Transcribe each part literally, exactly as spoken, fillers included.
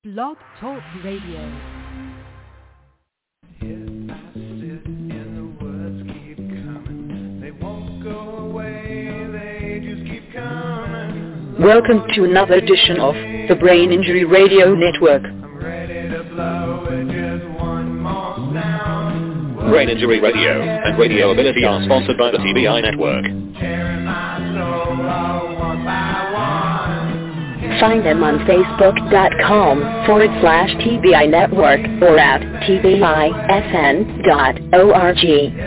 Blog Talk Radio. Welcome to another edition of the Brain Injury Radio Network. Brain Injury Radio and Radio Ability are sponsored by the T B I Network. Find them on Facebook.com forward slash TBI Network or at T B I S N dot org.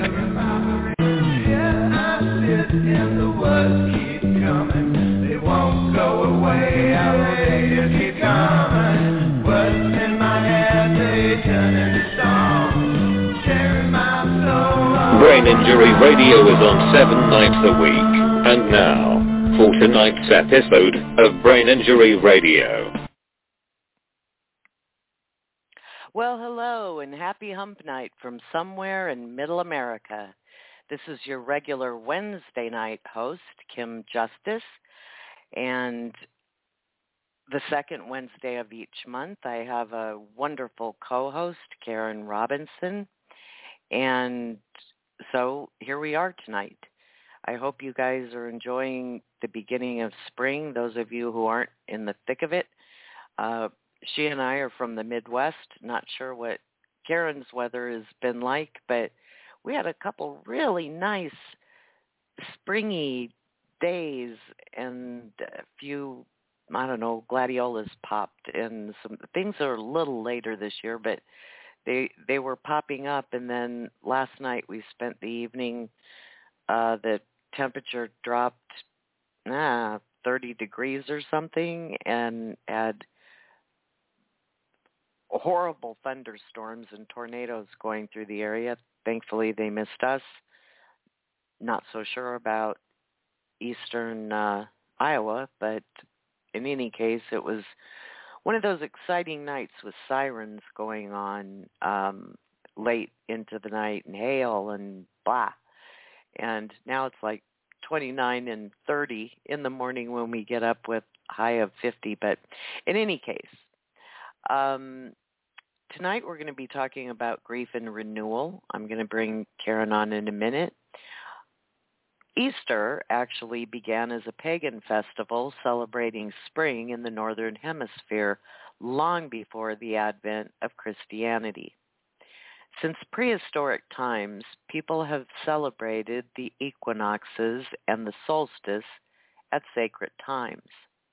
Brain Injury Radio is on seven nights a week. And now, for tonight's episode of Brain Injury Radio. Well, hello, and happy hump night from somewhere in Middle America. This is your regular Wednesday night host, Kim Justice, and the second Wednesday of each month, I have a wonderful co-host, Karen Robinson, and so here we are tonight. I hope you guys are enjoying the beginning of spring, those of you who aren't in the thick of it. Uh, she and I are from the Midwest, not sure what Karen's weather has been like, but we had a couple really nice springy days and a few, I don't know, gladiolas popped, and some things are a little later this year, but they they were popping up. And then last night we spent the evening, uh, the temperature dropped ah, thirty degrees or something, and had horrible thunderstorms and tornadoes going through the area. Thankfully, they missed us. Not so sure about eastern uh, Iowa, but in any case, it was one of those exciting nights with sirens going on um, late into the night and hail and blah. And now it's like twenty-nine and thirty in the morning when we get up with high of fifty. But in any case, um, tonight we're going to be talking about grief and renewal. I'm going to bring Karen on in a minute. Easter actually began as a pagan festival celebrating spring in the Northern Hemisphere long before the advent of Christianity. Since prehistoric times, people have celebrated the equinoxes and the solstice at sacred times.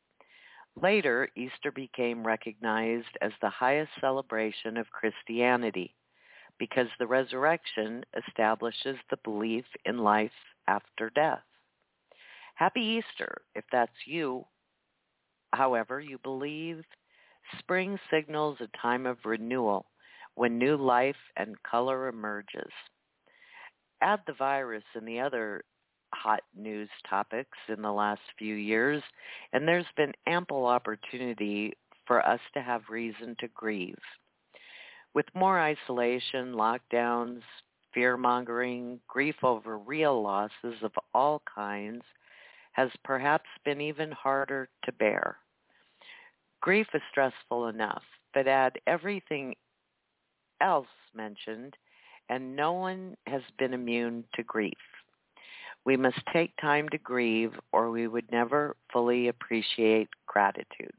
Later, Easter became recognized as the highest celebration of Christianity because the resurrection establishes the belief in life after death. Happy Easter, if that's you. However, you believe spring signals a time of renewal when new life and color emerges. Add the virus and the other hot news topics in the last few years, and there's been ample opportunity for us to have reason to grieve. With more isolation, lockdowns, fear-mongering, grief over real losses of all kinds has perhaps been even harder to bear. Grief is stressful enough, but add everything else mentioned, and no one has been immune to grief. We must take time to grieve, or we would never fully appreciate gratitude.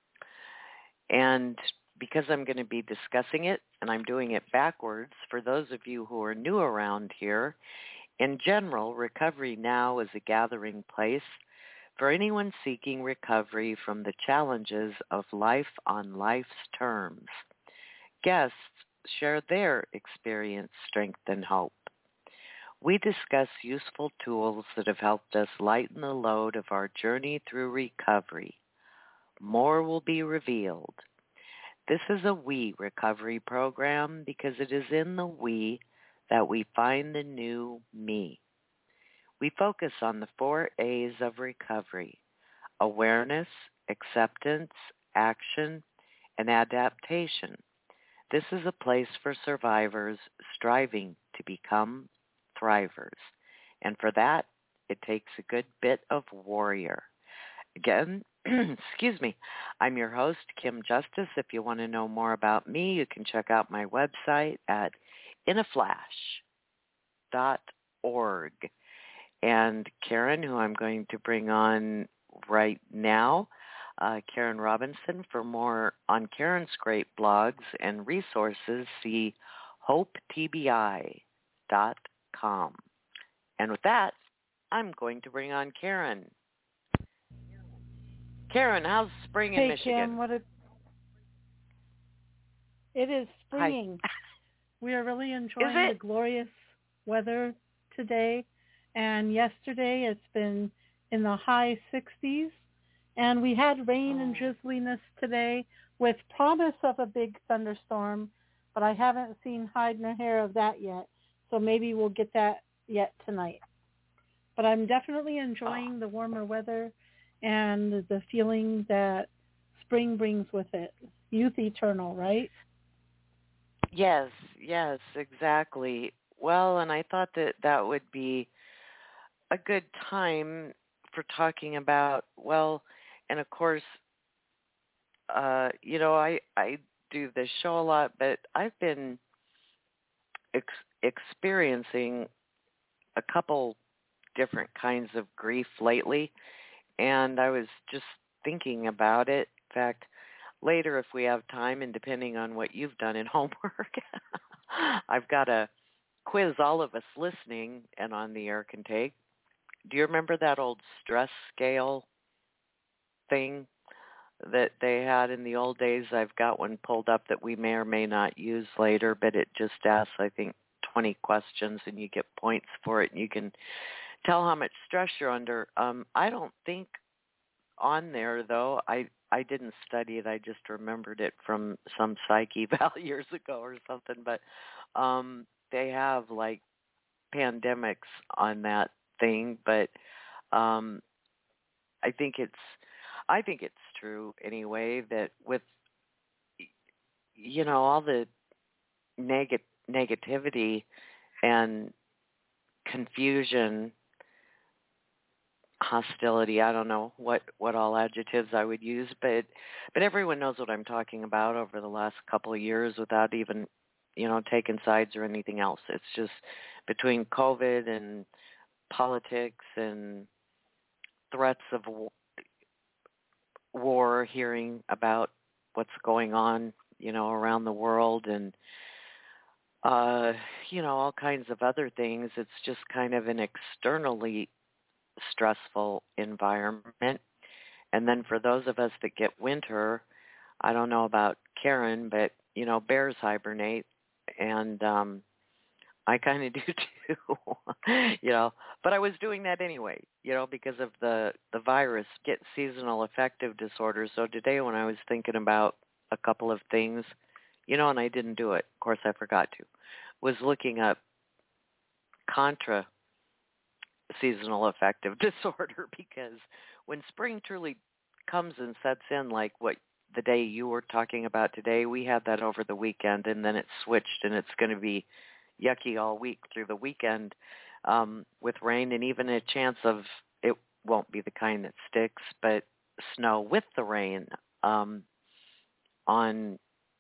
And because I'm going to be discussing it, and I'm doing it backwards, for those of you who are new around here, in general, Recovery Now is a gathering place for anyone seeking recovery from the challenges of life on life's terms. Guests share their experience, strength, and hope. We discuss useful tools that have helped us lighten the load of our journey through recovery. More will be revealed. This is a we recovery program because it is in the we that we find the new me. We focus on the four A's of recovery: awareness, acceptance, action, and adaptation. This is a place for survivors striving to become thrivers. And for that, it takes a good bit of warrior. Again, excuse me. I'm your host, Kim Justice. If you want to know more about me, you can check out my website at in a flash dot org. And Karen, who I'm going to bring on right now, uh, Karen Robinson, for more on Karen's great blogs and resources, see hope t b i dot com. And with that, I'm going to bring on Karen. Karen, how's spring in hey, Michigan? Kim, what a... It is springing. Hi. We are really enjoying the glorious weather today. And yesterday it's been in the high sixties. And we had rain oh. and drizzliness today with promise of a big thunderstorm. But I haven't seen hide nor hair of that yet. So maybe we'll get that yet tonight. But I'm definitely enjoying the warmer weather and the feeling that spring brings with it. Youth eternal, right? Yes, yes, exactly. Well, and I thought that that would be a good time for talking about, well, and of course, uh, you know, I, I do this show a lot, but I've been ex- experiencing a couple different kinds of grief lately, and I was just thinking about it. In fact, later, if we have time, and depending on what you've done in homework, I've got a quiz all of us listening and on the air can take. Do you remember that old stress scale thing that they had in the old days? I've got one pulled up that we may or may not use later, but it just asks, I think, twenty questions, and you get points for it, and you can tell how much stress you're under. Um, I don't think on there, though, I I didn't study it. I just remembered it from some psych eval years ago or something. But um, they have, like, pandemics on that thing. But um, I think it's I think it's true anyway that with, you know, all the neg- negativity and confusion, hostility, I don't know what, what all adjectives I would use, but but everyone knows what I'm talking about over the last couple of years without even, you know, taking sides or anything else. It's just between COVID and politics and threats of war, hearing about what's going on, you know, around the world and, uh, you know, all kinds of other things. It's just kind of an externally stressful environment. And then for those of us that get winter, I don't know about Karen, but, you know, bears hibernate, and um, I kind of do too, you know, but I was doing that anyway, you know, because of the, the virus, get seasonal affective disorder. So today when I was thinking about a couple of things, you know, and I didn't do it, of course I forgot to, was looking up contra seasonal affective disorder, because when spring truly comes and sets in, like what the day you were talking about today, we had that over the weekend, and then it switched, and it's going to be yucky all week through the weekend um, with rain, and even a chance of, it won't be the kind that sticks, but snow with the rain um, on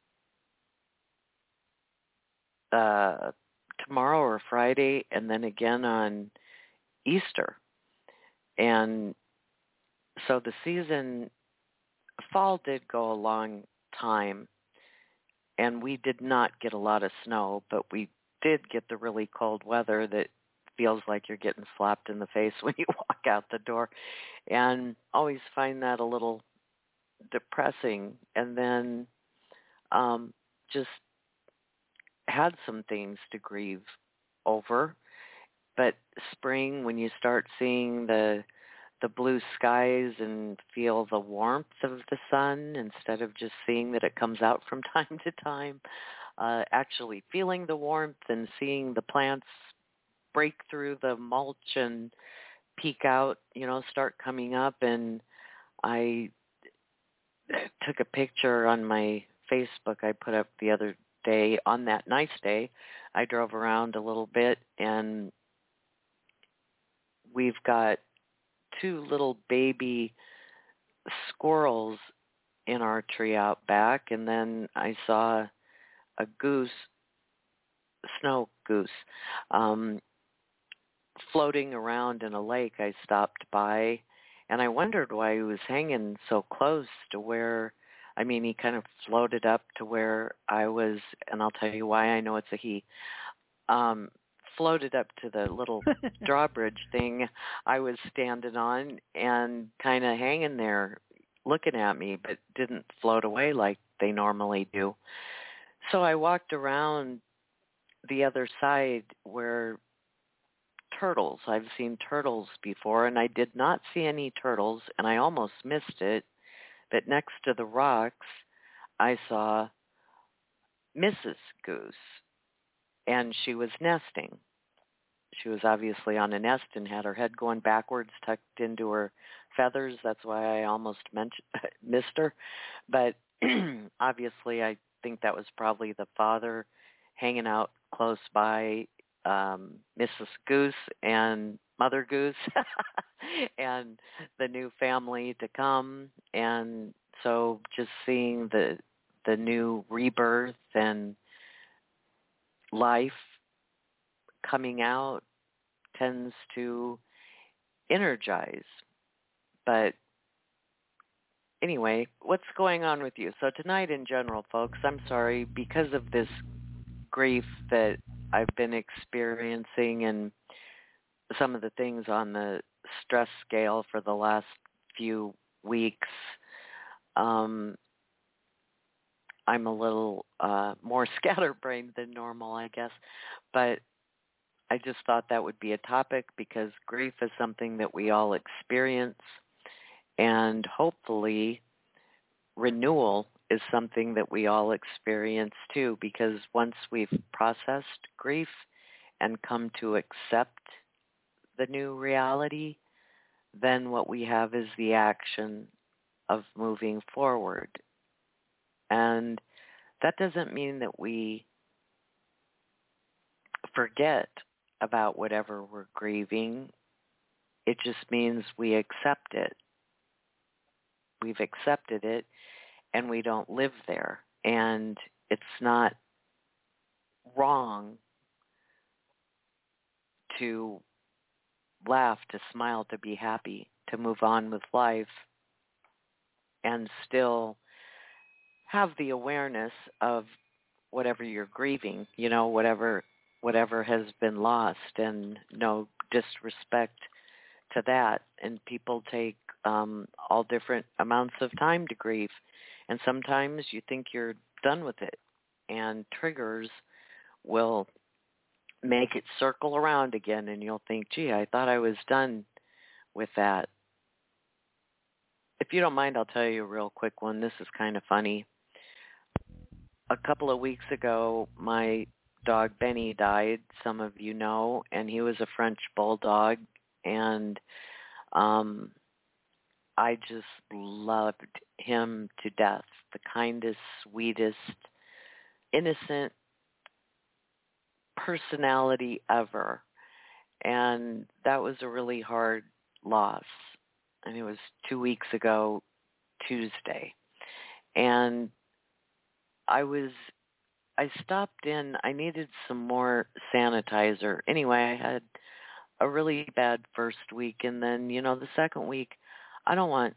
uh, tomorrow or Friday, and then again on Easter. And so the season, fall did go a long time, and we did not get a lot of snow, but we did get the really cold weather that feels like you're getting slapped in the face when you walk out the door, and always find that a little depressing. And then um, just had some things to grieve over. But spring, when you start seeing the the blue skies and feel the warmth of the sun instead of just seeing that it comes out from time to time, uh, actually feeling the warmth and seeing the plants break through the mulch and peek out, you know, start coming up. And I took a picture on my Facebook I put up the other day. On that nice day, I drove around a little bit, and we've got two little baby squirrels in our tree out back, and then I saw a goose, snow goose, um, floating around in a lake I stopped by, and I wondered why he was hanging so close to where, I mean, he kind of floated up to where I was, and I'll tell you why I know it's a he, um, floated up to the little drawbridge thing I was standing on and kind of hanging there looking at me, but didn't float away like they normally do. So I walked around the other side where turtles, I've seen turtles before, and I did not see any turtles, and I almost missed it, but next to the rocks, I saw Missus Goose, and she was nesting. She was obviously on a nest and had her head going backwards, tucked into her feathers. That's why I almost mentioned, missed her. But obviously, I think that was probably the father hanging out close by um, Missus Goose and Mother Goose and the new family to come. And so just seeing the the new rebirth and life coming out tends to energize. But anyway, what's going on with you? So tonight in general, folks, I'm sorry, because of this grief that I've been experiencing and some of the things on the stress scale for the last few weeks, um, I'm a little uh, more scatterbrained than normal, I guess. But I just thought that would be a topic because grief is something that we all experience, and hopefully renewal is something that we all experience too, because once we've processed grief and come to accept the new reality, then what we have is the action of moving forward. And that doesn't mean that we forget about whatever we're grieving. It just means we accept it. We've accepted it, and we don't live there. And it's not wrong to laugh, to smile, to be happy, to move on with life, and still have the awareness of whatever you're grieving, you know, whatever whatever has been lost, and no disrespect to that. And people take um, all different amounts of time to grieve. And sometimes you think you're done with it, and triggers will make it circle around again, and you'll think, gee, I thought I was done with that. If you don't mind, I'll tell you a real quick one. This is kind of funny. A couple of weeks ago, my dog Benny died, some of you know, and he was a French bulldog, and um, I just loved him to death. The kindest, sweetest, innocent personality ever. And that was a really hard loss. And it was two weeks ago, Tuesday. And I was, I stopped in, I needed some more sanitizer. Anyway, I had a really bad first week, and then, you know, the second week, I don't want,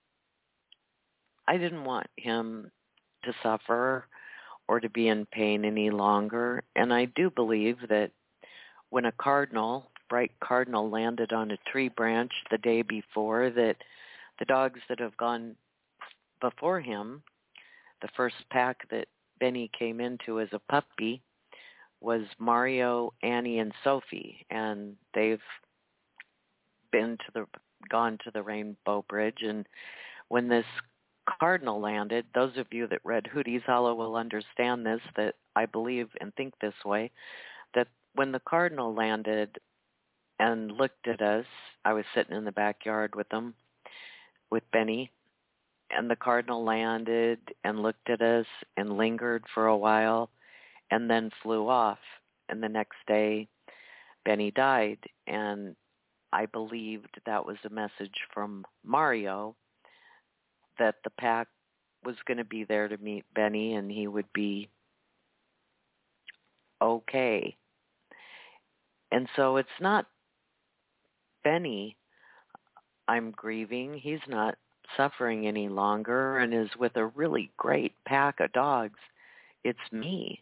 I didn't want him to suffer or to be in pain any longer. And I do believe that when a cardinal, bright cardinal, landed on a tree branch the day before, that the dogs that have gone before him, the first pack that Benny came into as a puppy was Mario, Annie, and Sophie, and they've been to the gone to the Rainbow Bridge. And when this cardinal landed, those of you that read Hootie's Hollow will understand this, that I believe and think this way, that when the cardinal landed and looked at us, I was sitting in the backyard with them, with Benny, and the cardinal landed and looked at us and lingered for a while and then flew off. And the next day, Benny died. And I believed that was a message from Mario that the pack was going to be there to meet Benny and he would be okay. And so it's not Benny I'm grieving. He's not suffering any longer and is with a really great pack of dogs. It's me,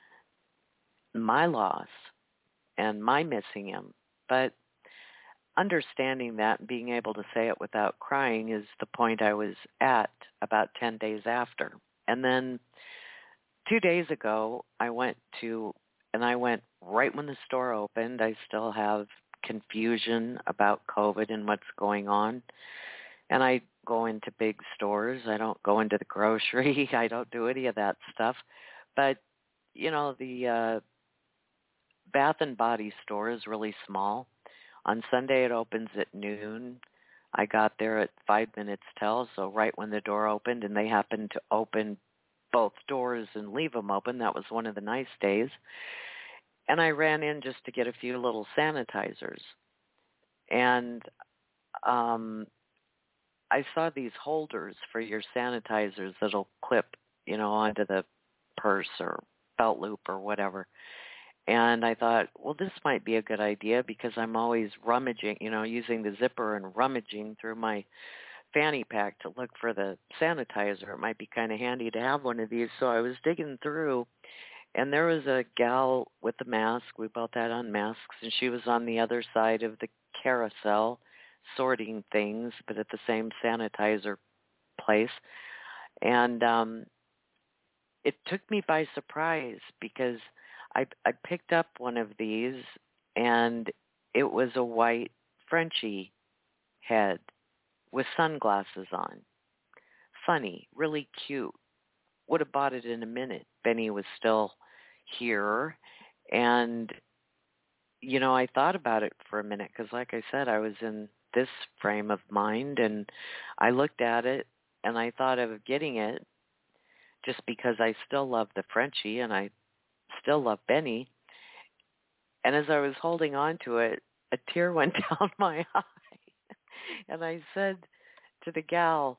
my loss, and my missing him. But understanding that and being able to say it without crying is the point I was at about ten days after. And then two days ago, I went to, and I went right when the store opened. I still have confusion about COVID and what's going on. And I go into big stores. I don't go into the grocery. I don't do any of that stuff. But, you know, the uh, Bath and Body store is really small. On Sunday it opens at noon. I got there at five minutes till, so right when the door opened, and they happened to open both doors and leave them open. That was one of the nice days. And I ran in just to get a few little sanitizers. And um, I saw these holders for your sanitizers that'll clip, you know, onto the purse or belt loop or whatever. And I thought, well, this might be a good idea because I'm always rummaging, you know, using the zipper and rummaging through my fanny pack to look for the sanitizer. It might be kind of handy to have one of these. So I was digging through, and there was a gal with a mask. We both had on masks, and she was on the other side of the carousel sorting things, but at the same sanitizer place. And um, it took me by surprise because I, I picked up one of these, and it was a white Frenchie head with sunglasses on. Funny, really cute. Would have bought it in a minute. Benny was still here, and, you know, I thought about it for a minute because, like I said, I was in this frame of mind, and I looked at it, and I thought of getting it just because I still love the Frenchie, and I still love Benny. And as I was holding on to it, a tear went down my eye. And I said to the gal,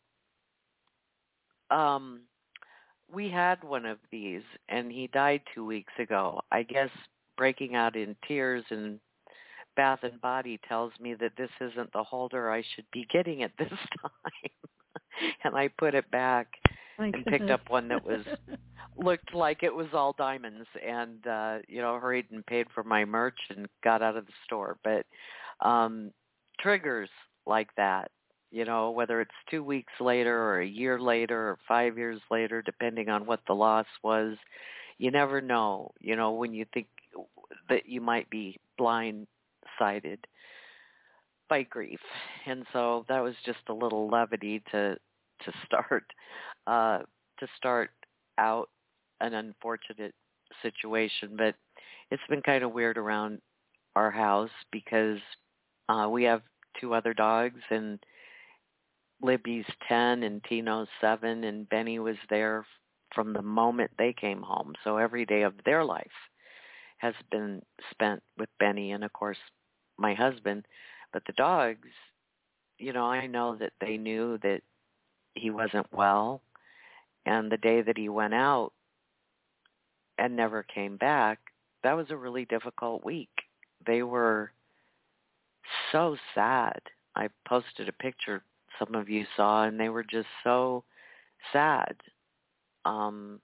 um, we had one of these, and he died two weeks ago. I guess breaking out in tears and Bath and Body tells me that this isn't the holder I should be getting at this time. And I put it back My and goodness. picked up one that was looked like it was all diamonds, and uh, you know, hurried and paid for my merch and got out of the store. But um, triggers like that, you know, whether it's two weeks later or a year later or five years later, depending on what the loss was, you never know, you know, when you think that you might be blindsided by grief. And so that was just a little levity to to start uh, to start out an unfortunate situation. But it's been kind of weird around our house because uh, we have two other dogs, and Libby's ten and Tino's seven, and Benny was there from the moment they came home. So every day of their life has been spent with Benny and, of course, my husband. But the dogs, you know, I know that they knew that he wasn't well, and the day that he went out and never came back, that was a really difficult week. They were so sad. I posted a picture some of you saw, and they were just so sad, um,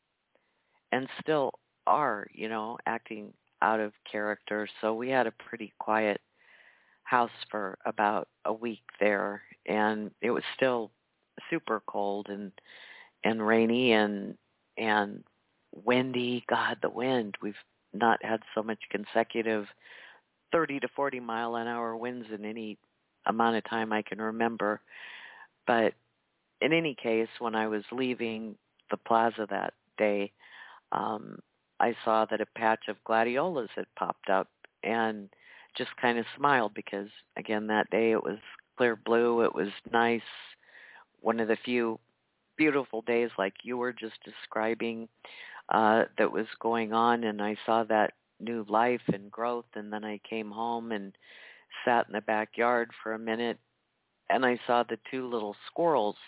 and still are, you know, acting out of character. So we had a pretty quiet house for about a week there, and it was still super cold and and rainy and and windy. God, the wind. We've not had so much consecutive thirty to forty mile an hour winds in any amount of time I can remember. But in any case, when I was leaving the plaza that day, um, I saw that a patch of gladiolas had popped up, and just kind of smiled because, again, that day it was clear blue. It was nice. One of the few beautiful days, like you were just describing, uh, that was going on, and I saw that new life and growth. And then I came home and sat in the backyard for a minute, and I saw the two little squirrels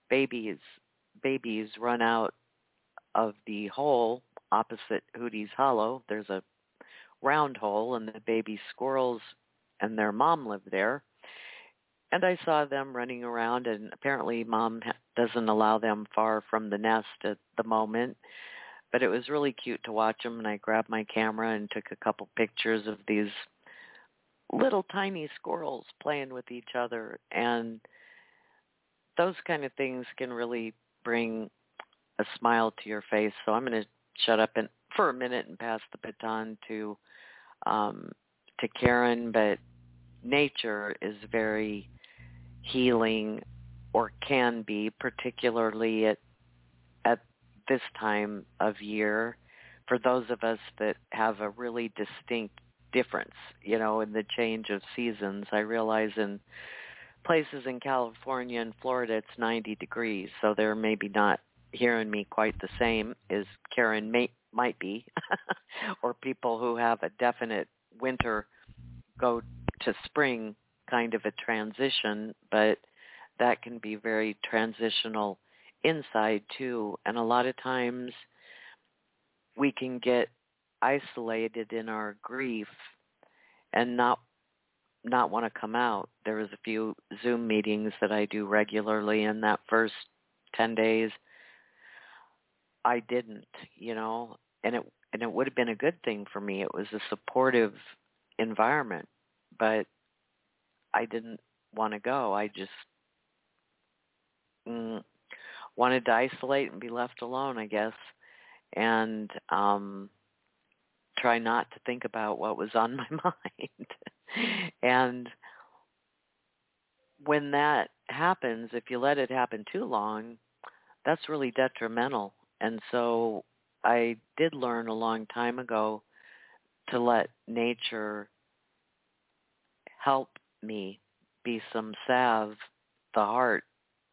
babies babies run out of the hole opposite Hootie's Hollow. There's a round hole, and the baby squirrels and their mom live there. And I saw them running around, and apparently Mom doesn't allow them far from the nest at the moment. But it was really cute to watch them, and I grabbed my camera and took a couple pictures of these little tiny squirrels playing with each other. And those kind of things can really bring a smile to your face. So I'm going to shut up and, for a minute and pass the baton to um, to Karen. But nature is very healing, or can be, particularly at at this time of year, for those of us that have a really distinct difference, you know, in the change of seasons. I realize in places in California and Florida it's ninety degrees, so they're maybe not hearing me quite the same as Karen may, might be, or people who have a definite winter go to spring kind of a transition, but that can be very transitional inside too. And a lot of times we can get isolated in our grief and not not want to come out. There was a few Zoom meetings that I do regularly, and that first ten days I didn't, you know, and it and it would have been a good thing for me. It was a supportive environment, but I didn't want to go. I just mm, wanted to isolate and be left alone, I guess, and um, try not to think about what was on my mind. And when that happens, if you let it happen too long, that's really detrimental. And so I did learn a long time ago to let nature help me be some salve the heart.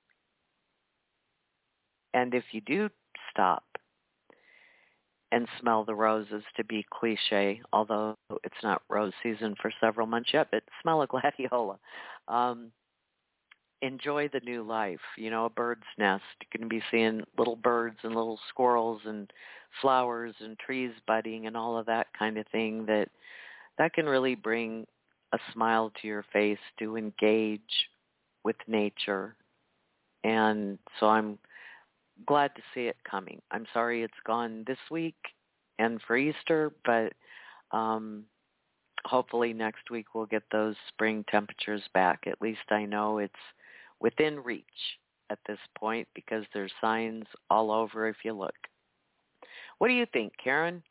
And if you do stop and smell the roses, to be cliche, although it's not rose season for several months yet, but smell a gladiola. Um, enjoy the new life, you know, a bird's nest. You're going to be seeing little birds and little squirrels and flowers and trees budding and all of that kind of thing. That that can really bring a smile to your face to engage with nature. And so I'm glad to see it coming. I'm sorry it's gone this week and for Easter, but um, hopefully next week we'll get those spring temperatures back. At least I know it's within reach at this point, because there's signs all over if you look. What do you think, Karen?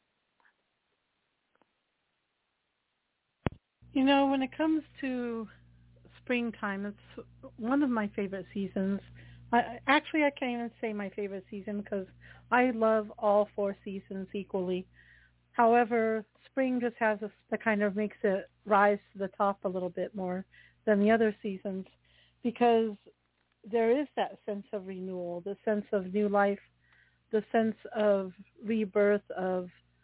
You know, when it comes to springtime, it's one of my favorite seasons. I, actually, I can't even say my favorite season, because I love all four seasons equally. However, spring just has a, that kind of makes it rise to the top a little bit more than the other seasons, because there is that sense of renewal, the sense of new life, the sense of rebirth, of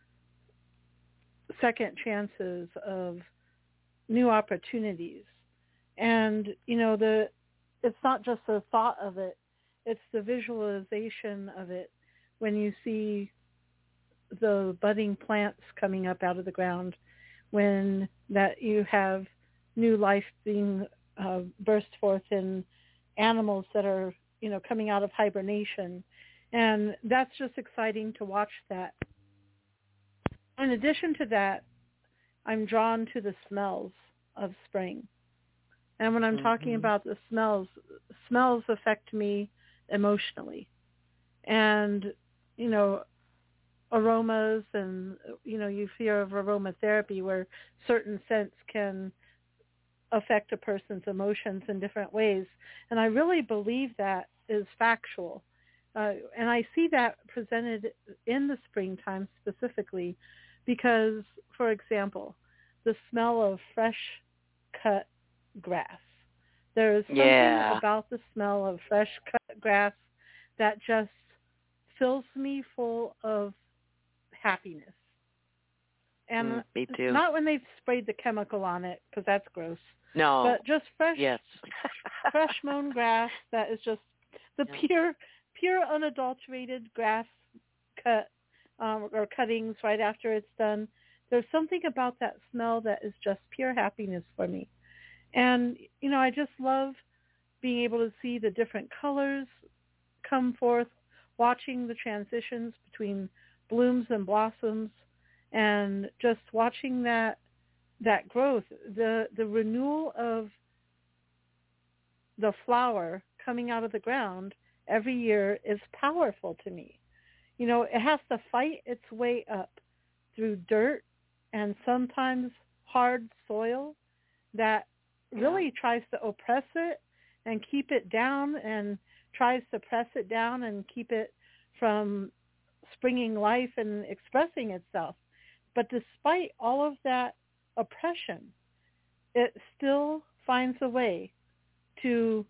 second chances, of new opportunities. And, you know, the it's not just the thought of it, it's the visualization of it when you see the budding plants coming up out of the ground, when that you have new life being uh, burst forth in animals that are, you know, coming out of hibernation. And that's just exciting to watch that. In addition to that, I'm drawn to the smells of spring. And when I'm mm-hmm. talking about the smells, smells affect me emotionally. And, you know, aromas, and, you know, you hear of aromatherapy where certain scents can affect a person's emotions in different ways. And I really believe that is factual. Uh, and I see that presented in the springtime specifically because, for example, the smell of fresh cut grass. There is something yeah. about the smell of fresh cut grass that just fills me full of happiness. And mm, me too. Not when they've sprayed the chemical on it, because that's gross. No. But just fresh, yes. fresh mown grass that is just the Yeah. pure, pure unadulterated grass cut um, or cuttings right after it's done. There's something about that smell that is just pure happiness for me. And, you know, I just love being able to see the different colors come forth, watching the transitions between blooms and blossoms, and just watching that that growth, the the renewal of the flower coming out of the ground every year is powerful to me. You know, it has to fight its way up through dirt and sometimes hard soil that really Yeah. tries to oppress it and keep it down, and tries to press it down and keep it from springing life and expressing itself. But despite all of that oppression, it still finds a way to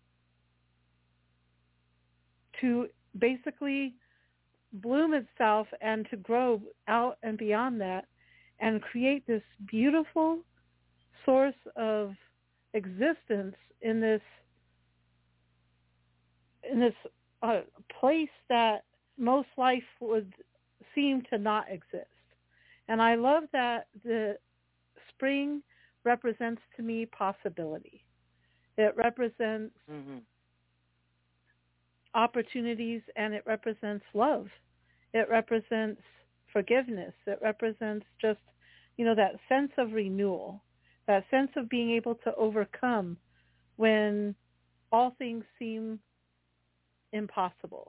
to basically bloom itself and to grow out and beyond that and create this beautiful source of existence in this in this uh, place that most life would seem to not exist. And I love that the spring represents to me possibility. It represents Mm-hmm. opportunities, and it represents love. It represents forgiveness. It represents just, you know, that sense of renewal, that sense of being able to overcome when all things seem impossible.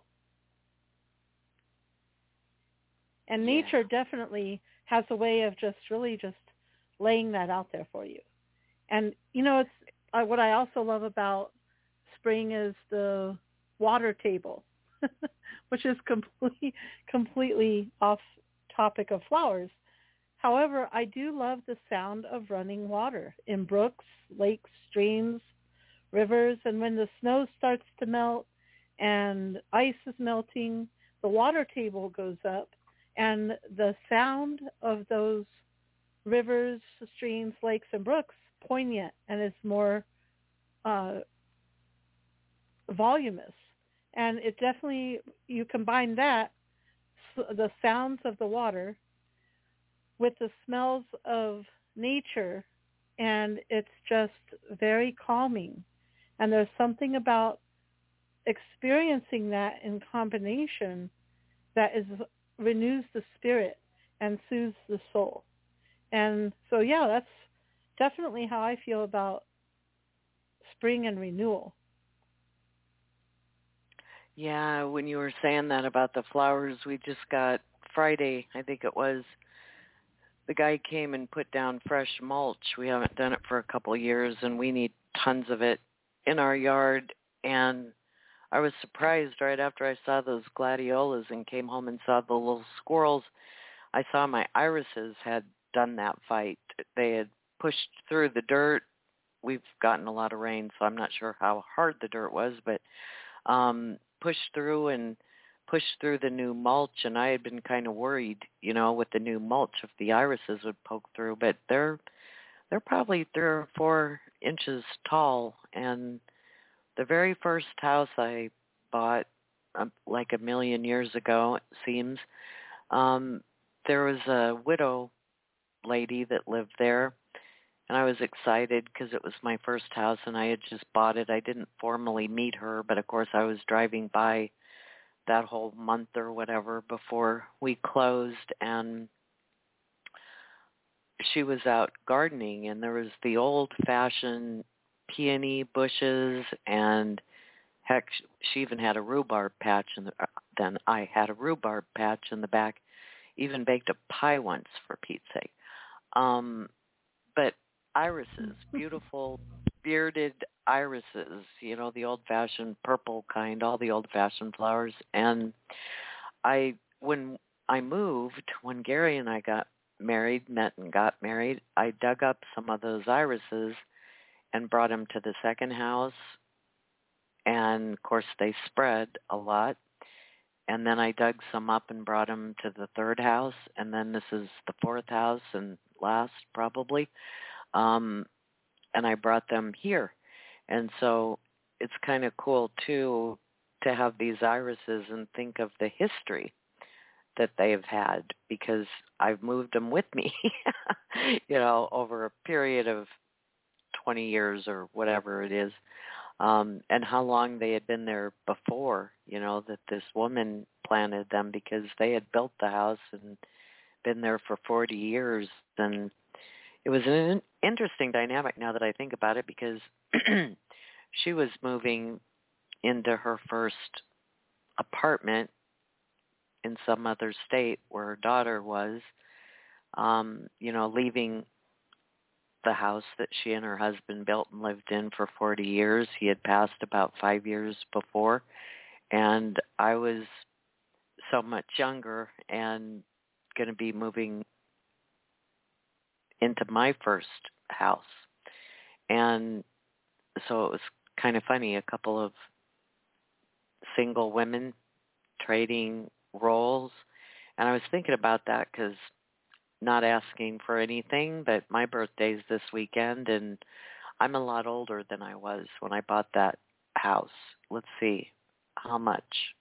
And Yeah. nature definitely has a way of just really just laying that out there for you. And, you know, it's uh, what I also love about spring is the water table, which is completely, completely off topic of flowers. However, I do love the sound of running water in brooks, lakes, streams, rivers. And when the snow starts to melt and ice is melting, the water table goes up, and the sound of those rivers, streams, lakes, and brooks poignant and is more uh, voluminous. And it definitely, you combine that, the sounds of the water with the smells of nature, and it's just very calming. And there's something about experiencing that in combination that is renews the spirit and soothes the soul. And so, yeah, that's definitely how I feel about spring and renewal. Yeah, when you were saying that about the flowers, we just got Friday, I think it was, the guy came and put down fresh mulch. We haven't done it for a couple of years, and we need tons of it in our yard. And I was surprised right after I saw those gladiolas and came home and saw the little squirrels. I saw my irises had done that fight. They had pushed through the dirt. We've gotten a lot of rain, so I'm not sure how hard the dirt was, but um, pushed through and pushed through the new mulch, and I had been kind of worried, you know, with the new mulch if the irises would poke through, but they're they're probably three or four inches tall. And the very first house I bought, um, like a million years ago, it seems, um, there was a widow lady that lived there, and I was excited because it was my first house and I had just bought it. I didn't formally meet her, but of course I was driving by that whole month or whatever before we closed, and she was out gardening, and there was the old-fashioned peony bushes, and heck, she even had a rhubarb patch in the, then I had a rhubarb patch in the back, even baked a pie once, for Pete's sake. Um, but irises, beautiful bearded irises, you know, the old-fashioned purple kind, all the old-fashioned flowers. And I, when I moved, when Gary and I got married, met and got married, I dug up some of those irises and brought them to the second house. And, of course, they spread a lot. And then I dug some up and brought them to the third house. And then this is the fourth house and last, probably. Um, and I brought them here. And so it's kind of cool, too, to have these irises and think of the history that they've had, because I've moved them with me, you know, over a period of twenty years or whatever it is, um, and how long they had been there before, you know, that this woman planted them, because they had built the house and been there for forty years. And it was an interesting dynamic now that I think about it, because she was moving into her first apartment in some other state where her daughter was, um, you know, leaving the house that she and her husband built and lived in for forty years. He had passed about five years before, and I was so much younger and going to be moving into my first house. And so it was kind of funny, a couple of single women trading roles. And I was thinking about that because, not asking for anything, but my birthday's this weekend, and I'm a lot older than I was when I bought that house. Let's see, how much?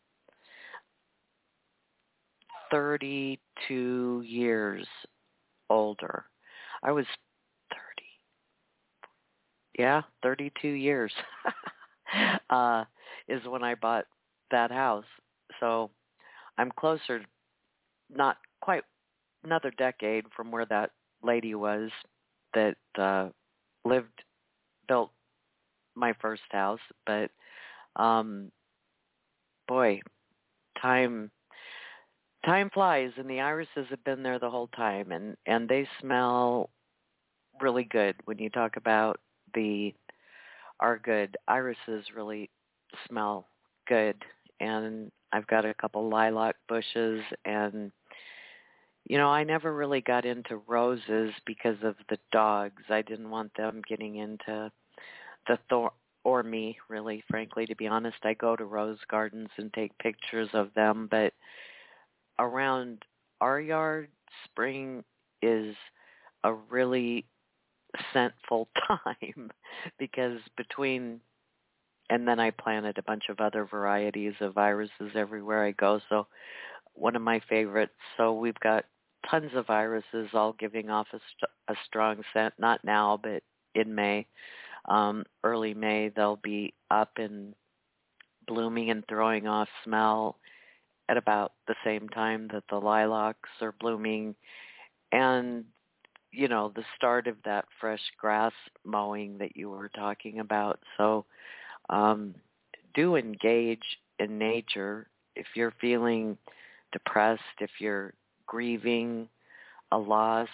thirty-two years older. I was thirty. Yeah, thirty-two years uh, is when I bought that house. So I'm closer, not quite another decade from where that lady was that uh, lived, built my first house. But, um, boy, time time flies, and the irises have been there the whole time, and, and they smell really good. When you talk about the are good, irises really smell good. And I've got a couple lilac bushes, and you know, I never really got into roses because of the dogs. I didn't want them getting into the thorn, or me, really, frankly, to be honest. I go to rose gardens and take pictures of them, but around our yard, spring is a really scentful time, because between, and then I planted a bunch of other varieties of irises everywhere I go, so one of my favorites. So we've got tons of irises all giving off a, st- a strong scent, not now, but in May, um, early May, they'll be up and blooming and throwing off smell at about the same time that the lilacs are blooming. And, you know, the start of that fresh grass mowing that you were talking about. So um, do engage in nature. If you're feeling depressed, if you're grieving a loss,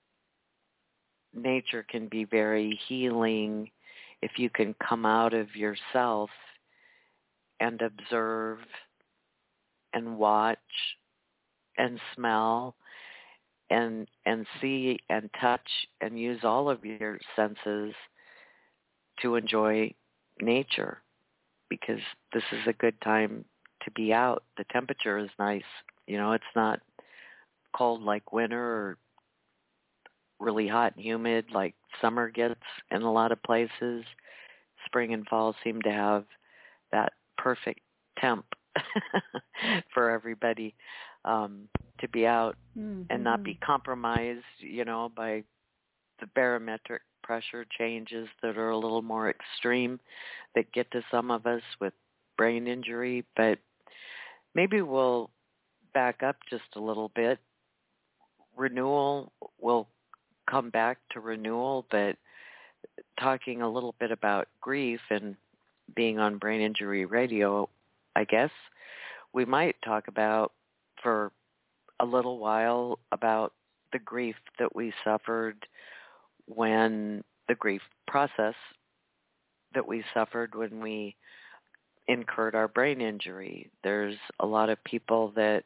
nature can be very healing if you can come out of yourself and observe and watch and smell and and see and touch and use all of your senses to enjoy nature, because this is a good time to be out. The temperature is nice. You know, it's not cold like winter or really hot and humid like summer gets in a lot of places. Spring and fall seem to have that perfect temp for everybody um, to be out mm-hmm. and not be compromised, you know, by the barometric pressure changes that are a little more extreme that get to some of us with brain injury. But maybe we'll back up just a little bit. Renewal, we'll come back to renewal, but talking a little bit about grief and being on Brain Injury Radio, I guess we might talk about for a little while about the grief that we suffered when the grief process that we suffered when we incurred our brain injury. There's a lot of people that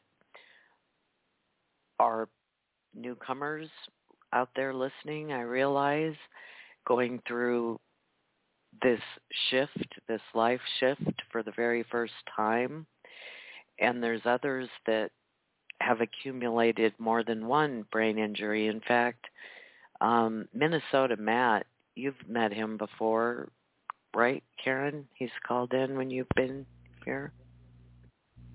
are newcomers out there listening, I realize, going through this shift, this life shift for the very first time. And there's others that have accumulated more than one brain injury. In fact, um, Minnesota Matt, you've met him before, right, Karen? He's called in when you've been here.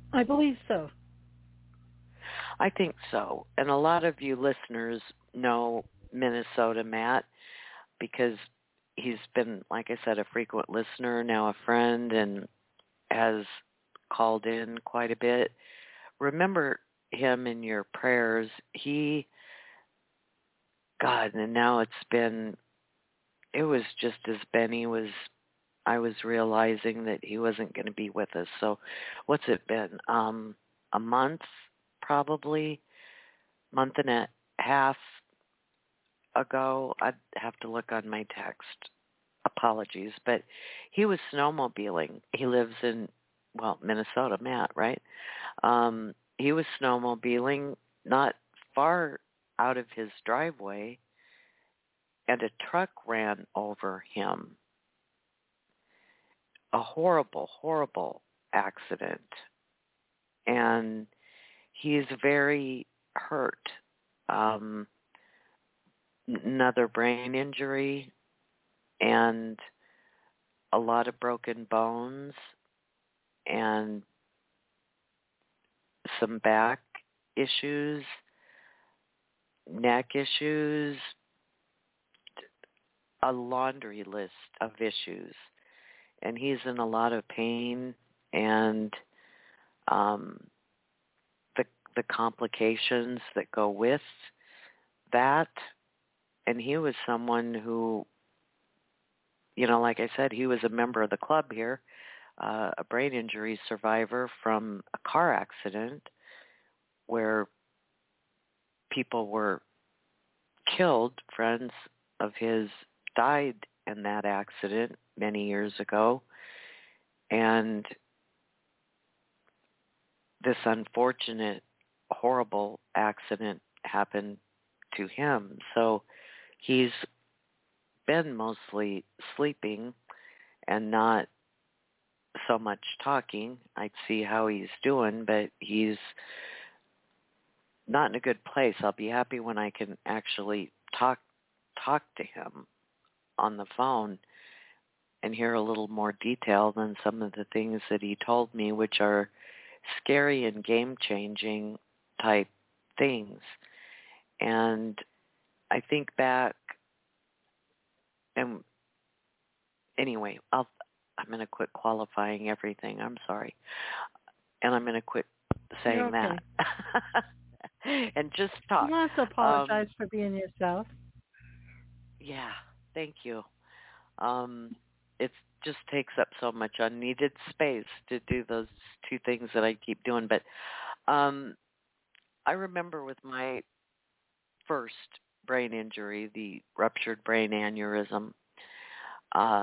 I believe so. I think so. And a lot of you listeners know Minnesota Matt because he's been, like I said, a frequent listener, now a friend, and has called in quite a bit. Remember him in your prayers. He, God, and now it's been, it was just as Benny was, I was realizing that he wasn't going to be with us. So what's it been? Um, a month, probably, month and a half ago. I'd have to look on my text. Apologies. But he was snowmobiling. He lives in, well, Minnesota, Matt, right? Um, he was snowmobiling not far out of his driveway, and a truck ran over him. A horrible, horrible accident. And he's very hurt. Um, another brain injury and a lot of broken bones and some back issues, neck issues, a laundry list of issues. And he's in a lot of pain, and um, the the complications that go with that. And he was someone who, you know, like I said, he was a member of the club here, uh, a brain injury survivor from a car accident where people were killed. Friends of his died in that accident many years ago. And this unfortunate, horrible accident happened to him. So he's been mostly sleeping and not so much talking. I'd see how he's doing, but he's not in a good place. I'll be happy when I can actually talk talk to him on the phone and hear a little more detail than some of the things that he told me, which are scary and game-changing type things. And I think back, and anyway, I'll, I'm going to quit qualifying everything. I'm sorry. And I'm going to quit saying You're okay. that. And just talk. You don't have to apologize um, for being yourself. Yeah, thank you. Um, it just takes up so much unneeded space to do those two things that I keep doing. But um, I remember with my first brain injury, the ruptured brain aneurysm, uh,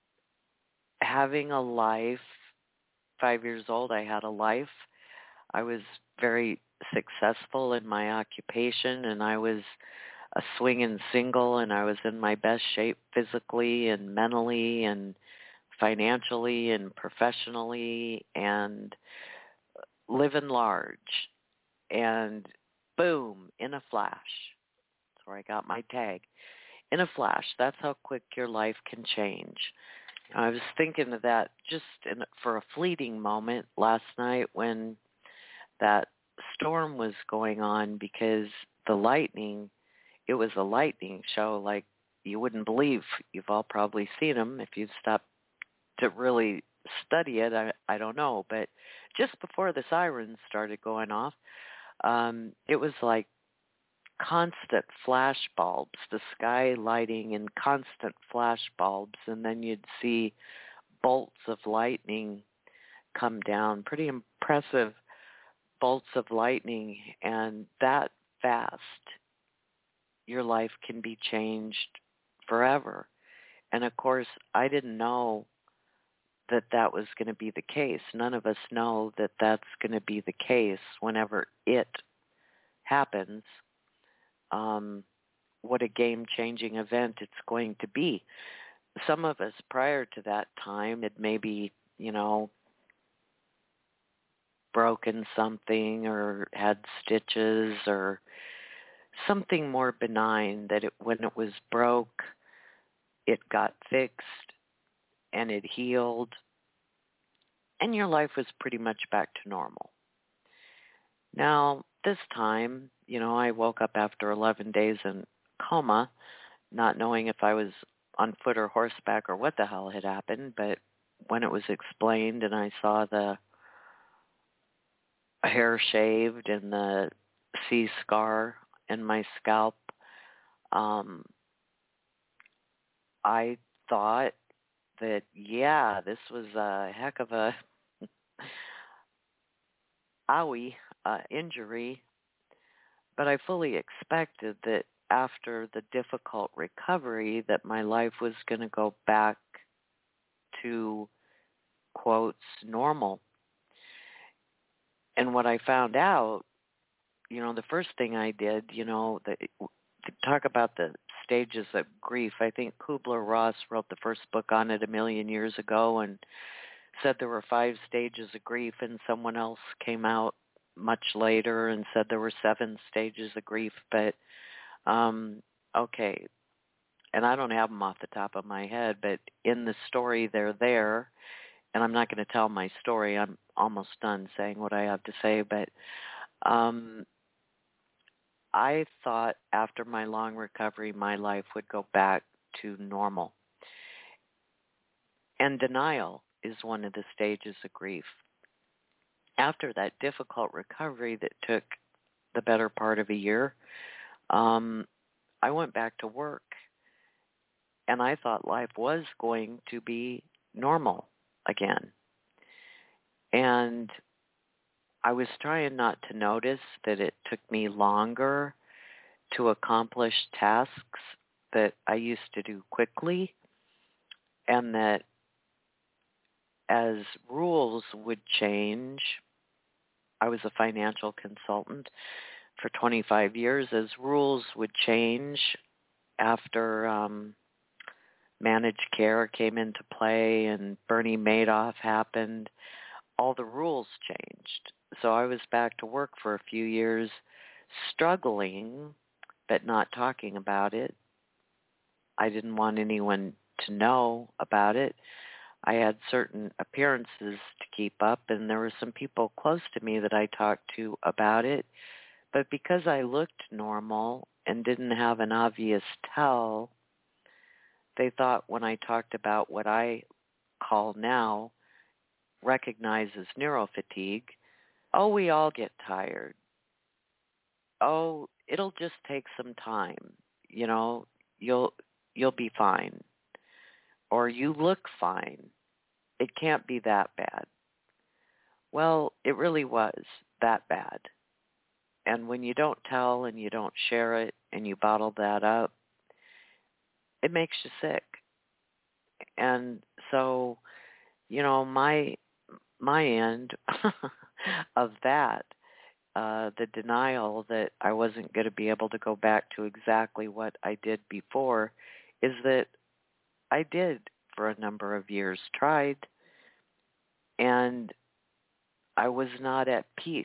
having a life, five years old, I had a life. I was very successful in my occupation, and I was a swinging single, and I was in my best shape physically and mentally and financially and professionally and living large. And boom, in a flash, that's where I got my tag. In a flash, that's how quick your life can change. I was thinking of that just in, for a fleeting moment last night when that storm was going on, because the lightning, it was a lightning show like you wouldn't believe. You've all probably seen them if you've stopped to really study it. I, I don't know. But just before the sirens started going off, um, it was like constant flash bulbs, the sky lighting in constant flash bulbs, and then you'd see bolts of lightning come down, pretty impressive bolts of lightning, and that fast, your life can be changed forever. And of course, I didn't know that that was going to be the case. None of us know that that's going to be the case whenever it happens. Um, what a game-changing event it's going to be. Some of us prior to that time had maybe, you know, broken something or had stitches or something more benign that it, when it was broke, it got fixed and it healed. and your life was pretty much back to normal. Now, this time, you know, I woke up after eleven days in coma, not knowing if I was on foot or horseback or what the hell had happened, but when it was explained and I saw the hair shaved and the sea scar in my scalp, um, I thought that, yeah, this was a heck of a owie uh, injury, but I fully expected that after the difficult recovery that my life was going to go back to, quotes, normal. And what I found out, you know, the first thing I did, you know, the, to talk about the stages of grief, I think Kubler-Ross wrote the first book on it a million years ago and said there were five stages of grief, and someone else came out much later and said there were seven stages of grief. But, um, okay, and I don't have them off the top of my head, but in the story they're there, and I'm not going to tell my story. I'm almost done saying what I have to say, but um, I thought after my long recovery, my life would go back to normal. And denial is one of the stages of grief. After that difficult recovery that took the better part of a year, um, I went back to work, and I thought life was going to be normal again. And I was trying not to notice that it took me longer to accomplish tasks that I used to do quickly, and that as rules would change, I was a financial consultant for twenty-five years, as rules would change after um, managed care came into play and Bernie Madoff happened, all the rules changed. So I was back to work for a few years, struggling, but not talking about it. I didn't want anyone to know about it. I had certain appearances to keep up, and there were some people close to me that I talked to about it. But because I looked normal and didn't have an obvious tell, they thought when I talked about what I call now, recognize as neurofatigue, oh, we all get tired. Oh, it'll just take some time. You know, you'll you'll be fine. Or you look fine. It can't be that bad. Well, it really was that bad. And when you don't tell and you don't share it and you bottle that up, it makes you sick. And so, you know, my my end of that, uh, the denial that I wasn't going to be able to go back to exactly what I did before, is that I did for a number of years, tried, and I was not at peace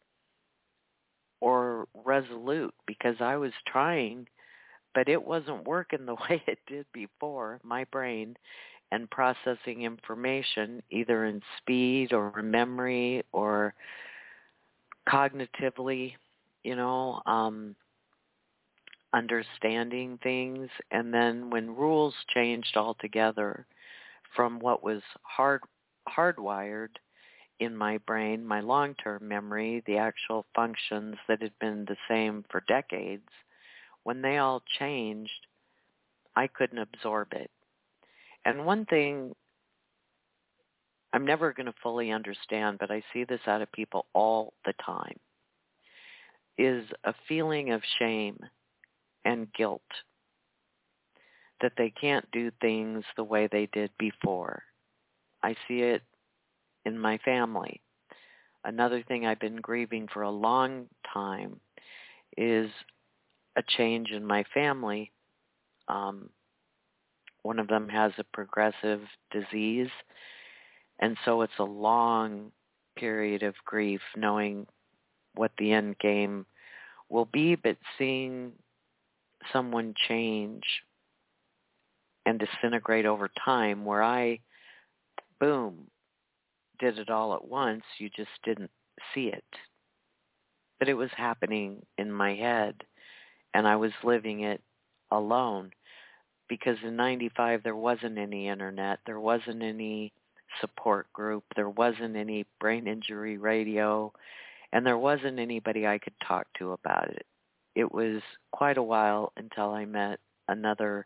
or resolute because I was trying, but it wasn't working the way it did before, my brain, and processing information either in speed or memory or cognitively, you know, um, understanding things. And then when rules changed altogether from what was hard hardwired in my brain, my long-term memory, the actual functions that had been the same for decades, when they all changed, I couldn't absorb it. And one thing I'm never going to fully understand, but I see this out of people all the time, is a feeling of shame and guilt that they can't do things the way they did before. I see it in my family. Another thing I've been grieving for a long time is a change in my family. Um, one of them has a progressive disease, and so it's a long period of grief knowing what the end game will be, but seeing someone change and disintegrate over time, where I, boom, did it all at once. You just didn't see it. But it was happening in my head, and I was living it alone, because in ninety-five there wasn't any internet, there wasn't any support group, there wasn't any brain injury radio, and there wasn't anybody I could talk to about it. It was quite a while until I met another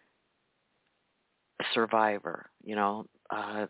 survivor, you know, uh,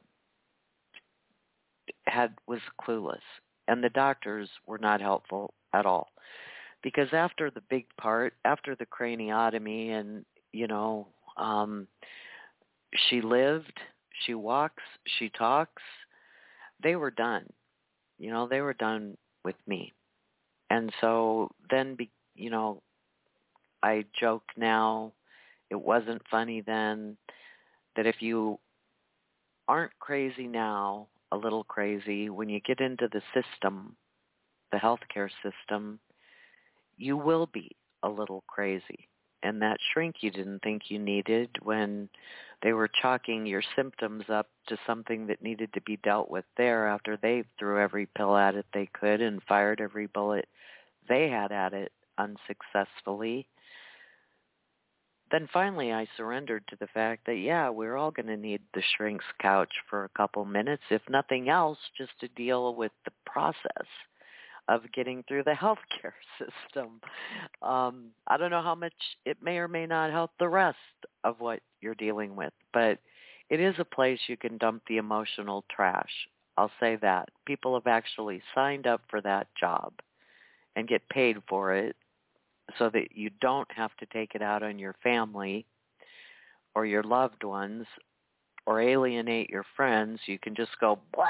had was clueless. And the doctors were not helpful at all. Because after the big part, after the craniotomy and, you know, um, she lived, she walks, she talks, they were done. You know, they were done with me. And so then, be, you know, I joke now, it wasn't funny then, that if you aren't crazy now, a little crazy, when you get into the system, the healthcare system, you will be a little crazy. And that shrink you didn't think you needed when they were chalking your symptoms up to something that needed to be dealt with there after they threw every pill at it they could and fired every bullet they had at it unsuccessfully. Then finally I surrendered to the fact that, yeah, we're all going to need the shrink's couch for a couple minutes, if nothing else, just to deal with the process of getting through the healthcare system. Um, I don't know how much it may or may not help the rest of what you're dealing with, but it is a place you can dump the emotional trash. I'll say that. People have actually signed up for that job and get paid for it so that you don't have to take it out on your family or your loved ones or alienate your friends. You can just go, blah.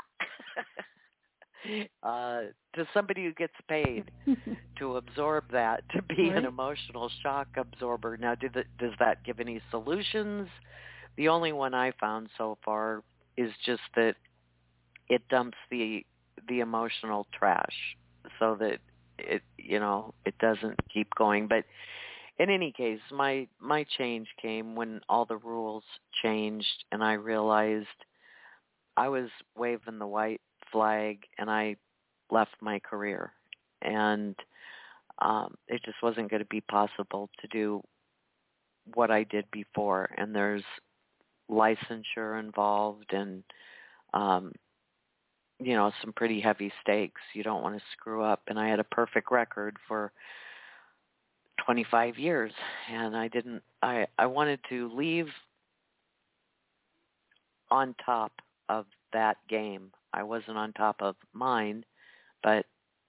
Uh, to somebody who gets paid to absorb that, to be right. An emotional shock absorber. Now, do the, does that give any solutions? The only one I found so far is just that it dumps the the emotional trash so that it, you know, it doesn't keep going. But in any case, my my change came when all the rules changed and I realized I was waving the white flag and I left my career, and um, it just wasn't going to be possible to do what I did before. And there's licensure involved and um, you know, some pretty heavy stakes. You don't want to screw up. And I had a perfect record for twenty-five years, and I didn't. I I wanted to leave on top of that game. I wasn't on top of mine, but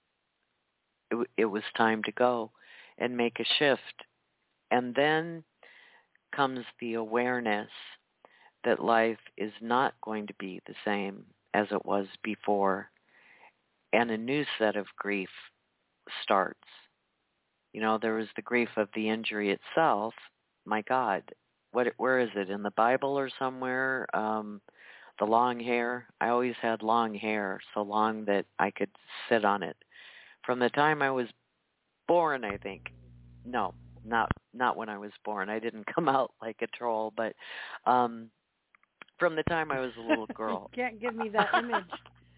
it, it was time to go and make a shift. And then comes the awareness that life is not going to be the same as it was before, and a new set of grief starts. You know, there was the grief of the injury itself. My God, what? Where is it? In the Bible or somewhere? Um, The long hair. I always had long hair, so long that I could sit on it. From the time I was born, I think. No, not not when I was born. I didn't come out like a troll, but um, from the time I was a little girl. You can't give me that image.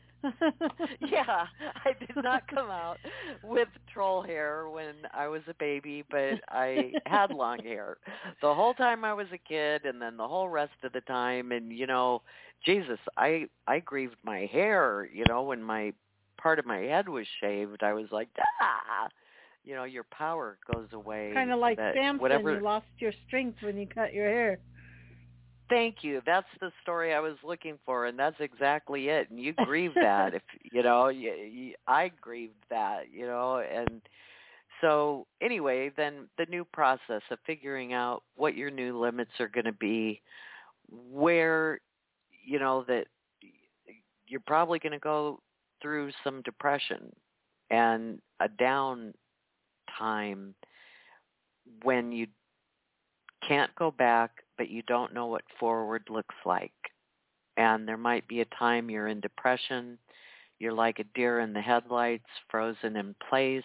Yeah, I did not come out with troll hair when I was a baby, but I had long hair the whole time I was a kid, and then the whole rest of the time. And, you know, Jesus, I, I grieved my hair, you know, when my part of my head was shaved. I was like, ah, you know, your power goes away. Kind of like that Samson, whatever... you lost your strength when you cut your hair. Thank you. That's the story I was looking for, and that's exactly it. And you grieve that, if you know. You, you, I grieved that, you know. And so, anyway, then the new process of figuring out what your new limits are going to be, where, you know, that you're probably going to go through some depression and a down time when you can't go back, but you don't know what forward looks like. And there might be a time you're in depression, you're like a deer in the headlights, frozen in place.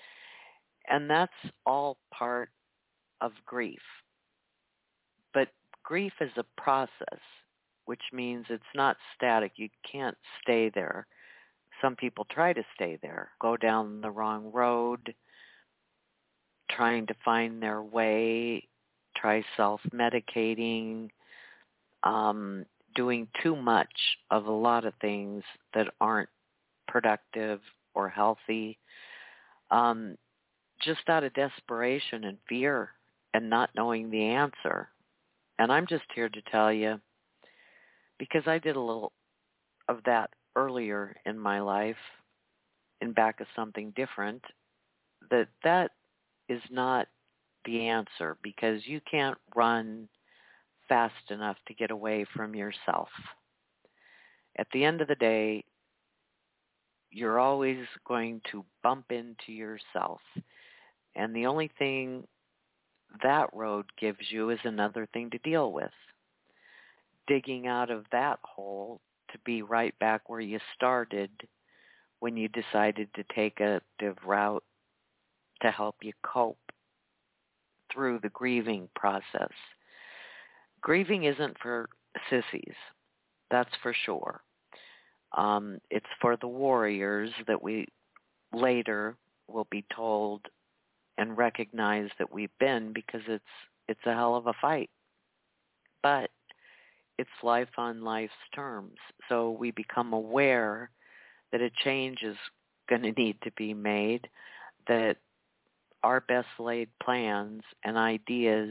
And that's all part of grief. But grief is a process. which means it's not static. You can't stay there. Some people try to stay there, go down the wrong road, trying to find their way, try self-medicating, um, doing too much of a lot of things that aren't productive or healthy, um, just out of desperation and fear and not knowing the answer. And I'm just here to tell you, because I did a little of that earlier in my life, in back of something different, that that is not the answer, because you can't run fast enough to get away from yourself. At the end of the day, you're always going to bump into yourself. And the only thing that road gives you is another thing to deal with. Digging out of that hole to be right back where you started when you decided to take a different route to help you cope through the grieving process. Grieving isn't for sissies, that's for sure. Um, it's for the warriors that we later will be told and recognize that we've been, because it's it's a hell of a fight. But it's life on life's terms. So we become aware that a change is going to need to be made, that our best laid plans and ideas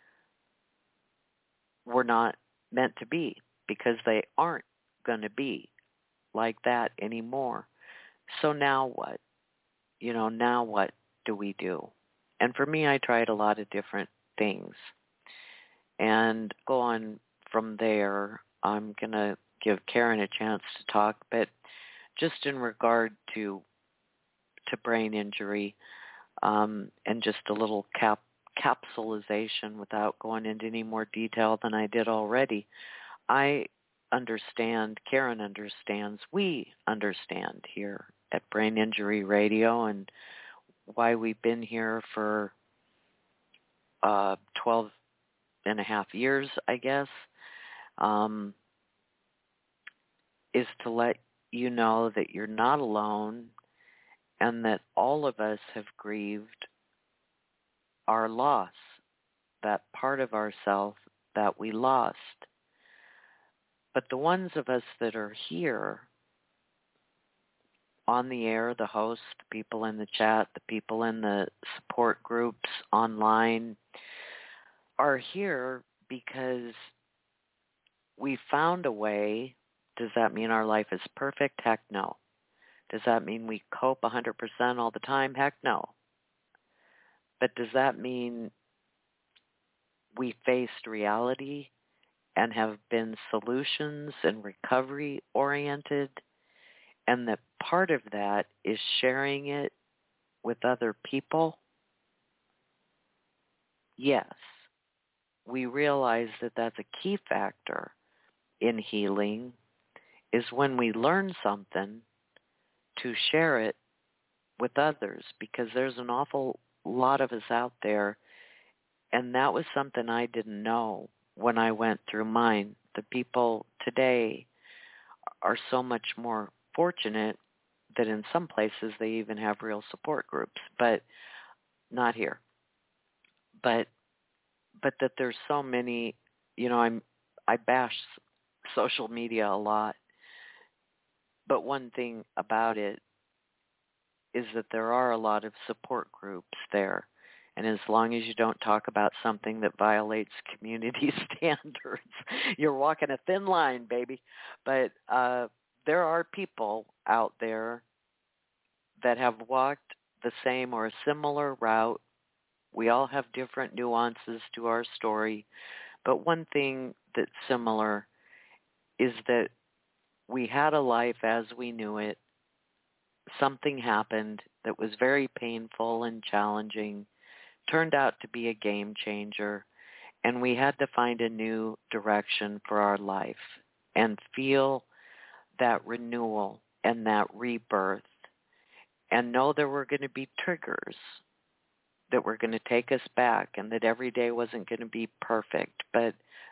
were not meant to be, because they aren't going to be like that anymore. So now what? You know, now what do we do? And for me, I tried a lot of different things. And go on from there, I'm going to give Karen a chance to talk, but just in regard to to brain injury, um, and just a little cap capsulization without going into any more detail than I did already, I understand, Karen understands, we understand here at Brain Injury Radio, and why we've been here for uh, twelve and a half years, I guess, um, is to let you know that you're not alone, and that all of us have grieved our loss, that part of ourself that we lost. But the ones of us that are here on the air, the hosts, the people in the chat, the people in the support groups online, are here because we found a way. Does that mean our life is perfect? Heck no. Does that mean we cope one hundred percent all the time? Heck no. But does that mean we faced reality and have been solutions and recovery oriented, and that part of that is sharing it with other people? Yes. We realize that that's a key factor in healing, is when we learn something to share it with others, because there's an awful lot of us out there, and that was something I didn't know when I went through mine. The people today are so much more fortunate that in some places they even have real support groups, but not here. But but that there's so many, you know, I'm I bash social media a lot, but one thing about it is that there are a lot of support groups there. And as long as you don't talk about something that violates community standards, you're walking a thin line, baby. But uh, there are people out there that have walked the same or a similar route. We all have different nuances to our story. But one thing that's similar is that we had a life as we knew it. Something happened that was very painful and challenging, turned out to be a game changer, and we had to find a new direction for our life and feel that renewal and that rebirth, and know there were going to be triggers that were going to take us back, and that every day wasn't going to be perfect, but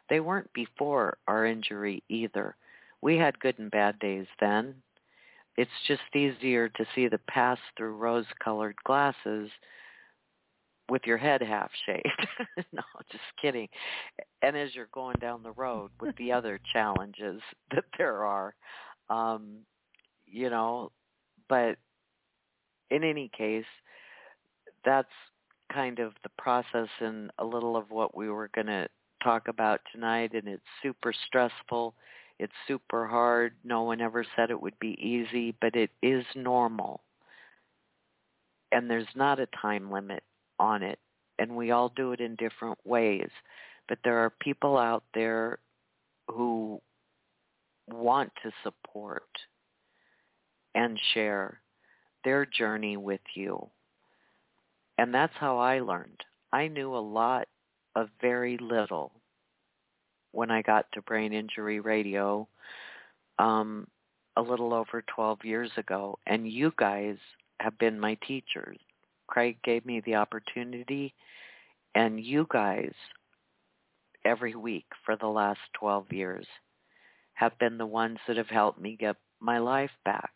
They weren't before our injury either. We had good and bad days then. It's just easier to see the past through rose-colored glasses with your head half shaved. No, just kidding. And as you're going down the road with the other challenges that there are, um, you know, but in any case, that's kind of the process and a little of what we were going to talk about tonight, and it's super stressful. It's super hard. No one ever said it would be easy, but it is normal. And there's not a time limit on it, and we all do it in different ways. But there are people out there who want to support and share their journey with you. And that's how I learned. I knew a lot of very little when I got to Brain Injury Radio um, a little over twelve years ago. And you guys have been my teachers. Craig gave me the opportunity, and you guys, every week for the last twelve years, have been the ones that have helped me get my life back.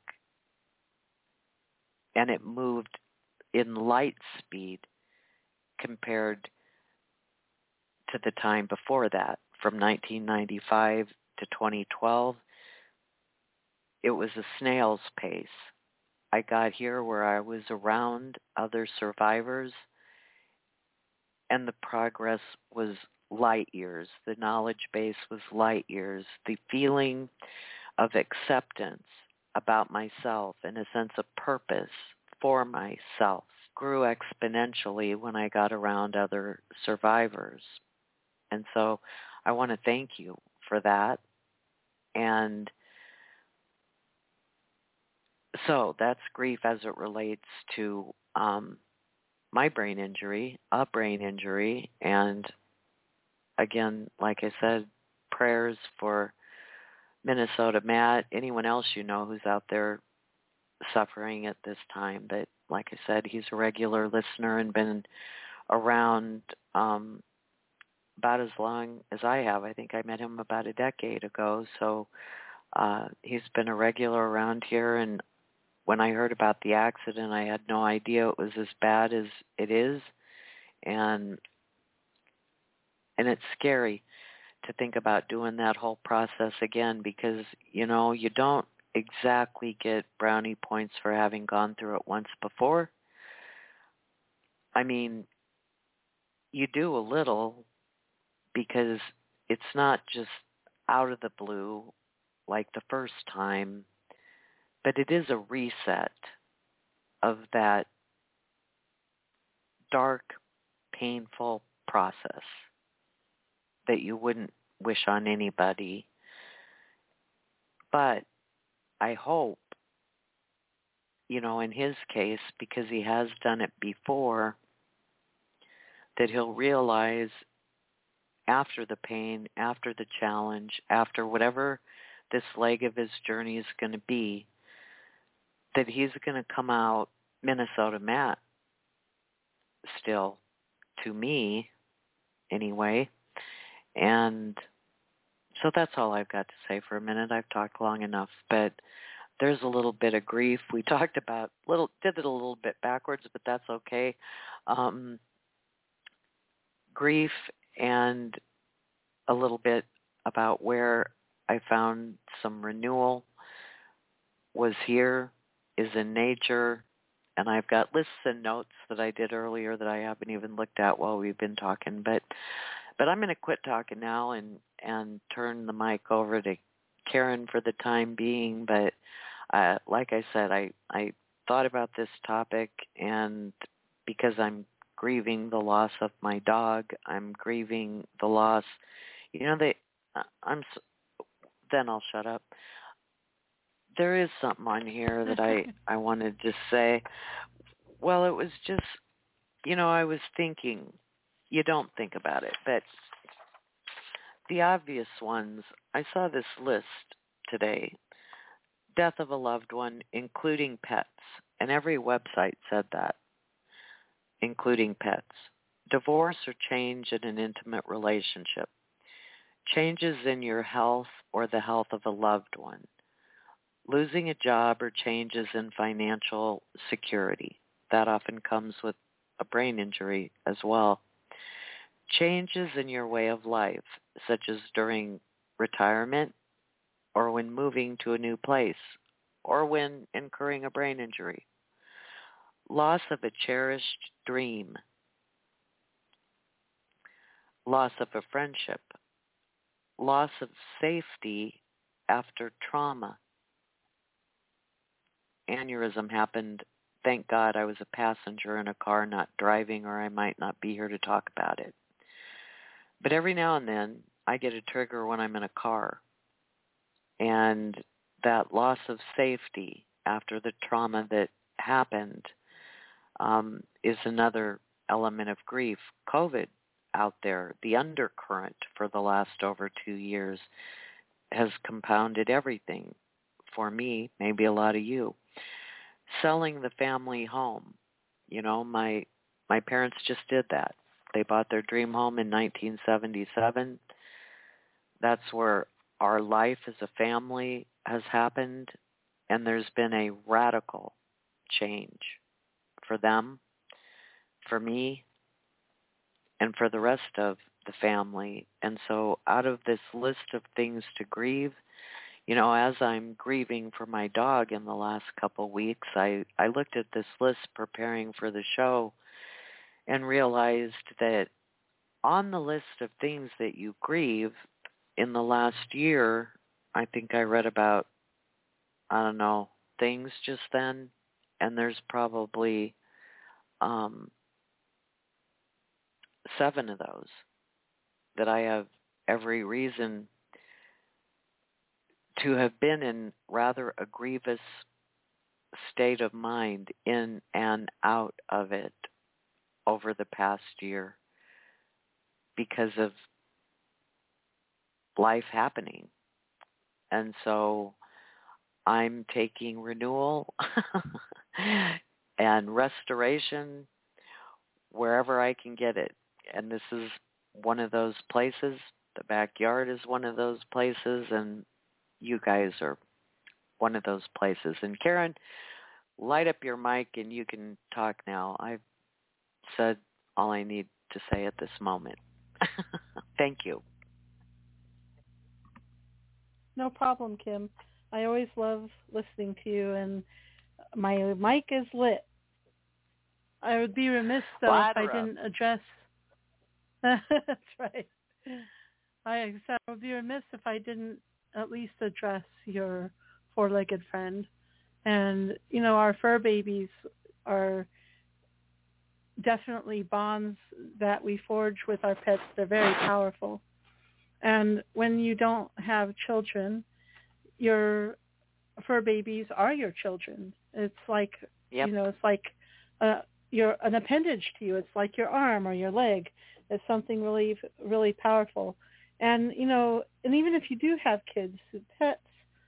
And it moved in light speed compared to the time before that. From nineteen ninety-five to twenty twelve, it was a snail's pace. I got here where I was around other survivors, and the progress was light years. The knowledge base was light years. The feeling of acceptance about myself and a sense of purpose for myself grew exponentially when I got around other survivors. And so I want to thank you for that. And so that's grief as it relates to um, my brain injury, a brain injury, and again, like I said, prayers for Minnesota Matt, anyone else you know who's out there suffering at this time. But like I said, he's a regular listener and been around um, about as long as I have. I think I met him about a decade ago, so uh, he's been a regular around here. And when I heard about the accident, I had no idea it was as bad as it is, and and it's scary to think about doing that whole process again, because, you know, you don't exactly get brownie points for having gone through it once before. I mean, you do a little, because it's not just out of the blue like the first time, but it is a reset of that dark, painful process that you wouldn't wish on anybody. But I hope, you know, in his case, because he has done it before, that he'll realize after the pain, after the challenge, after whatever this leg of his journey is going to be, that he's going to come out Minnesota Matt still, to me anyway. And so that's all I've got to say for a minute. I've talked long enough, but there's a little bit of grief. We talked about, little did it a little bit backwards, but that's okay. Um, grief and a little bit about where I found some renewal was here, is in nature, and I've got lists and notes that I did earlier that I haven't even looked at while we've been talking, but but I'm going to quit talking now and, and turn the mic over to Karen for the time being. But uh, like I said, I, I thought about this topic, and because I'm grieving the loss of my dog, I'm grieving the loss, you know, they, I'm, then I'll shut up. There is something on here that I, I wanted to say. Well, it was just, you know, I was thinking, you don't think about it, but the obvious ones, I saw this list today, death of a loved one, including pets, and every website said that, including pets, divorce or change in an intimate relationship, changes in your health or the health of a loved one, losing a job or changes in financial security. That often comes with a brain injury as well. Changes in your way of life, such as during retirement or when moving to a new place or when incurring a brain injury. Loss of a cherished dream. Loss of a friendship. Loss of safety after trauma. Aneurysm happened. Thank God I was a passenger in a car, not driving, or I might not be here to talk about it. But every now and then, I get a trigger when I'm in a car. And that loss of safety after the trauma that happened um, is another element of grief. COVID out there, the undercurrent for the last over two years has compounded everything for me, maybe a lot of you. Selling the family home. You know, my my parents just did that. They bought their dream home in nineteen seventy-seven. That's where our life as a family has happened, and there's been a radical change for them, for me, and for the rest of the family. And so out of this list of things to grieve, you know, as I'm grieving for my dog in the last couple weeks, I, I looked at this list preparing for the show and realized that on the list of things that you grieve in the last year, I think I read about, I don't know, things just then, and there's probably um, seven of those that I have every reason to have been in rather a grievous state of mind in and out of it over the past year because of life happening. And so I'm taking renewal and restoration wherever I can get it. And this is one of those places. The backyard is one of those places, and you guys are one of those places. And Karen, light up your mic and you can talk now. I've said all I need to say at this moment. Thank you. No problem, Kim. I always love listening to you, and my mic is lit. I would be remiss, though, if I didn't address... That's right. I said I would be remiss if I didn't at least address your four-legged friend. And, you know, our fur babies are definitely bonds that we forge with our pets. They're very powerful. And when you don't have children, your fur babies are your children. It's like, yep. you know, it's like uh, you're an appendage to you. It's like your arm or your leg. It's something really, really powerful. And, you know, and even if you do have kids, pets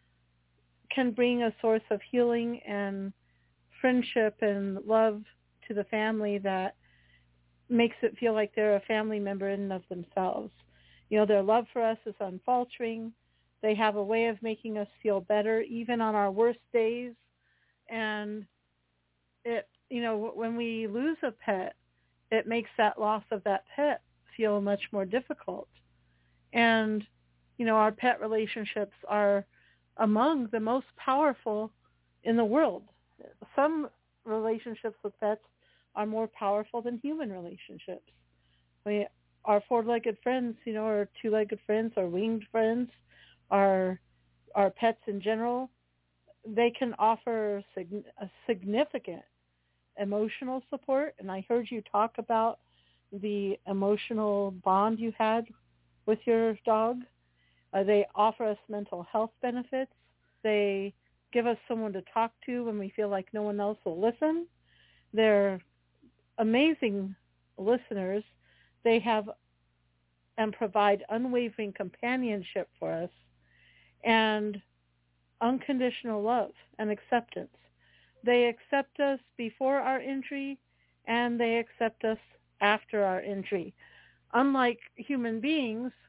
can bring a source of healing and friendship and love to the family that makes it feel like they're a family member in and of themselves. You know, their love for us is unfaltering. They have a way of making us feel better, even on our worst days. And it, you know, when we lose a pet, it makes that loss of that pet feel much more difficult. And, you know, our pet relationships are among the most powerful in the world. Some relationships with pets are more powerful than human relationships. We, our four-legged friends, you know, or two-legged friends, or winged friends, our our pets in general, they can offer sig- a significant emotional support. And I heard you talk about the emotional bond you had with your dog. Uh, they offer us mental health benefits. They give us someone to talk to when we feel like no one else will listen. They're amazing listeners. They have and provide unwavering companionship for us and unconditional love and acceptance. They accept us before our injury, and they accept us after our injury. Unlike human beings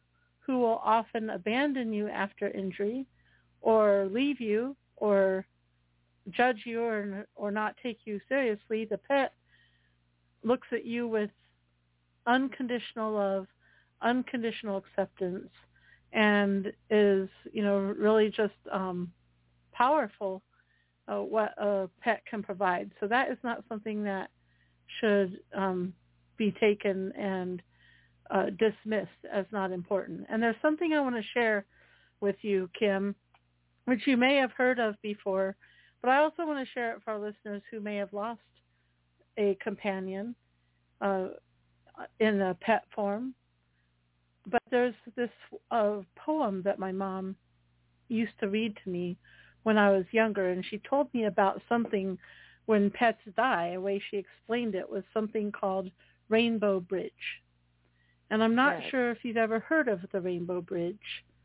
who will often abandon you after injury or leave you or judge you or, or not take you seriously, the pet looks at you with unconditional love, unconditional acceptance, and is, you know, really just um, powerful uh, what a pet can provide. So that is not something that should um, be taken and uh, dismissed as not important. And there's something I want to share with you, Kim, which you may have heard of before, but I also want to share it for our listeners who may have lost a companion uh, in a pet form. But there's this uh, poem that my mom used to read to me when I was younger, and she told me about something when pets die. A way she explained it was something called Rainbow Bridge. And I'm not right. sure if you've ever heard of the Rainbow Bridge,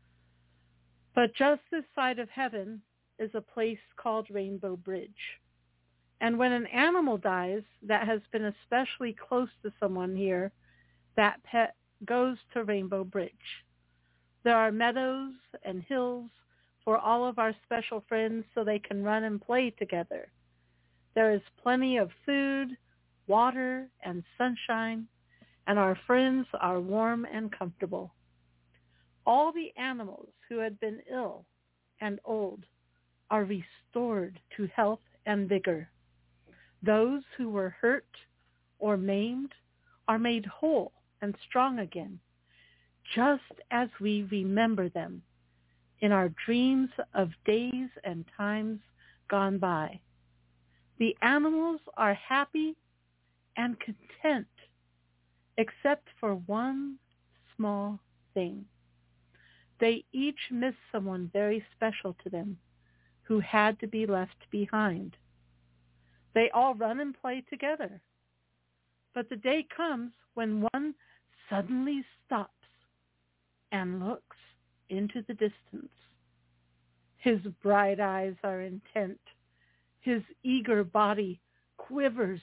but just this side of heaven is a place called Rainbow Bridge. And when an animal dies that has been especially close to someone here, that pet goes to Rainbow Bridge. There are meadows and hills for all of our special friends so they can run and play together. There is plenty of food, water, and sunshine, and our friends are warm and comfortable. All the animals who had been ill and old are restored to health and vigor. Those who were hurt or maimed are made whole and strong again, just as we remember them in our dreams of days and times gone by. The animals are happy and content, except for one small thing. They each miss someone very special to them who had to be left behind. They all run and play together. But the day comes when one suddenly stops and looks into the distance. His bright eyes are intent. His eager body quivers.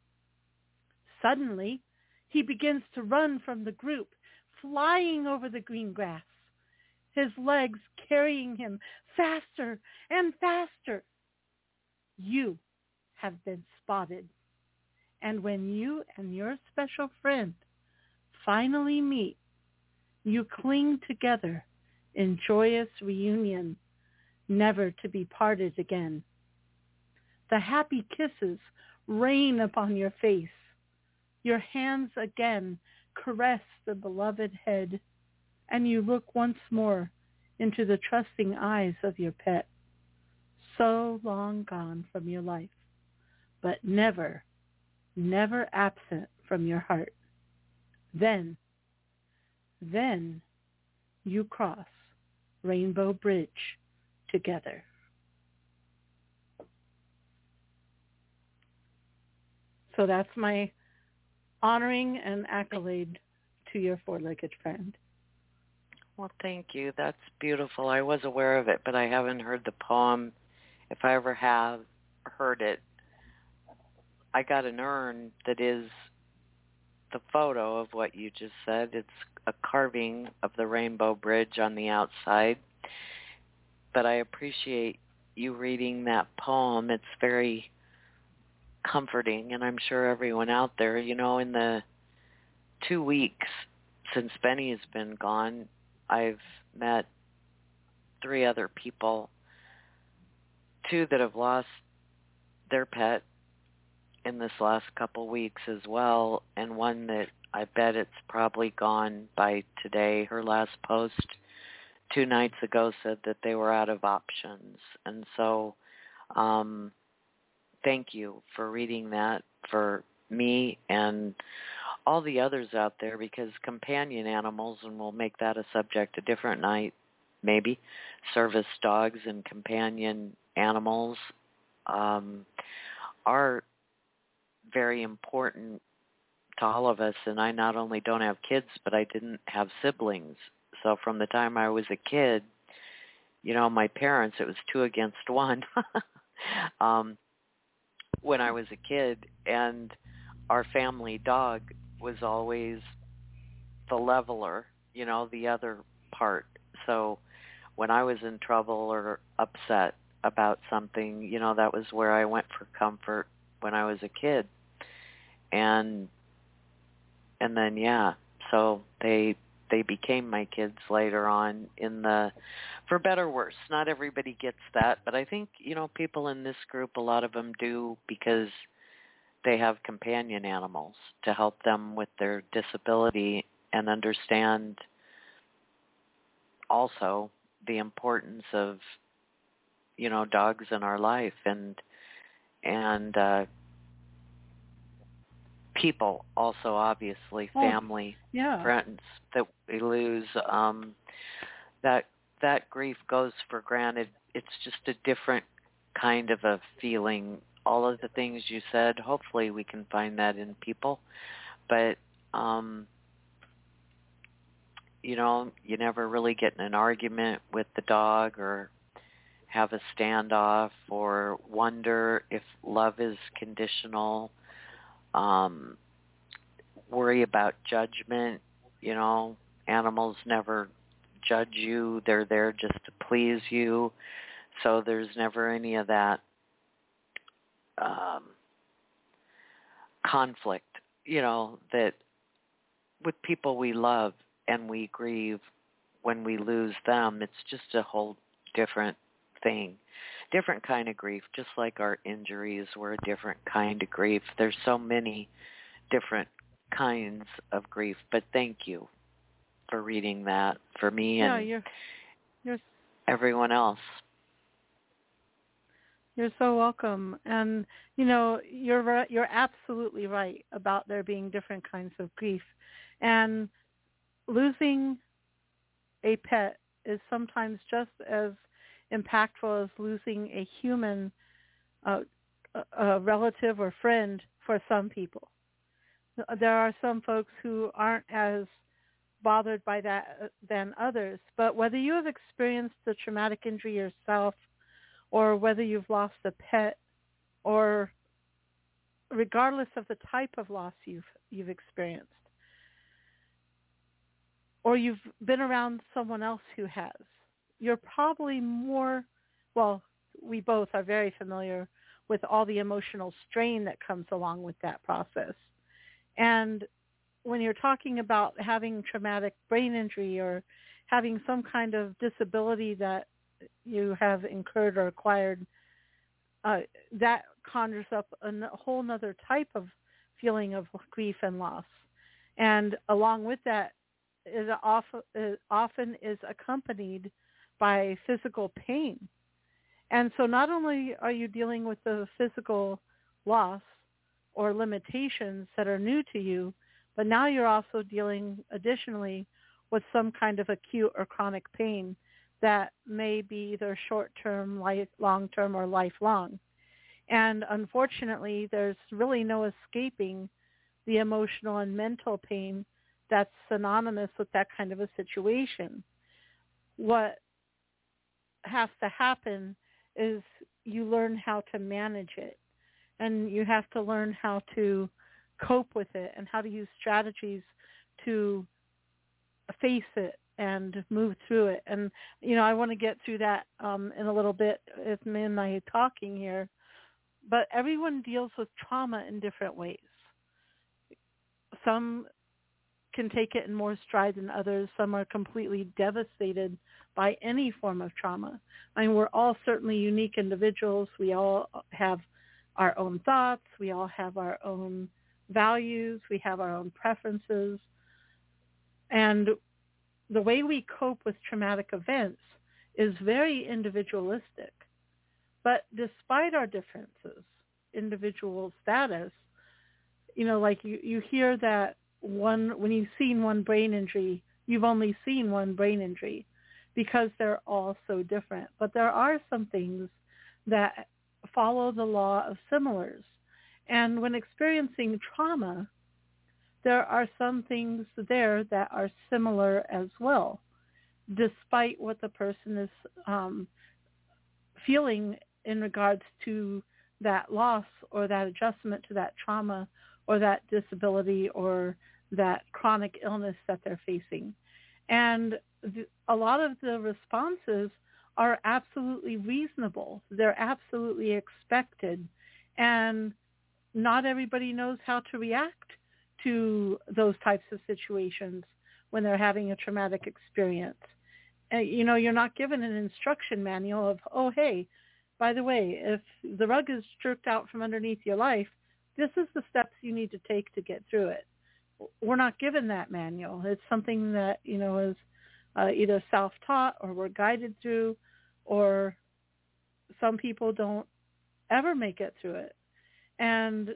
Suddenly, he begins to run from the group, flying over the green grass, his legs carrying him faster and faster. You have been spotted. And when you and your special friend finally meet, you cling together in joyous reunion, never to be parted again. The happy kisses rain upon your face. Your hands again caress the beloved head, and you look once more into the trusting eyes of your pet, so long gone from your life, but never, never absent from your heart. Then, then you cross Rainbow Bridge together. So that's my honoring and accolade to your four-legged friend. Well, thank you. That's beautiful. I was aware of it, but I haven't heard the poem. If I ever have heard it, I got an urn that is the photo of what you just said. It's a carving of the Rainbow Bridge on the outside. But I appreciate you reading that poem. It's very comforting, and I'm sure everyone out there, you know, in the two weeks since Benny has been gone, I've met three other people, two that have lost their pet in this last couple weeks as well, and one that I bet it's probably gone by today. Her last post two nights ago said that they were out of options. And so um, thank you for reading that for me and all the others out there, because companion animals, and we'll make that a subject a different night, maybe, service dogs and companion animals um, are very important to all of us. And I not only don't have kids, but I didn't have siblings. So from the time I was a kid, you know, my parents, it was two against one um, when I was a kid. And our family dog was always the leveler, you know, the other part. So when I was in trouble or upset about something, you know, that was where I went for comfort when I was a kid. And and then yeah, so they they became my kids later on in the, for better or worse. Not everybody gets that, but I think, you know, people in this group, a lot of them do because they have companion animals to help them with their disability and understand also the importance of, you know, dogs in our life and and uh, people also, obviously, family, oh, yeah. friends that we lose. Um, that that grief goes for granted. It's just a different kind of a feeling. All of the things you said, hopefully we can find that in people. But, um, you know, you never really get in an argument with the dog or have a standoff or wonder if love is conditional, um, worry about judgment. You know, animals never judge you. They're there just to please you. So there's never any of that um, conflict, you know, that with people we love and we grieve when we lose them. It's just a whole different thing, different kind of grief, just like our injuries were a different kind of grief. There's so many different kinds of grief, but thank you for reading that for me yeah, and you're, you're, everyone else. You're so welcome. And, you know, you're right, you're absolutely right about there being different kinds of grief. And losing a pet is sometimes just as impactful as losing a human, uh, a, a relative or friend for some people. There are some folks who aren't as bothered by that than others. But whether you have experienced a traumatic injury yourself or whether you've lost a pet, or regardless of the type of loss you've you've experienced, or you've been around someone else who has, you're probably more, well, we both are very familiar with all the emotional strain that comes along with that process. And when you're talking about having traumatic brain injury or having some kind of disability that you have incurred or acquired, uh, that conjures up a n- whole other type of feeling of grief and loss. And along with that, it often, it often is accompanied by physical pain. And so not only are you dealing with the physical loss or limitations that are new to you, but now you're also dealing additionally with some kind of acute or chronic pain that may be either short-term, life, long-term, or lifelong. And unfortunately, there's really no escaping the emotional and mental pain that's synonymous with that kind of a situation. What has to happen is you learn how to manage it, and you have to learn how to cope with it and how to use strategies to face it and move through it. And, you know, I want to get through that um, in a little bit as me and I talking here. But everyone deals with trauma in different ways. Some can take it in more stride than others. Some are completely devastated by any form of trauma. I mean, we're all certainly unique individuals. We all have our own thoughts. We all have our own values. We have our own preferences. And the way we cope with traumatic events is very individualistic. But despite our differences, individual status, you know, like you, you hear that one, when you've seen one brain injury, you've only seen one brain injury because they're all so different. But there are some things that follow the law of similars. And when experiencing trauma, there are some things there that are similar as well, despite what the person is um, feeling in regards to that loss or that adjustment to that trauma or that disability or that chronic illness that they're facing. And the, a lot of the responses are absolutely reasonable. They're absolutely expected. And not everybody knows how to react to those types of situations when they're having a traumatic experience. And, you know, you're not given an instruction manual of, oh, hey, by the way, if the rug is jerked out from underneath your life, this is the steps you need to take to get through it. We're not given that manual. It's something that, you know, is uh, either self-taught or we're guided through, or some people don't ever make it through it. And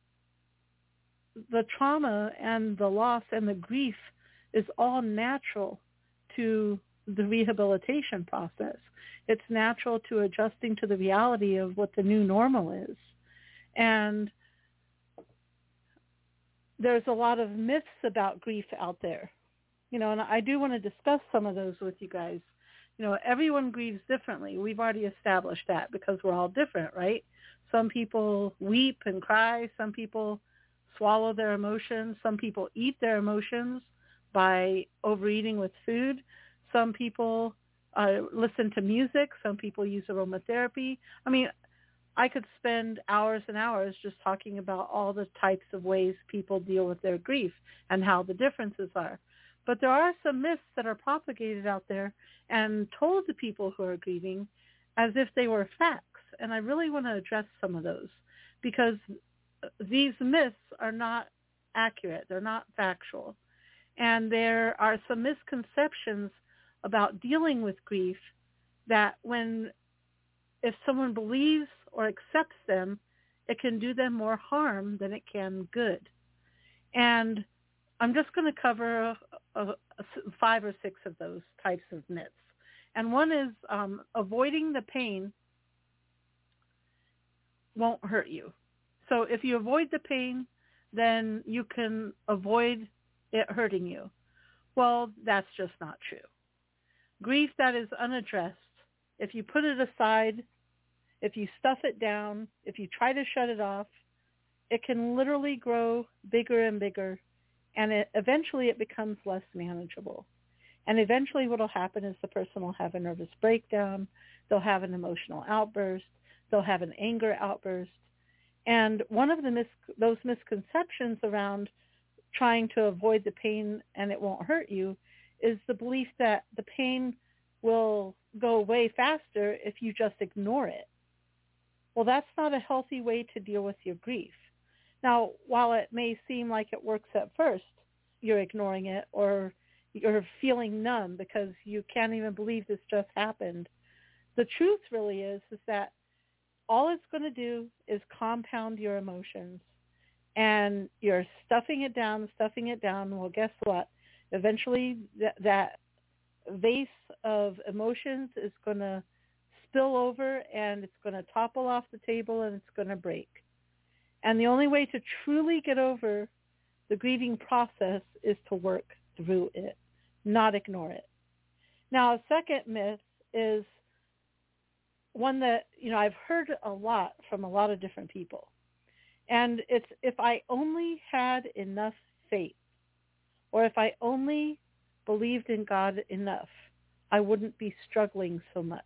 the trauma and the loss and the grief is all natural to the rehabilitation process. It's natural to adjusting to the reality of what the new normal is. And there's a lot of myths about grief out there, you know, and I do want to discuss some of those with you guys. You know, everyone grieves differently. We've already established that because we're all different, right? Some people weep and cry. Some people swallow their emotions. Some people eat their emotions by overeating with food. Some people uh, listen to music. Some people use aromatherapy. I mean, I could spend hours and hours just talking about all the types of ways people deal with their grief and how the differences are. But there are some myths that are propagated out there and told to people who are grieving as if they were facts. And I really want to address some of those because these myths are not accurate. They're not factual. And there are some misconceptions about dealing with grief that when, if someone believes or accepts them, it can do them more harm than it can good. And I'm just going to cover a, a, a five or six of those types of myths. And one is um, avoiding the pain won't hurt you. So if you avoid the pain, then you can avoid it hurting you. Well, that's just not true. Grief that is unaddressed, if you put it aside, if you stuff it down, if you try to shut it off, it can literally grow bigger and bigger, and it, eventually it becomes less manageable. And eventually what will happen is the person will have a nervous breakdown, they'll have an emotional outburst, they'll have an anger outburst. And one of the mis- those misconceptions around trying to avoid the pain and it won't hurt you is the belief that the pain will go away faster if you just ignore it. Well, that's not a healthy way to deal with your grief. Now, while it may seem like it works at first, you're ignoring it or you're feeling numb because you can't even believe this just happened. The truth really is, is that all it's going to do is compound your emotions. And you're stuffing it down, stuffing it down. Well, guess what? Eventually th- that vase of emotions is going to spill over and it's going to topple off the table and it's going to break. And the only way to truly get over the grieving process is to work through it, not ignore it. Now, a second myth is one that, you know, I've heard a lot from a lot of different people. And it's if I only had enough faith, or if I only believed in God enough, I wouldn't be struggling so much.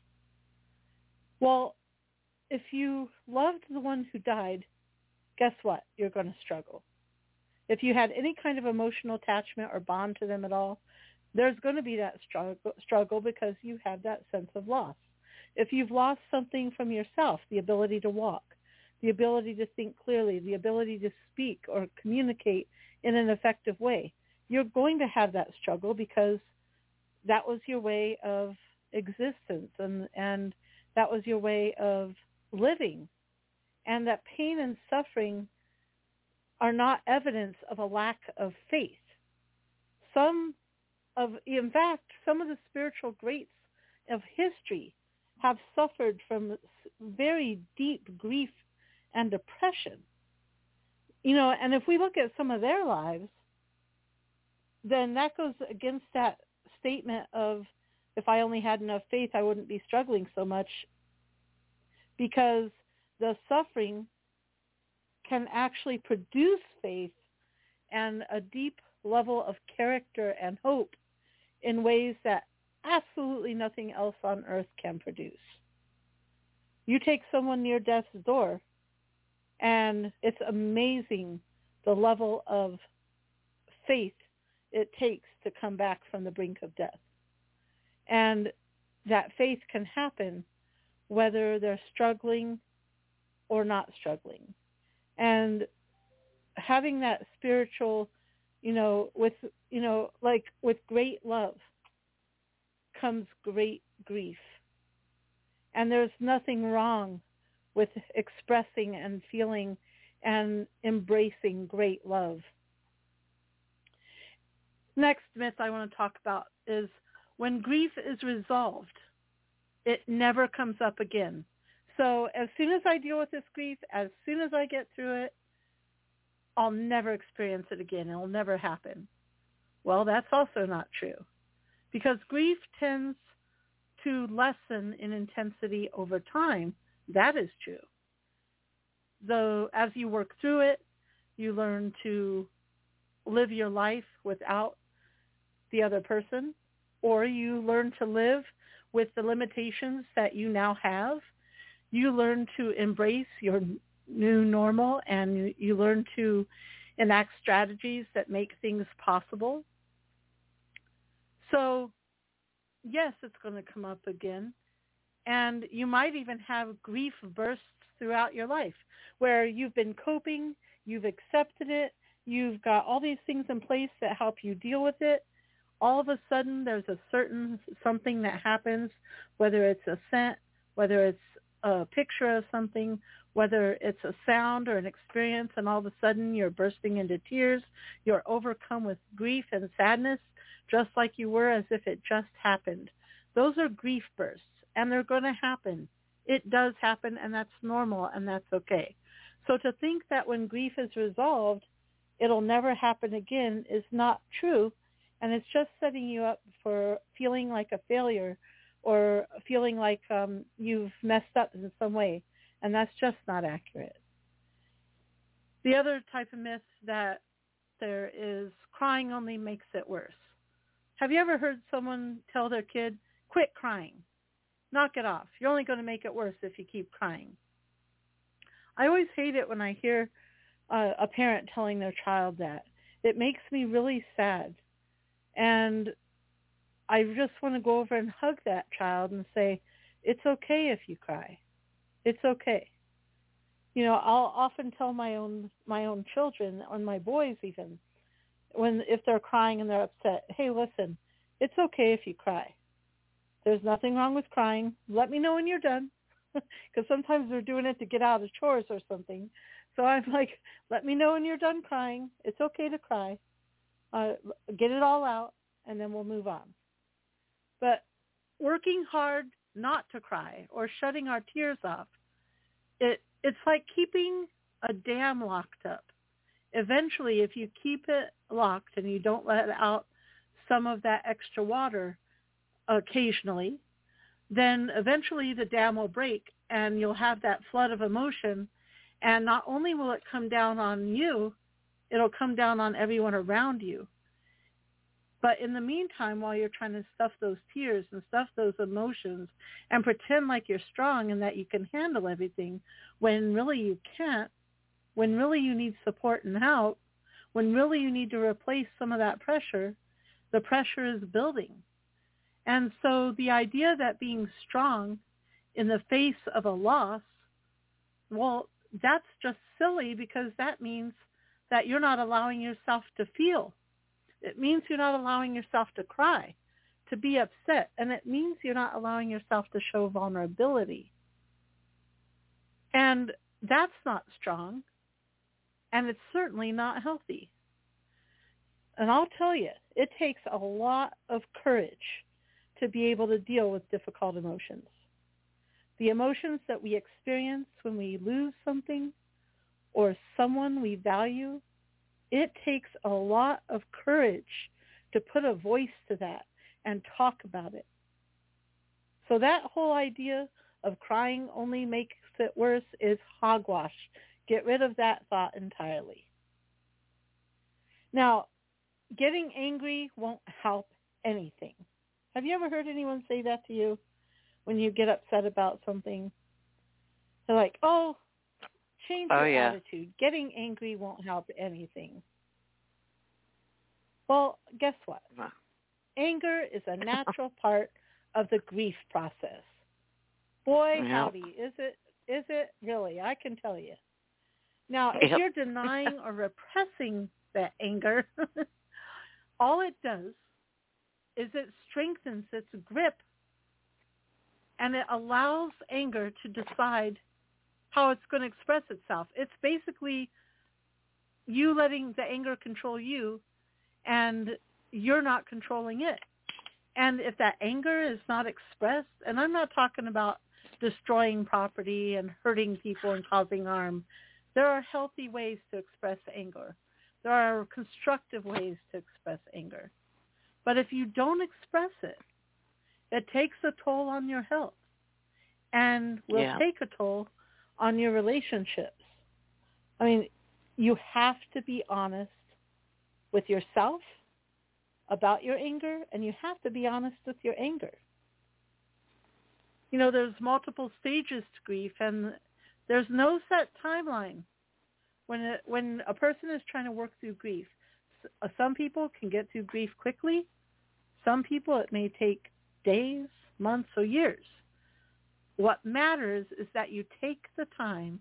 Well, if you loved the one who died, guess what? You're going to struggle. If you had any kind of emotional attachment or bond to them at all, there's going to be that struggle, struggle because you have that sense of loss. If you've lost something from yourself, the ability to walk, the ability to think clearly, the ability to speak or communicate in an effective way, you're going to have that struggle because that was your way of existence and, and that was your way of living. And that pain and suffering are not evidence of a lack of faith. Some of, in fact, some of the spiritual greats of history have suffered from very deep grief and depression. You know, and if we look at some of their lives, then that goes against that statement of if I only had enough faith, I wouldn't be struggling so much, because the suffering can actually produce faith and a deep level of character and hope in ways that absolutely nothing else on earth can produce. You take someone near death's door, and it's amazing the level of faith it takes to come back from the brink of death. And that faith can happen whether they're struggling or not struggling. And having that spiritual, you know, with, you know, like with great love comes great grief. And there's nothing wrong with expressing and feeling and embracing great love. Next myth I want to talk about is when grief is resolved, it never comes up again. So as soon as I deal with this grief, as soon as I get through it, I'll never experience it again. It'll never happen. Well, that's also not true, because grief tends to lessen in intensity over time. That is true. Though as you work through it, you learn to live your life without the other person, or you learn to live with the limitations that you now have. You learn to embrace your new normal, and you learn to enact strategies that make things possible. So, yes, it's going to come up again. And you might even have grief bursts throughout your life where you've been coping, you've accepted it, you've got all these things in place that help you deal with it. All of a sudden, there's a certain something that happens, whether it's a scent, whether it's a picture of something, whether it's a sound or an experience, and all of a sudden you're bursting into tears. You're overcome with grief and sadness, just like you were as if it just happened. Those are grief bursts, and they're going to happen. It does happen, and that's normal, and that's okay. So to think that when grief is resolved, it'll never happen again is not true, and it's just setting you up for feeling like a failure or feeling like um, you've messed up in some way, and that's just not accurate. The other type of myth that there is, crying only makes it worse. Have you ever heard someone tell their kid, quit crying, knock it off, you're only going to make it worse if you keep crying? I always hate it when I hear uh, a parent telling their child that. It makes me really sad. And I just want to go over and hug that child and say, it's okay if you cry. It's okay. You know, I'll often tell my own my own children, or my boys even, when if they're crying and they're upset, hey, listen, it's okay if you cry. There's nothing wrong with crying. Let me know when you're done. Because sometimes they're doing it to get out of chores or something. So I'm like, let me know when you're done crying. It's okay to cry. Uh, get it all out, and then we'll move on. But working hard not to cry or shutting our tears off, it it's like keeping a dam locked up. Eventually, if you keep it locked and you don't let out some of that extra water occasionally, then eventually the dam will break and you'll have that flood of emotion. And not only will it come down on you, it'll come down on everyone around you. But in the meantime, while you're trying to stuff those tears and stuff those emotions and pretend like you're strong and that you can handle everything, when really you can't, when really you need support and help, when really you need to replace some of that pressure, the pressure is building. And so the idea that being strong in the face of a loss, well, that's just silly, because that means that you're not allowing yourself to feel. It means you're not allowing yourself to cry, to be upset, and it means you're not allowing yourself to show vulnerability. And that's not strong, and it's certainly not healthy. And I'll tell you, it takes a lot of courage to be able to deal with difficult emotions. The emotions that we experience when we lose something or someone we value, it takes a lot of courage to put a voice to that and talk about it. So that whole idea of crying only makes it worse is hogwash. Get rid of that thought entirely. Now, getting angry won't help anything. Have you ever heard anyone say that to you when you get upset about something? They're like, oh, change Oh, your yeah. attitude. Getting angry won't help anything. Well, guess what? Wow. Anger is a natural part of the grief process. Boy, Yep. howdy, is it? Is it really? I can tell you. Now, if Yep. you're denying or repressing that anger, all it does is it strengthens its grip, and it allows anger to decide how it's going to express itself. It's basically you letting the anger control you, and you're not controlling it. And if that anger is not expressed, and I'm not talking about destroying property and hurting people and causing harm, there are healthy ways to express anger. There are constructive ways to express anger. But if you don't express it, it takes a toll on your health and will Yeah. take a toll on your relationships. I mean, you have to be honest with yourself about your anger, and you have to be honest with your anger. You know, there's multiple stages to grief, and there's no set timeline. When it, when a person is trying to work through grief, some people can get through grief quickly. Some people, it may take days, months, or years. What matters is that you take the time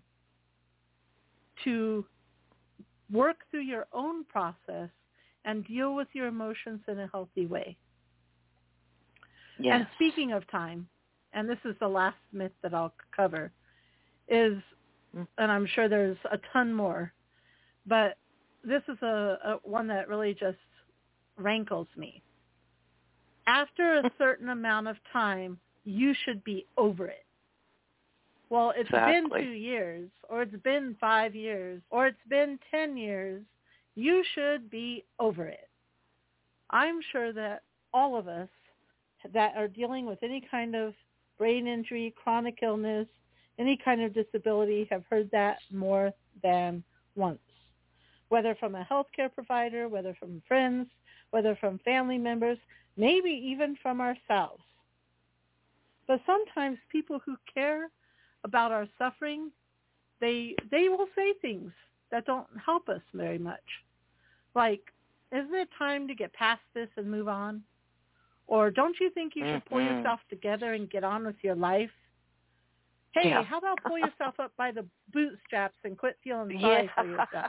to work through your own process and deal with your emotions in a healthy way. Yes. And speaking of time, and this is the last myth that I'll cover, is, and I'm sure there's a ton more, but this is a, a one that really just rankles me. After a certain amount of time, you should be over it. Well, it's Exactly. been two years, or it's been five years, or it's been ten years. You should be over it. I'm sure that all of us that are dealing with any kind of brain injury, chronic illness, any kind of disability have heard that more than once, whether from a healthcare provider, whether from friends, whether from family members, maybe even from ourselves. But sometimes people who care about our suffering, they they will say things that don't help us very much. Like, isn't it time to get past this and move on? Or don't you think you should pull Mm-hmm. yourself together and get on with your life? Hey, Yeah. how about pull yourself up by the bootstraps and quit feeling sorry Yeah. for yourself?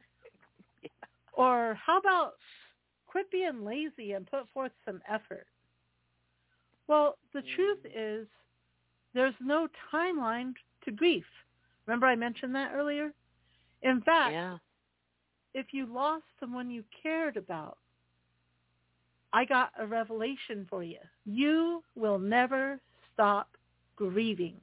Or how about quit being lazy and put forth some effort? Well, the truth is there's no timeline to grief. Remember I mentioned that earlier? In fact, Yeah. if you lost someone you cared about, I got a revelation for you. You will never stop grieving.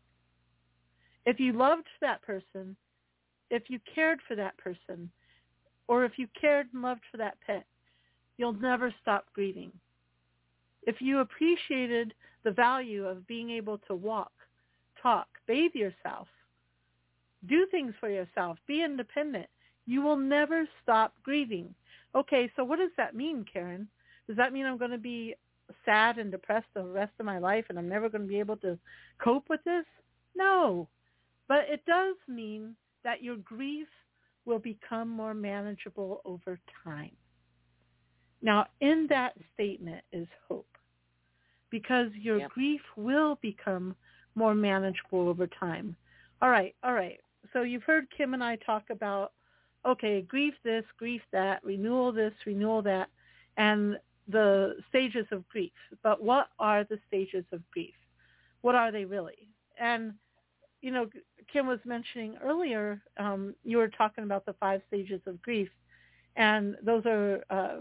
If you loved that person, if you cared for that person, or if you cared and loved for that pet, you'll never stop grieving. If you appreciated the value of being able to walk, talk, bathe yourself, do things for yourself, be independent, you will never stop grieving. Okay, so what does that mean, Karen? Does that mean I'm going to be sad and depressed the rest of my life and I'm never going to be able to cope with this? No. But it does mean that your grief will become more manageable over time. Now, in that statement is hope, because your Yep. grief will become more manageable over time. All right, all right. So you've heard Kim and I talk about, okay, grief this, grief that, renewal this, renewal that, and the stages of grief. But what are the stages of grief? What are they really? And, you know, Kim was mentioning earlier, um, you were talking about the five stages of grief, and those are uh,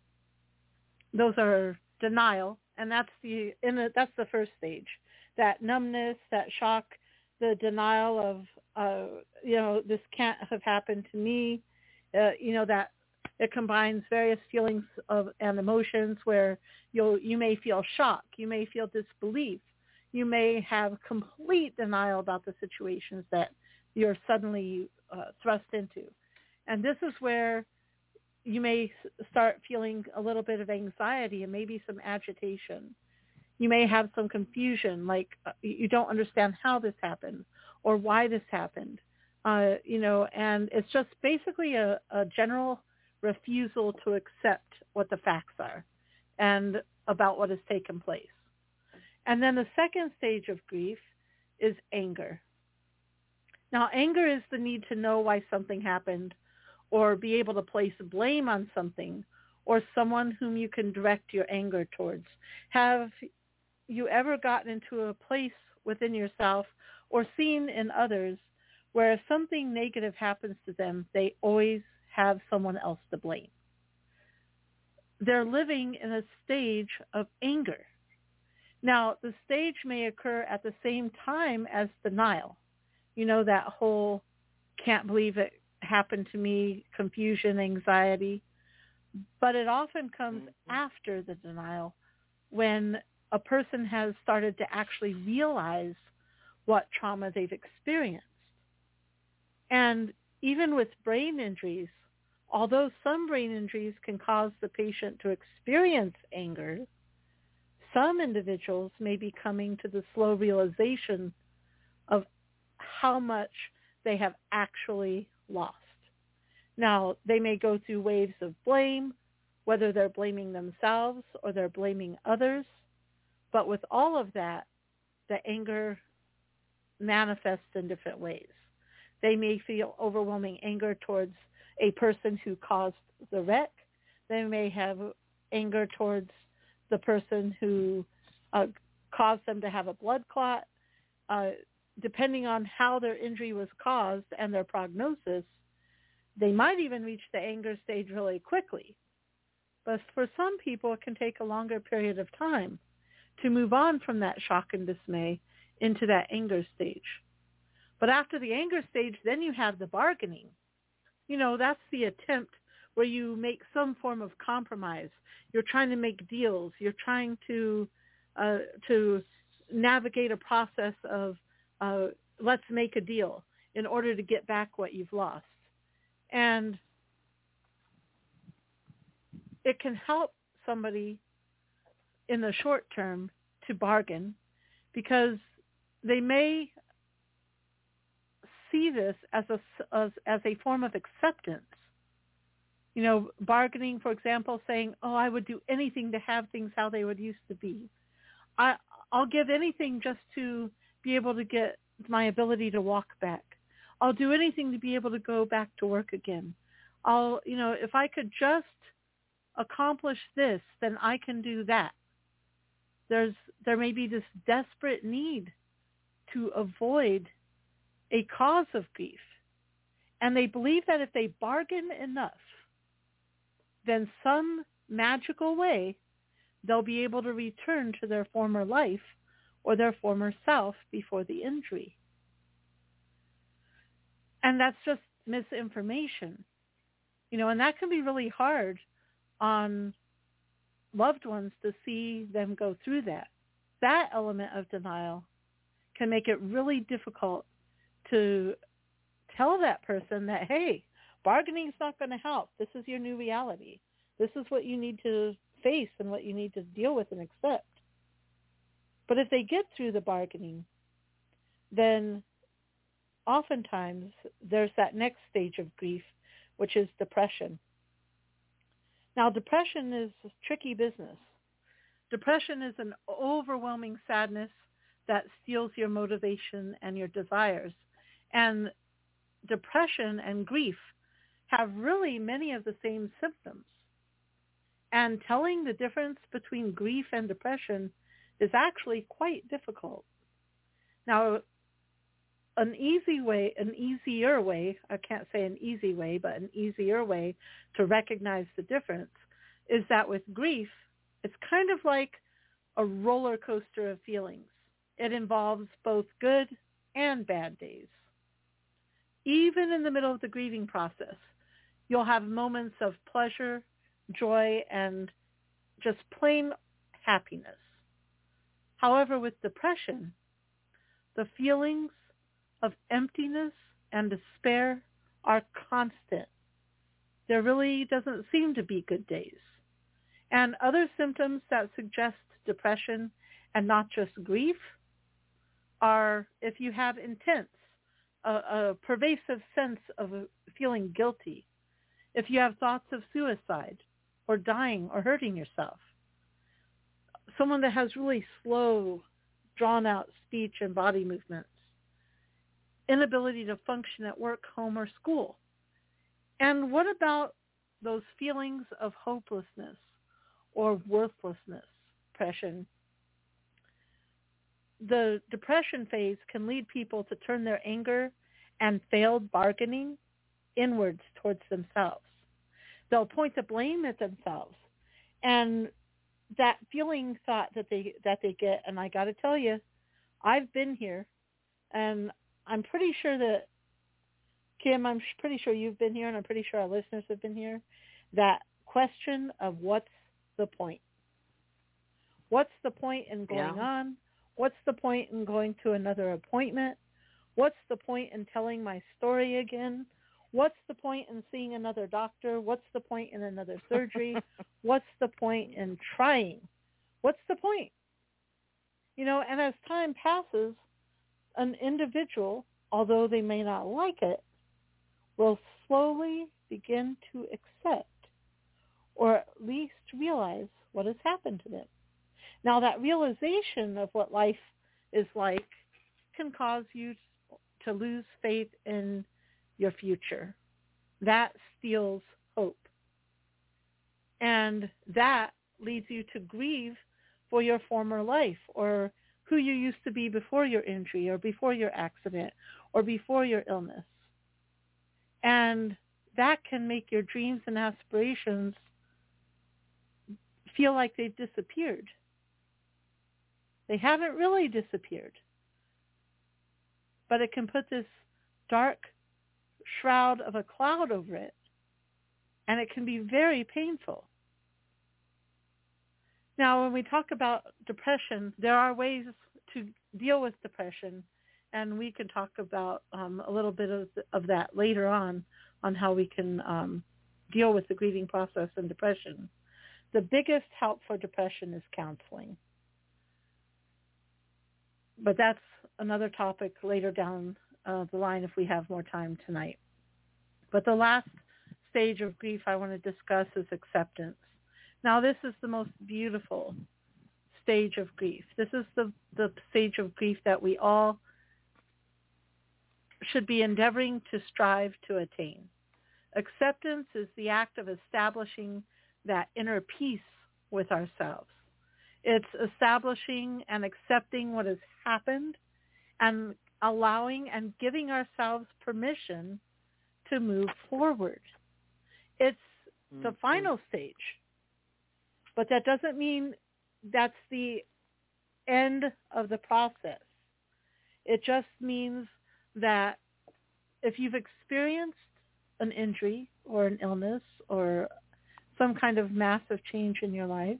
those are denial, and that's the in the, that's the first stage. That numbness, that shock, the denial of, uh, you know, this can't have happened to me. Uh, you know, that it combines various feelings of and emotions where you'll you may feel shock, you may feel disbelief, you may have complete denial about the situations that you're suddenly uh, thrust into, and this is where you may start feeling a little bit of anxiety and maybe some agitation. You may have some confusion, like uh, you don't understand how this happened or why this happened, uh, you know, and it's just basically a, a general refusal to accept what the facts are and about what has taken place. And then the second stage of grief is anger. Now, anger is the need to know why something happened or be able to place blame on something or someone whom you can direct your anger towards. Have you ever gotten into a place within yourself or seen in others where if something negative happens to them, they always have someone else to blame? They're living in a stage of anger. Now, the stage may occur at the same time as denial. You know, that whole can't believe it happened to me, confusion, anxiety. But it often comes mm-hmm. after the denial, when a person has started to actually realize what trauma they've experienced. And even with brain injuries, although some brain injuries can cause the patient to experience anger, some individuals may be coming to the slow realization of how much they have actually lost. Now, they may go through waves of blame, whether they're blaming themselves or they're blaming others. But with all of that, the anger manifests in different ways. They may feel overwhelming anger towards a person who caused the wreck. They may have anger towards the person who uh, caused them to have a blood clot. Uh, depending on how their injury was caused and their prognosis, they might even reach the anger stage really quickly. But for some people, it can take a longer period of time to move on from that shock and dismay into that anger stage. But after the anger stage, then you have the bargaining. You know, that's the attempt where you make some form of compromise. You're trying to make deals. You're trying to uh, to navigate a process of uh, let's make a deal in order to get back what you've lost. And it can help somebody in the short term to bargain because they may see this as a, as, as a form of acceptance. You know, bargaining, for example, saying, oh, I would do anything to have things how they would used to be. I, I'll give anything just to be able to get my ability to walk back. I'll do anything to be able to go back to work again. I'll, you know, if I could just accomplish this, then I can do that. There's, there may be this desperate need to avoid a cause of grief. And they believe that if they bargain enough, then some magical way they'll be able to return to their former life or their former self before the injury. And that's just misinformation. You know, and that can be really hard on loved ones to see them go through that. That element of denial can make it really difficult to tell that person that, hey, bargaining is not going to help. This is your new reality. This is what you need to face and what you need to deal with and accept. But if they get through the bargaining, then oftentimes there's that next stage of grief, which is depression. Now, depression is tricky business. Depression is an overwhelming sadness that steals your motivation and your desires. And depression and grief have really many of the same symptoms. And telling the difference between grief and depression is actually quite difficult. Now, an easy way, an easier way, I can't say an easy way, but an easier way to recognize the difference is that with grief, it's kind of like a roller coaster of feelings. It involves both good and bad days. Even in the middle of the grieving process, you'll have moments of pleasure, joy, and just plain happiness. However, with depression, the feelings of emptiness and despair are constant. there really doesn't seem to be good days. And other symptoms that suggest depression and not just grief are if you have intense, a, a pervasive sense of feeling guilty, if you have thoughts of suicide or dying or hurting yourself, someone that has really slow, drawn-out speech and body movements, inability to function at work, home, or school. And what about those feelings of hopelessness or worthlessness, depression? The depression phase can lead people to turn their anger and failed bargaining inwards towards themselves. They'll point the blame at themselves. And that feeling thought that they that they get, and I got to tell you, I've been here, and I'm pretty sure that, Kim, I'm pretty sure you've been here, and I'm pretty sure our listeners have been here, that question of what's the point? What's the point in going Yeah. on? What's the point in going to another appointment? What's the point in telling my story again? What's the point in seeing another doctor? What's the point in another surgery? What's the point in trying? What's the point? You know, and as time passes, an individual, although they may not like it, will slowly begin to accept or at least realize what has happened to them. Now, that realization of what life is like can cause you to lose faith in your future. That steals hope. And that leads you to grieve for your former life or who you used to be before your injury or before your accident or before your illness. And that can make your dreams and aspirations feel like they've disappeared. They haven't really disappeared. But it can put this dark shroud of a cloud over it, and it can be very painful. Now, when we talk about depression, there are ways to deal with depression, and we can talk about um, a little bit of, of that later on, on how we can um, deal with the grieving process and depression. The biggest help for depression is counseling. But that's another topic later down uh, the line if we have more time tonight. But the last stage of grief I want to discuss is acceptance. Now, this is the most beautiful stage of grief. This is the, the stage of grief that we all should be endeavoring to strive to attain. Acceptance is the act of establishing that inner peace with ourselves. It's establishing and accepting what has happened and allowing and giving ourselves permission to move forward. It's mm-hmm. the final stage. But that doesn't mean that's the end of the process. It just means that if you've experienced an injury or an illness or some kind of massive change in your life,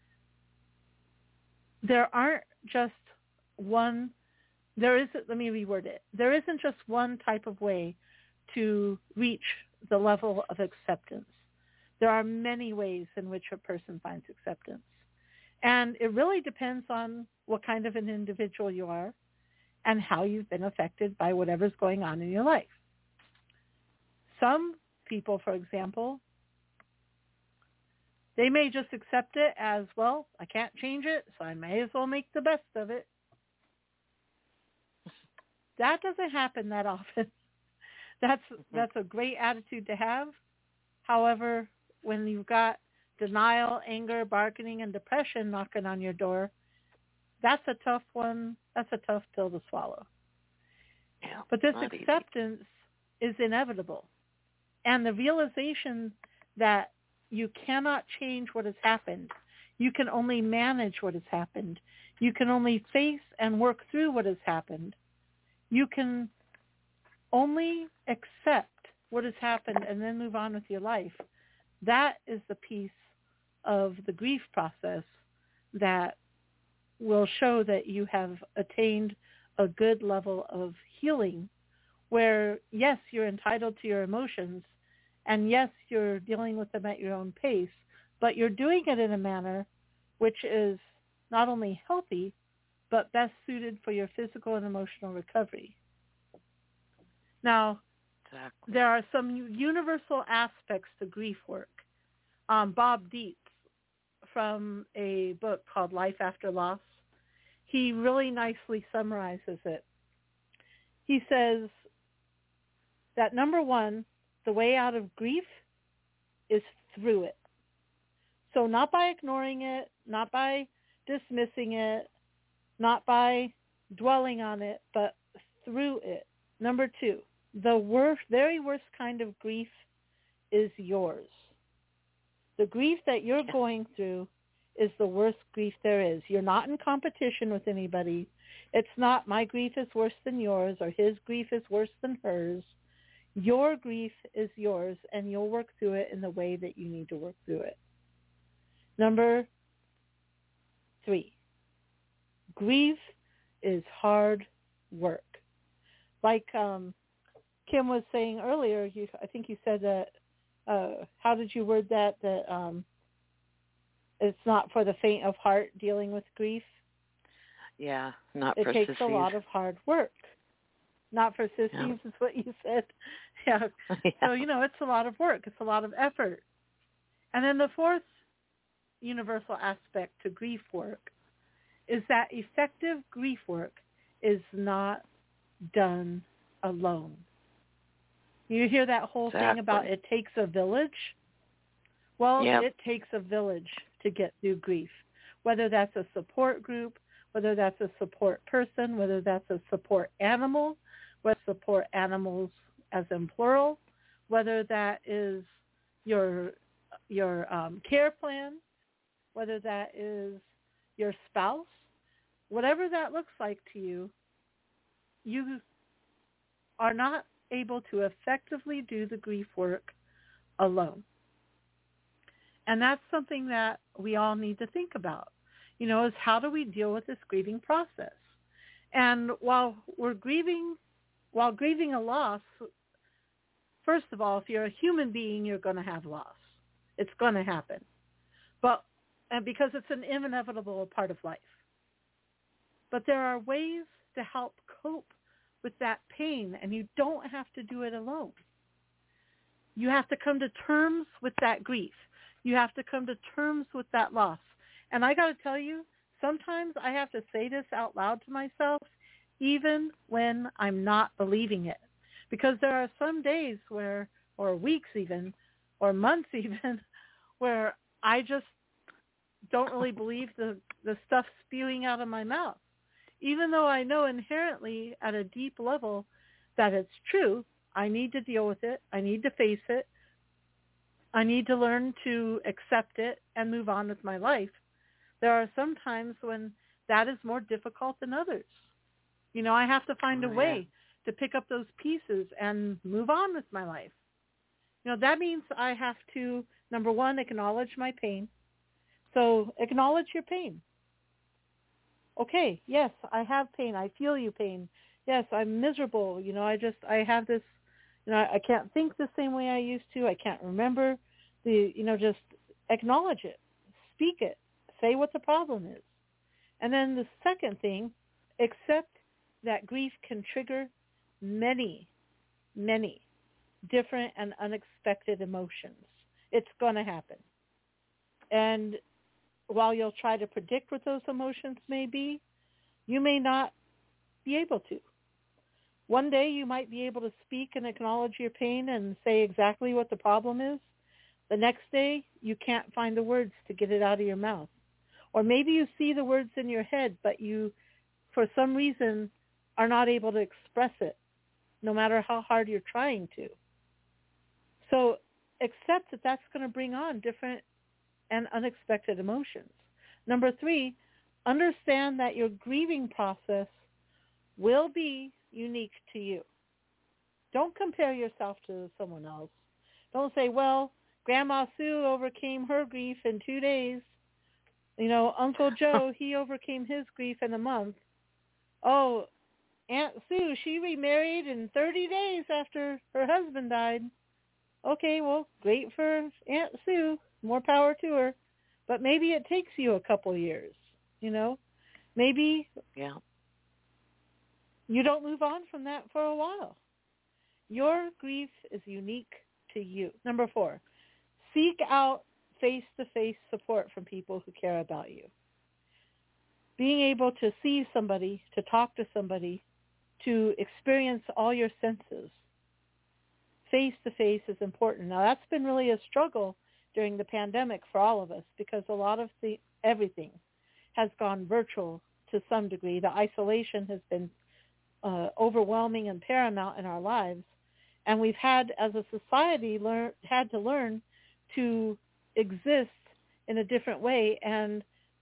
there aren't just one, there isn't, let me reword it, there isn't just one type of way to reach the level of acceptance. There are many ways in which a person finds acceptance. And it really depends on what kind of an individual you are and how you've been affected by whatever's going on in your life. Some people, for example, they may just accept it as, well, I can't change it, so I may as well make the best of it. That doesn't happen that often. That's that's a great attitude to have. However, when you've got denial, anger, bargaining, and depression knocking on your door, that's a tough one. That's a tough pill to swallow. Yeah, but this acceptance easy. is inevitable. And the realization that you cannot change what has happened. You can only manage what has happened. You can only face and work through what has happened. You can only accept what has happened and then move on with your life. That is the piece of the grief process that will show that you have attained a good level of healing where, yes, you're entitled to your emotions And yes, you're dealing with them at your own pace, but you're doing it in a manner which is not only healthy, but best suited for your physical and emotional recovery. Now, exactly. There are some universal aspects to grief work. Um, Bob Dietz, from a book called Life After Loss, he really nicely summarizes it. He says that number one, the way out of grief is through it. So not by ignoring it, not by dismissing it, not by dwelling on it, but through it. Number two, the worst, very worst kind of grief is yours. The grief that you're going through is the worst grief there is. You're not in competition with anybody. It's not my grief is worse than yours or his grief is worse than hers. Your grief is yours, and you'll work through it in the way that you need to work through it. Number three, grief is hard work. Like um, Kim was saying earlier, you, I think you said that, uh, how did you word that, that um, it's not for the faint of heart dealing with grief? Yeah, not it for sissies. It takes takes a lot of hard work. Not for sissies yeah. is what you said. Yeah. yeah. So, you know, it's a lot of work. It's a lot of effort. And then the fourth universal aspect to grief work is that effective grief work is not done alone. You hear that whole exactly. thing about it takes a village? Well, yep. it takes a village to get through grief, whether that's a support group, whether that's a support person, whether that's a support animal, whether support animals as in plural, whether that is your your um, care plan, whether that is your spouse, whatever that looks like to you, you are not able to effectively do the grief work alone. And that's something that we all need to think about, you know, is how do we deal with this grieving process? And while we're grieving, while grieving a loss, first of all, if you're a human being, you're going to have loss. It's going to happen. But and because it's an inevitable part of life. But there are ways to help cope with that pain, and you don't have to do it alone. You have to come to terms with that grief. You have to come to terms with that loss. And I got to tell you, sometimes I have to say this out loud to myself, even when I'm not believing it. Because there are some days where, or weeks even, or months even, where I just don't really believe the, the stuff spewing out of my mouth. Even though I know inherently at a deep level that it's true, I need to deal with it. I need to face it. I need to learn to accept it and move on with my life. There are some times when that is more difficult than others. You know, I have to find oh, a way yeah. to pick up those pieces and move on with my life. You know, that means I have to, number one, acknowledge my pain. So acknowledge your pain. Okay, yes, I have pain. I feel you pain. Yes, I'm miserable. You know, I just, I have this, you know, I can't think the same way I used to. I can't remember the, you know, just acknowledge it. Speak it. Say what the problem is. And then the second thing, accept that grief can trigger many, many different and unexpected emotions. It's going to happen. And while you'll try to predict what those emotions may be, you may not be able to. One day you might be able to speak and acknowledge your pain and say exactly what the problem is. The next day you can't find the words to get it out of your mouth. Or maybe you see the words in your head, but you, for some reason, are not able to express it, no matter how hard you're trying to. So accept that that's going to bring on different and unexpected emotions. Number three, understand that your grieving process will be unique to you. Don't compare yourself to someone else. Don't say, well, Grandma Sue overcame her grief in two days. You know, Uncle Joe, he overcame his grief in a month. Oh, Aunt Sue, she remarried in thirty days after her husband died. Okay, well, great for Aunt Sue. More power to her. But maybe it takes you a couple years, you know? Maybe yeah. you don't move on from that for a while. Your grief is unique to you. Number four, seek out face-to-face support from people who care about you. Being able to see somebody, to talk to somebody, to experience all your senses, face-to-face is important. Now, that's been really a struggle during the pandemic for all of us because a lot of the everything has gone virtual to some degree. The isolation has been uh, overwhelming and paramount in our lives, and we've had, as a society, learn had to learn to exist in a different way, and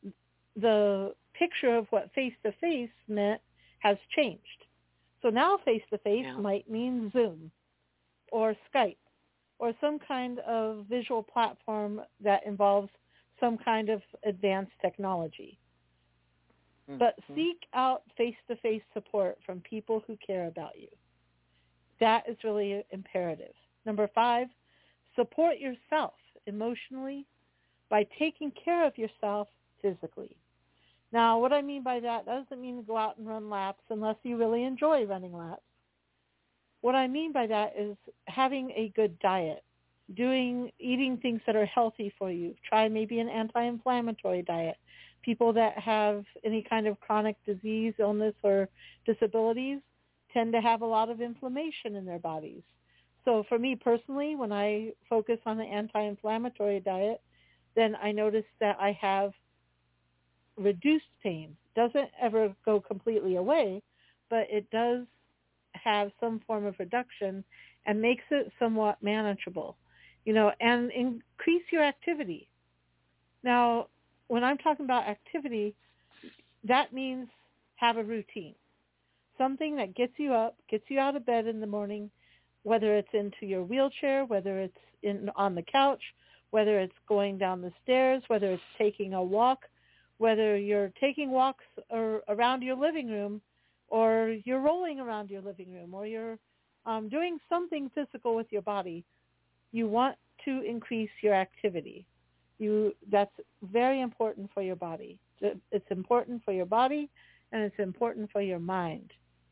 the picture of what face-to-face meant has changed. So now face-to-face yeah. might mean Zoom or Skype or some kind of visual platform that involves some kind of advanced technology. Mm-hmm. But seek out face-to-face support from people who care about you. That is really imperative. Number five, support yourself emotionally by taking care of yourself physically. Now, what I mean by that doesn't mean to go out and run laps unless you really enjoy running laps. What I mean by that is having a good diet, doing, eating things that are healthy for you. Try maybe an anti-inflammatory diet. People that have any kind of chronic disease, illness, or disabilities tend to have a lot of inflammation in their bodies. So for me personally, when I focus on the anti-inflammatory diet, then I notice that I have reduced pain. Doesn't ever go completely away, but it does have some form of reduction and makes it somewhat manageable, you know, and increase your activity. Now, when I'm talking about activity, that means have a routine, something that gets you up, gets you out of bed in the morning, whether it's into your wheelchair, whether it's in on the couch, whether it's going down the stairs, whether it's taking a walk, whether you're taking walks or around your living room, or you're rolling around your living room, or you're um, doing something physical with your body. You want to increase your activity. You that's very important for your body. It's important for your body, and it's important for your mind.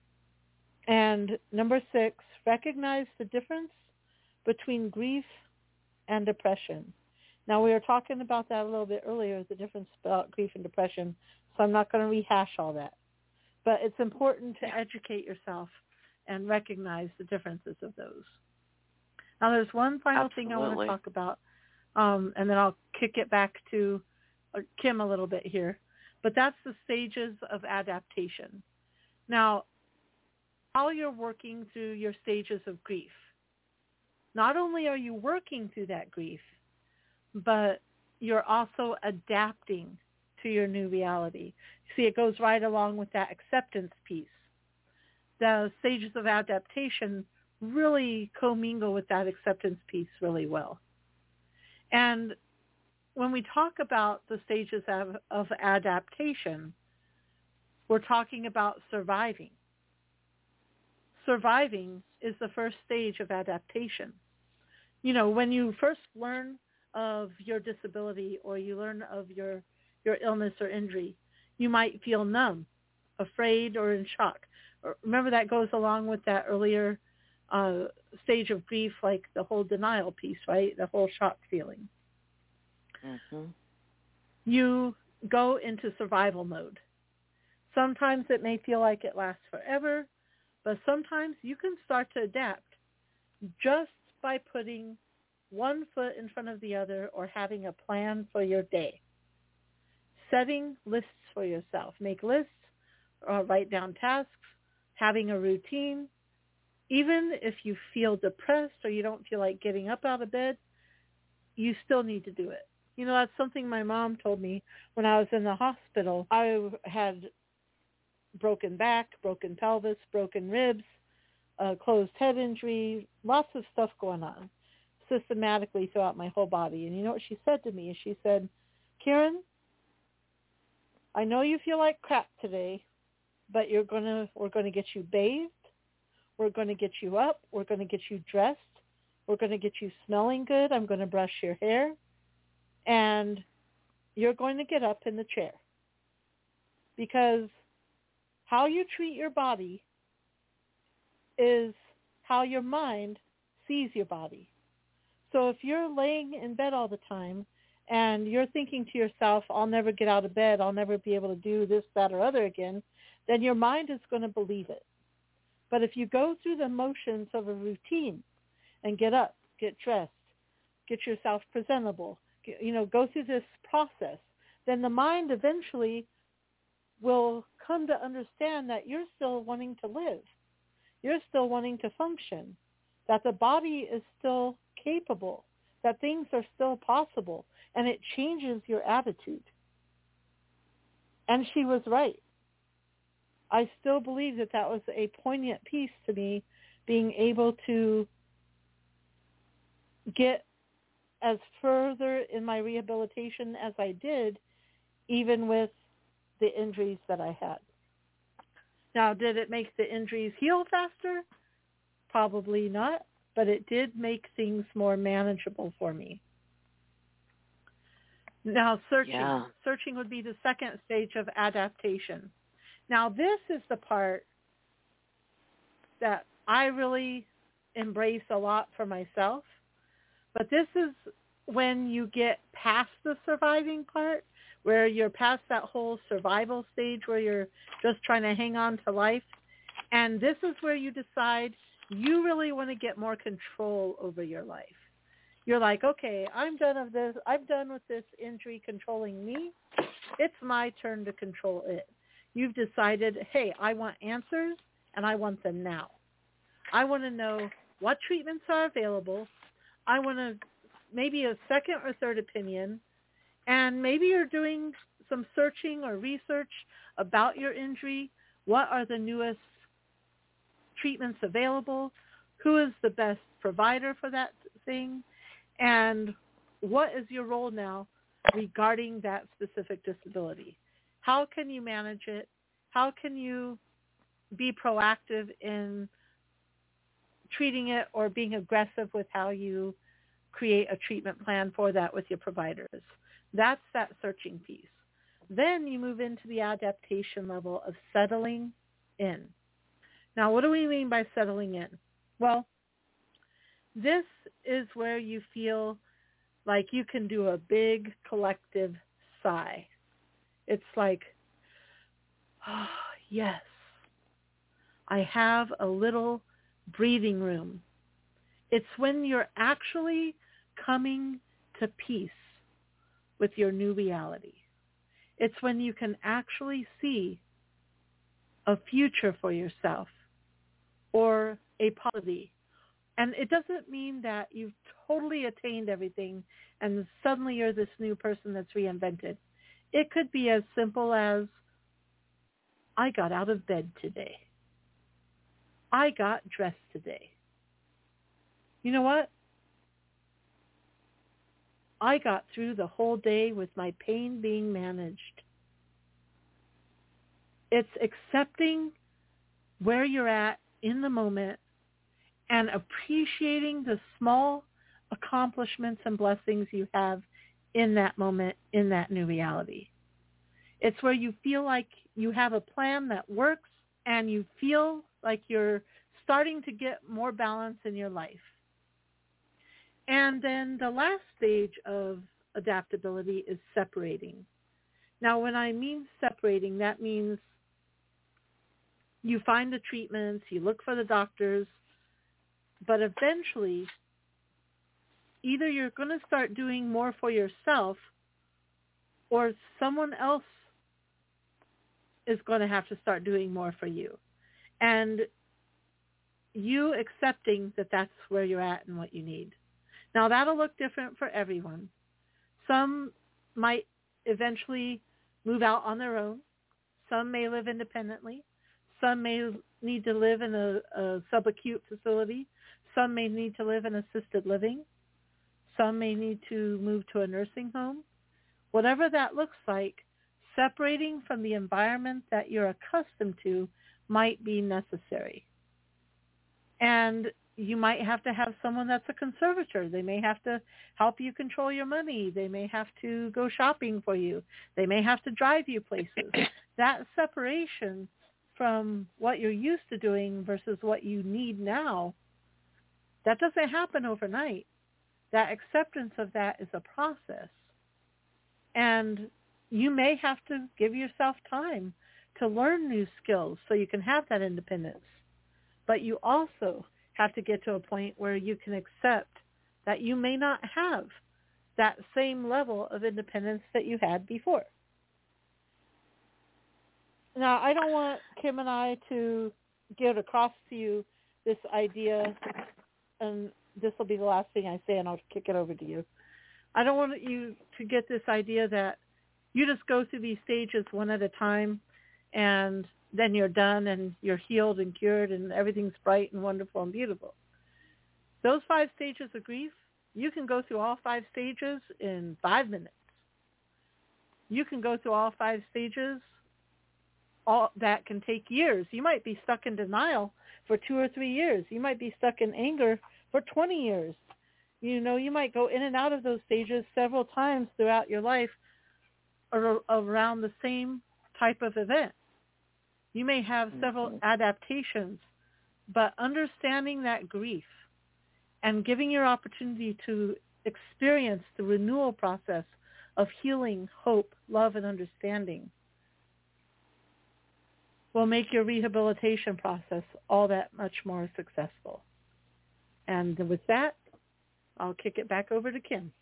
And number six, recognize the difference between grief and depression. Now, we were talking about that a little bit earlier, the difference about grief and depression, so I'm not going to rehash all that. But it's important to educate yourself and recognize the differences of those. Now, there's one final Absolutely. thing I want to talk about, um, and then I'll kick it back to uh, Kim a little bit here. But that's the stages of adaptation. Now, while you're working through your stages of grief, not only are you working through that grief, but you're also adapting to your new reality. See, it goes right along with that acceptance piece. The stages of adaptation really commingle with that acceptance piece really well. And when we talk about the stages of, of adaptation, we're talking about surviving. Surviving is the first stage of adaptation. You know, when you first learn of your disability or you learn of your, your illness or injury, you might feel numb, afraid, or in shock. Remember, that goes along with that earlier uh, stage of grief, like the whole denial piece, right? The whole shock feeling. Mm-hmm. You go into survival mode. Sometimes it may feel like it lasts forever, but sometimes you can start to adapt just by putting one foot in front of the other or having a plan for your day. Setting lists for yourself. Make lists, or write down tasks, having a routine. Even if you feel depressed or you don't feel like getting up out of bed, you still need to do it. You know, that's something my mom told me when I was in the hospital. I had broken back, broken pelvis, broken ribs, a closed head injury, lots of stuff going on systematically throughout my whole body. And you know what she said to me? She said, Karen, I know you feel like crap today, but you're gonna we're gonna get you bathed, we're gonna get you up, we're gonna get you dressed, We're going to get you smelling good. I'm going to brush your hair. And you're going to get up in the chair. Because how you treat your body is how your mind sees your body. So if you're laying in bed all the time and you're thinking to yourself, I'll never get out of bed, I'll never be able to do this, that, or other again, then your mind is going to believe it. But if you go through the motions of a routine and get up, get dressed, get yourself presentable, get, you know, go through this process, then the mind eventually will come to understand that you're still wanting to live. You're still wanting to function, that the body is still capable, that things are still possible, and it changes your attitude. And she was right. I still believe that that was a poignant piece to me, being able to get as further in my rehabilitation as I did, even with the injuries that I had. Now, did it make the injuries heal faster? Probably not, but it did make things more manageable for me. Now, searching. Yeah. Searching would be the second stage of adaptation. Now, this is the part that I really embrace a lot for myself, but this is when you get past the surviving part, where you're past that whole survival stage where you're just trying to hang on to life. And this is where you decide you really want to get more control over your life. You're like, okay, I'm done with this. I'm done with this injury controlling me. It's my turn to control it. You've decided, hey, I want answers, and I want them now. I want to know what treatments are available. I want to maybe a second or third opinion. And maybe you're doing some searching or research about your injury. What are the newest treatments available? Who is the best provider for that thing? And what is your role now regarding that specific disability? How can you manage it? How can you be proactive in treating it or being aggressive with how you create a treatment plan for that with your providers? That's that searching piece. Then you move into the adaptation level of settling in. Now, what do we mean by settling in? Well, this is where you feel like you can do a big collective sigh. It's like, oh, yes, I have a little breathing room. It's when you're actually coming to peace with your new reality. It's when you can actually see a future for yourself or a possibility. And it doesn't mean that you've totally attained everything and suddenly you're this new person that's reinvented. It could be as simple as, I got out of bed today. I got dressed today. You know what? I got through the whole day with my pain being managed. It's accepting where you're at in the moment and appreciating the small accomplishments and blessings you have in that moment, in that new reality. It's where you feel like you have a plan that works and you feel like you're starting to get more balance in your life. And then the last stage of adaptability is separating. Now, when I mean separating, that means you find the treatments, you look for the doctors, but eventually either you're going to start doing more for yourself or someone else is going to have to start doing more for you. And you accepting that that's where you're at and what you need. Now, that'll look different for everyone. Some might eventually move out on their own. Some may live independently. Some may need to live in a, a subacute facility. Some may need to live in assisted living. Some may need to move to a nursing home. Whatever that looks like, separating from the environment that you're accustomed to might be necessary. And you might have to have someone that's a conservator. They may have to help you control your money. They may have to go shopping for you. They may have to drive you places. That separation from what you're used to doing versus what you need now, that doesn't happen overnight. That acceptance of that is a process. And you may have to give yourself time to learn new skills so you can have that independence. But you also have to get to a point where you can accept that you may not have that same level of independence that you had before. Now, I don't want Kim and I to get across to you this idea, and this will be the last thing I say, and I'll kick it over to you. I don't want you to get this idea that you just go through these stages one at a time, and then you're done and you're healed and cured and everything's bright and wonderful and beautiful. Those five stages of grief, you can go through all five stages in five minutes. You can go through all five stages. All that can take years. You might be stuck in denial for two or three years. You might be stuck in anger for twenty years. You know, you might go in and out of those stages several times throughout your life or around the same type of event. You may have several adaptations, but understanding that grief and giving your opportunity to experience the renewal process of healing, hope, love, and understanding will make your rehabilitation process all that much more successful. And with that, I'll kick it back over to Kim.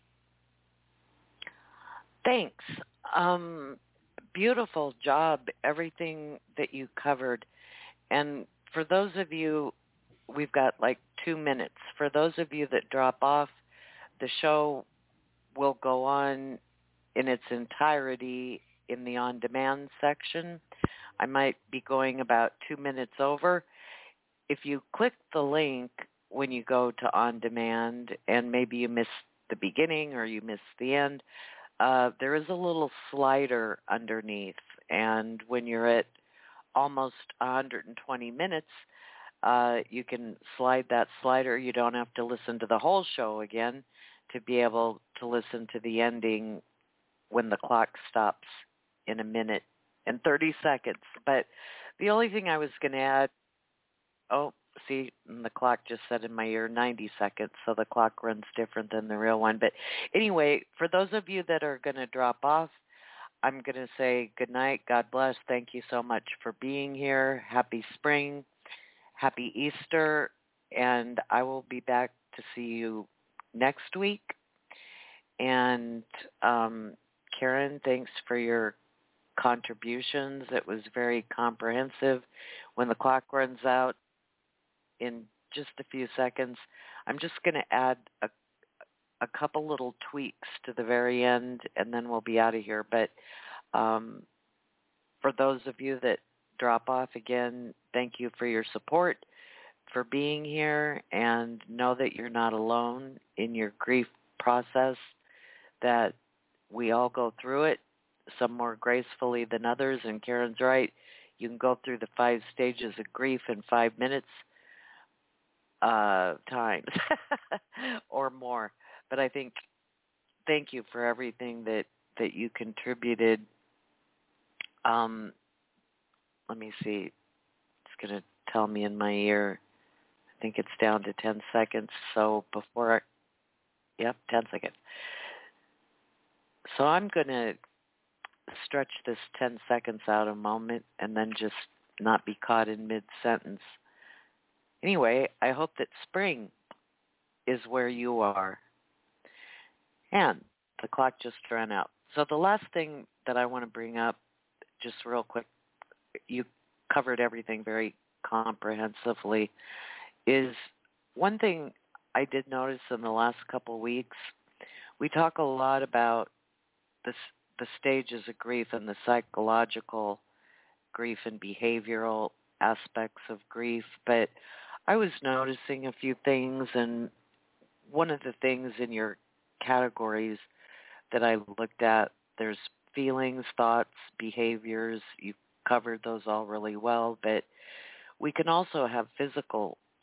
Thanks. Um, beautiful job, everything that you covered. And for those of you, we've got like two minutes. For those of you that drop off, the show will go on in its entirety in the on-demand section. I might be going about two minutes over. If you click the link when you go to on-demand and maybe you miss the beginning or you miss the end, uh, there is a little slider underneath. And when you're at almost one hundred twenty minutes, uh, you can slide that slider. You don't have to listen to the whole show again to be able to listen to the ending when the clock stops in a minute and thirty seconds. But the only thing I was going to add, oh, see, the clock just said in my ear ninety seconds, so the clock runs different than the real one. But anyway, for those of you that are going to drop off, I'm going to say good night, God bless, thank you so much for being here, happy spring, happy Easter, and I will be back to see you next week. And um, Karen, thanks for your contributions. It was very comprehensive. When the clock runs out in just a few seconds, I'm just going to add a, a couple little tweaks to the very end, and then we'll be out of here. But um, for those of you that drop off again, thank you for your support, for being here, and know that you're not alone in your grief process, that we all go through it, some more gracefully than others. And Karen's right, you can go through the five stages of grief in five minutes uh, times or more. But I think, thank you for everything that, that you contributed. Um, let me see. It's going to tell me in my ear. I think it's down to ten seconds. So before, I, yep, ten seconds. So I'm going to stretch this ten seconds out a moment and then just not be caught in mid-sentence. Anyway, I hope that spring is where you are. And the clock just ran out. So the last thing that I want to bring up, just real quick, you covered everything very comprehensively, is one thing I did notice in the last couple of weeks. We talk a lot about the, the stages of grief and the psychological grief and behavioral aspects of grief, but I was noticing a few things, and one of the things in your categories that I looked at, there's feelings, thoughts, behaviors. You covered those all really well, but we can also have physical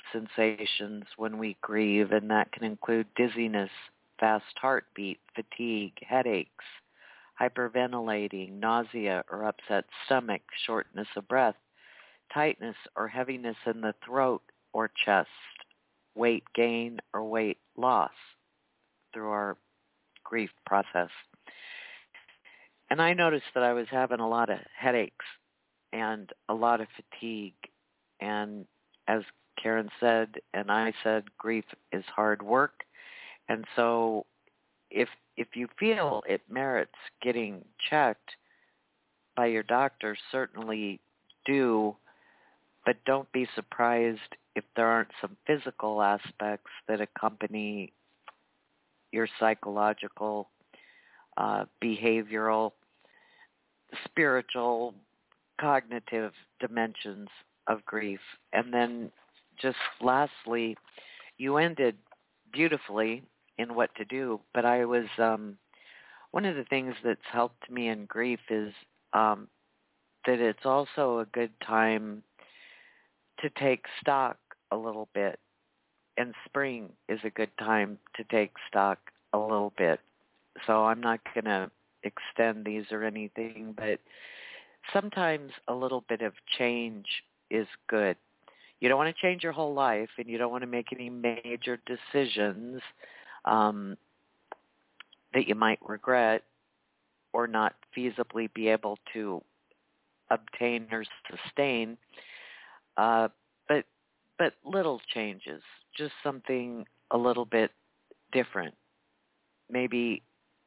sensations when we grieve, and that can include dizziness, fast heartbeat, fatigue, headaches, hyperventilating, nausea or upset stomach, shortness of breath, tightness or heaviness in the throat or chest, weight gain or weight loss through our grief process. And I noticed that I was having a lot of headaches and a lot of fatigue. And as Karen said, and I said, grief is hard work. And so if if you feel it merits getting checked by your doctor, certainly do, but don't be surprised if there aren't some physical aspects that accompany your psychological, uh, behavioral, spiritual, cognitive dimensions of grief. And then just lastly, you ended beautifully in what to do, but I was, um, one of the things that's helped me in grief is um, that it's also a good time to take stock a little bit, and spring is a good time to take stock a little bit. So I'm not going to extend these or anything, but sometimes a little bit of change is good. You don't want to change your whole life, and you don't want to make any major decisions um, that you might regret or not feasibly be able to obtain or sustain. Uh, but but little changes, just something a little bit different. Maybe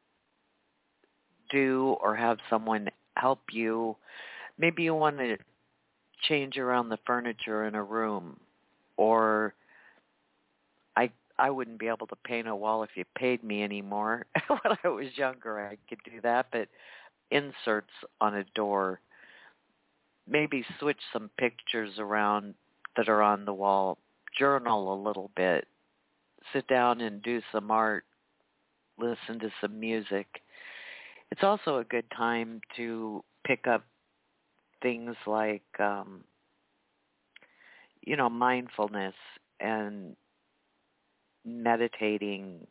do or have someone help you. Maybe you want to change around the furniture in a room, or I I wouldn't be able to paint a wall if you paid me anymore. When I was younger, I could do that, but inserts on a door, maybe switch some pictures around that are on the wall, journal a little bit, sit down and do some art, listen to some music. It's also a good time to pick up things like, um, you know, mindfulness and meditating.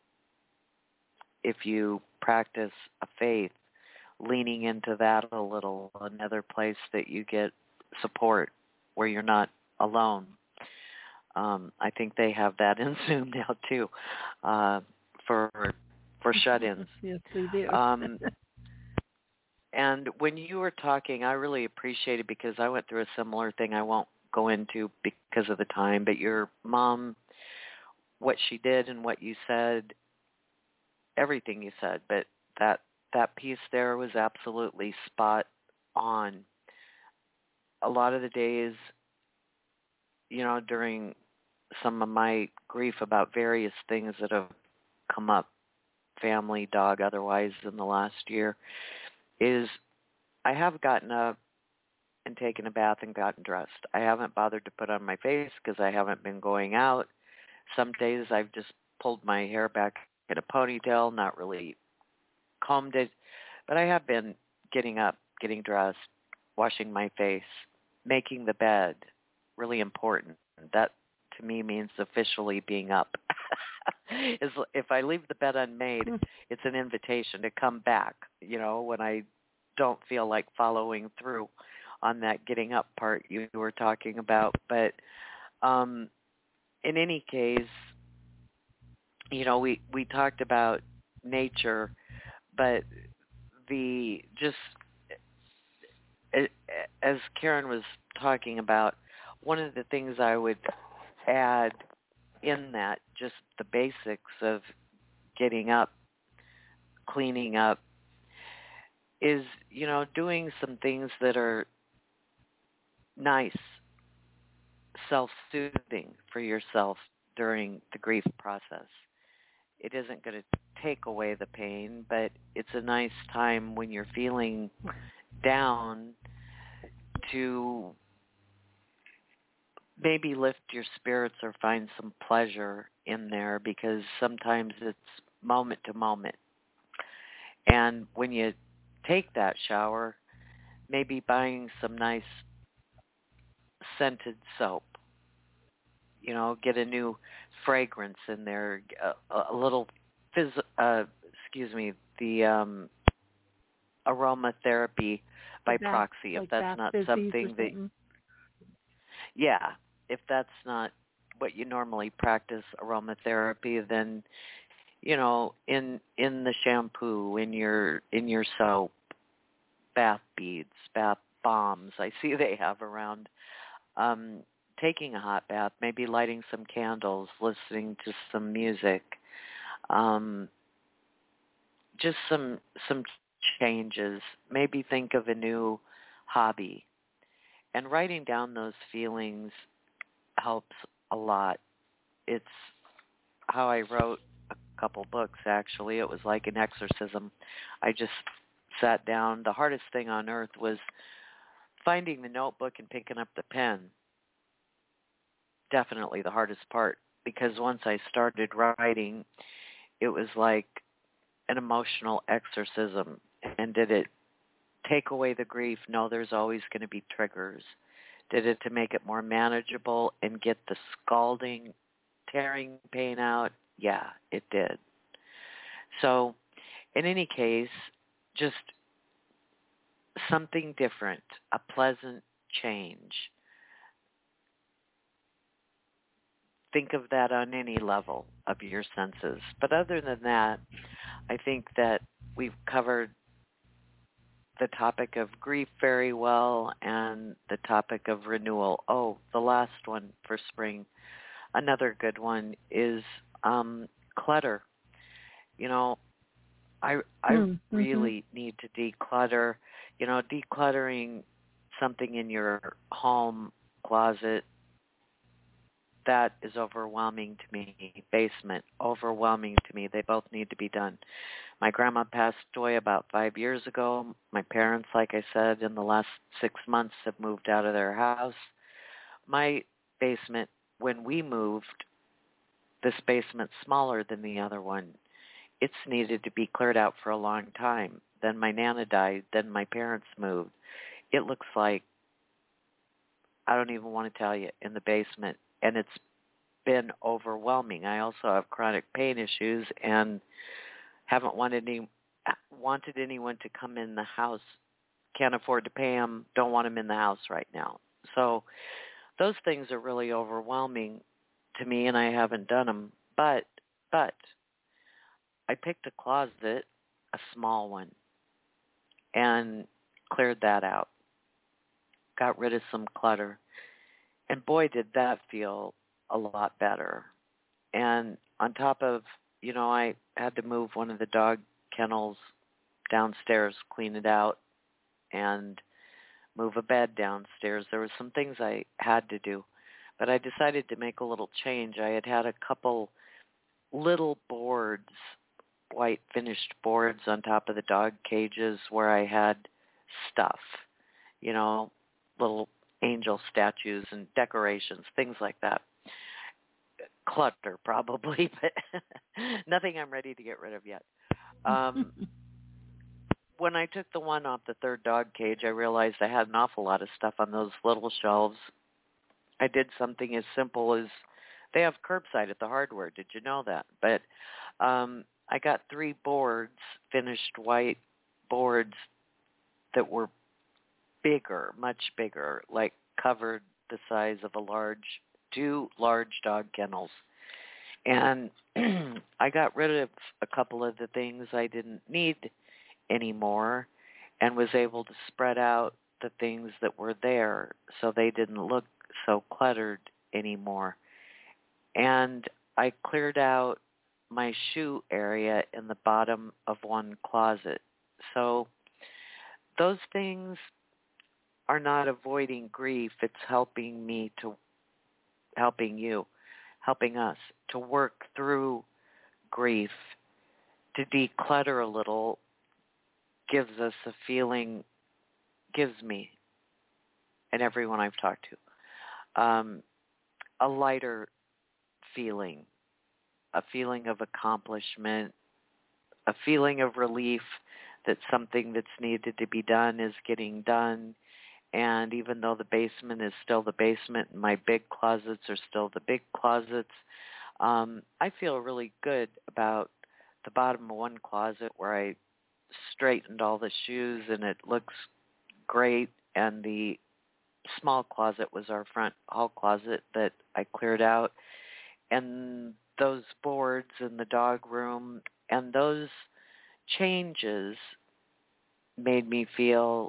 If you practice a faith, leaning into that a little, another place that you get support where you're not alone. Um, I think they have that in Zoom now too, uh, for for shut-ins. Yes, we do. um, and when you were talking, I really appreciated, because I went through a similar thing I won't go into because of the time, but your mom, what she did and what you said, everything you said, but that that piece there was absolutely spot on. A lot of the days, you know, during some of my grief about various things that have come up, family, dog, otherwise, in the last year, is I have gotten up and taken a bath and gotten dressed. I haven't bothered to put on my face because I haven't been going out. Some days I've just pulled my hair back in a ponytail, not really combed it, but I have been getting up, getting dressed, washing my face, making the bed, really important. That to me means officially being up. Is if I leave the bed unmade, it's an invitation to come back, you know, when I don't feel like following through on that getting up part you were talking about. But um, in any case, you know, we, we talked about nature, but the just as Karen was talking about, one of the things I would add in that, just the basics of getting up, cleaning up, is, you know, doing some things that are nice, self-soothing for yourself during the grief process. It isn't going to take away the pain, but it's a nice time when you're feeling down to maybe lift your spirits or find some pleasure in there, because sometimes it's moment to moment. And when you take that shower, maybe buying some nice scented soap, You know, get a new fragrance in there, a, a little, phys- uh, excuse me, the um, aromatherapy by bath, proxy. If like that's not something that, yeah, if that's not what you normally practice aromatherapy, then you know, in in the shampoo, in your in your soap, bath beads, bath bombs. I see they have around. Um, taking a hot bath, maybe lighting some candles, listening to some music, um, just some some changes. Maybe think of a new hobby, and writing down those feelings helps a lot. It's how I wrote a couple books, actually. It was like an exorcism. I just sat down. The hardest thing on earth was finding the notebook and picking up the pen. Definitely the hardest part, because once I started writing, it was like an emotional exorcism. And did it take away the grief? No, there's always going to be triggers. Did it to make it more manageable and get the scalding, tearing pain out? Yeah, it did. So in any case, just something different, a pleasant change. Think of that on any level of your senses. But other than that, I think that we've covered the topic of grief very well and the topic of renewal. Oh, the last one for spring, another good one is um, clutter. You know, I I mm-hmm. really need to declutter. You know, decluttering something in your home, closet, that is overwhelming to me. Basement, overwhelming to me. They both need to be done. My grandma passed away about five years ago. My parents, like I said, in the last six months have moved out of their house. My basement, when we moved, this basement's smaller than the other one. It's needed to be cleared out for a long time. Then my Nana died. Then my parents moved. It looks like, I don't even want to tell you, in the basement. And it's been overwhelming. I also have chronic pain issues and haven't wanted any wanted anyone to come in the house. Can't afford to pay them. Don't want them in the house right now. So those things are really overwhelming to me, and I haven't done them. But but I picked a closet, a small one, and cleared that out. Got rid of some clutter. And boy, did that feel a lot better. And on top of, you know, I had to move one of the dog kennels downstairs, clean it out, and move a bed downstairs. There were some things I had to do. But I decided to make a little change. I had had a couple little boards, white finished boards on top of the dog cages where I had stuff, you know, little angel statues and decorations, things like that. Clutter, probably, but nothing I'm ready to get rid of yet. Um, when I took the one off the third dog cage, I realized I had an awful lot of stuff on those little shelves. I did something as simple as, they have curbside at the hardware. Did you know that? But um, I got three boards, finished white boards that were bigger, much bigger, like covered the size of a large, two large dog kennels. And I got rid of a couple of the things I didn't need anymore and was able to spread out the things that were there so they didn't look so cluttered anymore. And I cleared out my shoe area in the bottom of one closet. So those things are not avoiding grief. It's helping me to, helping you, helping us to work through grief, to declutter a little, gives us a feeling, gives me and everyone I've talked to, um, a lighter feeling, a feeling of accomplishment, a feeling of relief that something that's needed to be done is getting done, And even though the basement is still the basement and my big closets are still the big closets, um, I feel really good about the bottom of one closet where I straightened all the shoes and it looks great. And the small closet was our front hall closet that I cleared out. And those boards in the dog room and those changes made me feel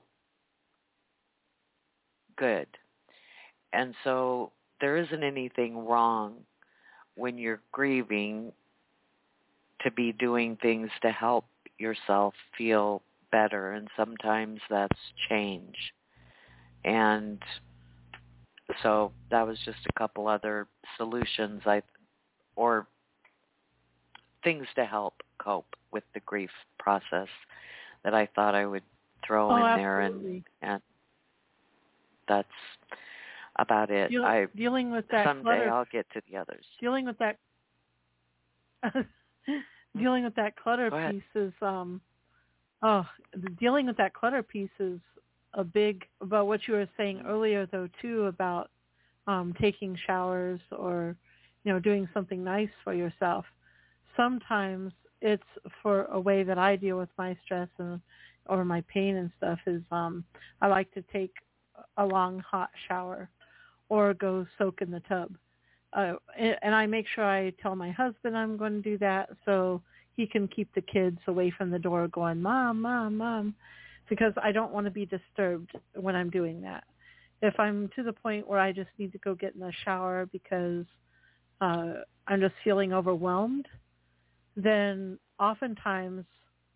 good. And so there isn't anything wrong when you're grieving to be doing things to help yourself feel better. And sometimes that's change. And so that was just a couple other solutions I or things to help cope with the grief process that I thought I would throw oh, in absolutely. there, and, and that's about it. Deal, I dealing with that someday clutter, I'll get to the others. Dealing with that, dealing with that clutter Go ahead. piece is, um, oh, the, dealing with that clutter piece is a big about what you were saying earlier, though, too, about um, taking showers or, you know, doing something nice for yourself. Sometimes it's for a way that I deal with my stress and or my pain and stuff is um, I like to take a long hot shower or go soak in the tub. Uh, and I make sure I tell my husband I'm going to do that so he can keep the kids away from the door going, Mom, Mom, Mom, because I don't want to be disturbed when I'm doing that. If I'm to the point where I just need to go get in the shower because uh, I'm just feeling overwhelmed, then oftentimes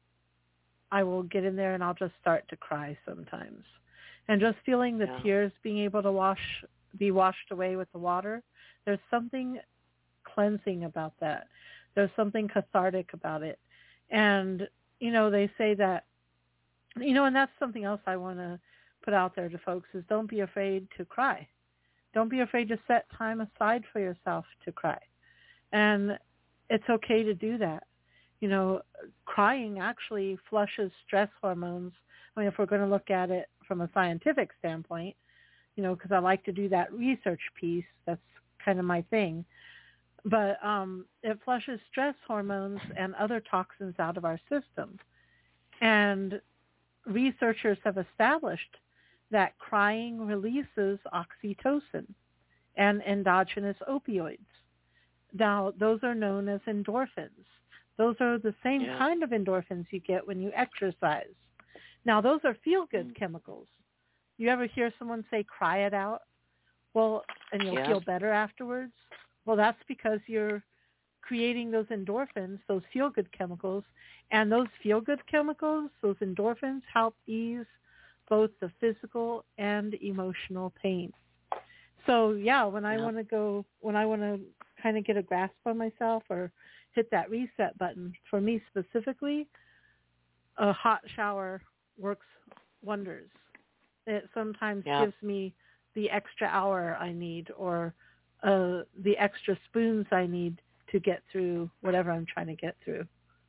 I will get in there and I'll just start to cry sometimes. And just feeling the yeah. tears being able to wash, be washed away with the water, there's something cleansing about that. There's something cathartic about it. And, you know, they say that, you know, and that's something else I want to put out there to folks is don't be afraid to cry. Don't be afraid to set time aside for yourself to cry. And it's okay to do that. You know, crying actually flushes stress hormones. I mean, if we're going to look at it from a scientific standpoint, you know, because I like to do that research piece. That's kind of my thing. But um, it flushes stress hormones and other toxins out of our system. And researchers have established that crying releases oxytocin and endogenous opioids. Now, those are known as endorphins. Those are the same yeah. kind of endorphins you get when you exercise. Now, those are feel-good mm. chemicals. You ever hear someone say, cry it out? Well, and you'll yeah. feel better afterwards? Well, that's because you're creating those endorphins, those feel-good chemicals. And those feel-good chemicals, those endorphins, help ease both the physical and emotional pain. So, yeah, when I yeah. want to go, when I want to kind of get a grasp on myself or hit that reset button, for me specifically, a hot shower works wonders. It sometimes yeah. gives me the extra hour I need or uh, the extra spoons I need to get through whatever I'm trying to get through.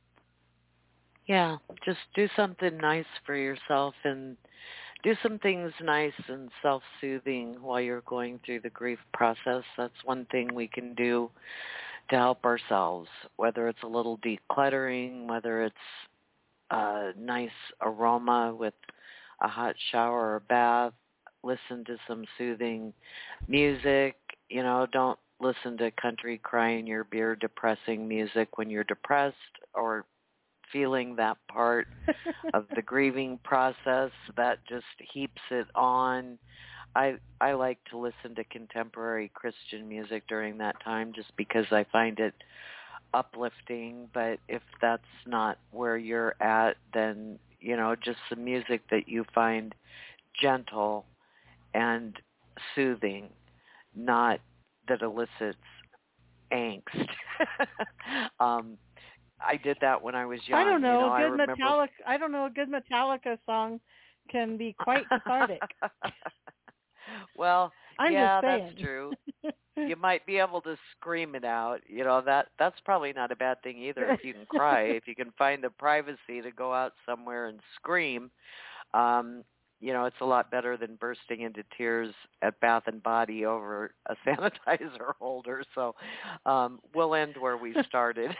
Yeah, just do something nice for yourself and do some things nice and self-soothing while you're going through the grief process. That's one thing we can do to help ourselves, whether it's a little decluttering, whether it's a nice aroma with a hot shower or bath, listen to some soothing music. You know, don't listen to country crying your beer depressing music when you're depressed or feeling that part of the grieving process. That just heaps it on. I I like to listen to contemporary Christian music during that time just because I find it uplifting. But if that's not where you're at, then, you know, just some music that you find gentle and soothing, not that elicits angst. um, I did that when I was young. I don't know. You know a good I remember... Metallica. I don't know. A good Metallica song can be quite cathartic. Well, I'm yeah, just saying. that's true. You might be able to scream it out. You know, that that's probably not a bad thing either. If you can cry, if you can find the privacy to go out somewhere and scream. Um, you know, it's a lot better than bursting into tears at Bath and Body over a sanitizer holder. So um, we'll end where we started.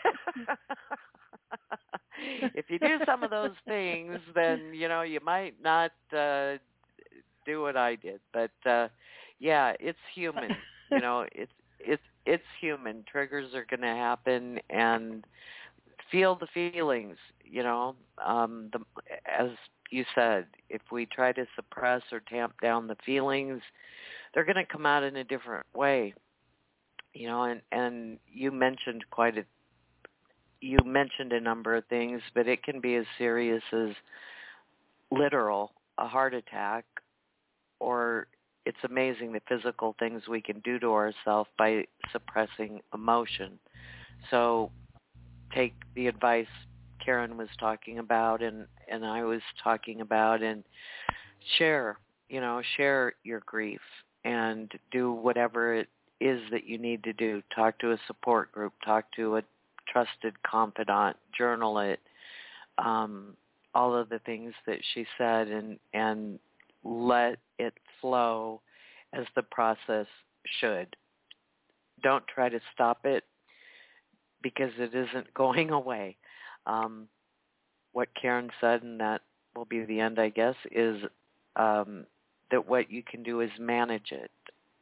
If you do some of those things, then, you know, you might not uh, do what I did. But, uh, yeah, it's human. You know, it's it's it's human. Triggers are going to happen, and feel the feelings, you know. Um, the, as you said, if we try to suppress or tamp down the feelings, they're going to come out in a different way, you know. And, and you mentioned quite a you mentioned a number of things, but it can be as serious as literal, a heart attack, or it's amazing the physical things we can do to ourselves by suppressing emotion. So take the advice Karen was talking about and, and I was talking about, and share, you know, share your grief and do whatever it is that you need to do. Talk to a support group, talk to a trusted confidant, journal it, um, all of the things that she said, and, and let it flow as the process should. Don't try to stop it, because it isn't going away. Um, what Karen said, and that will be the end, I guess, is um, that what you can do is manage it,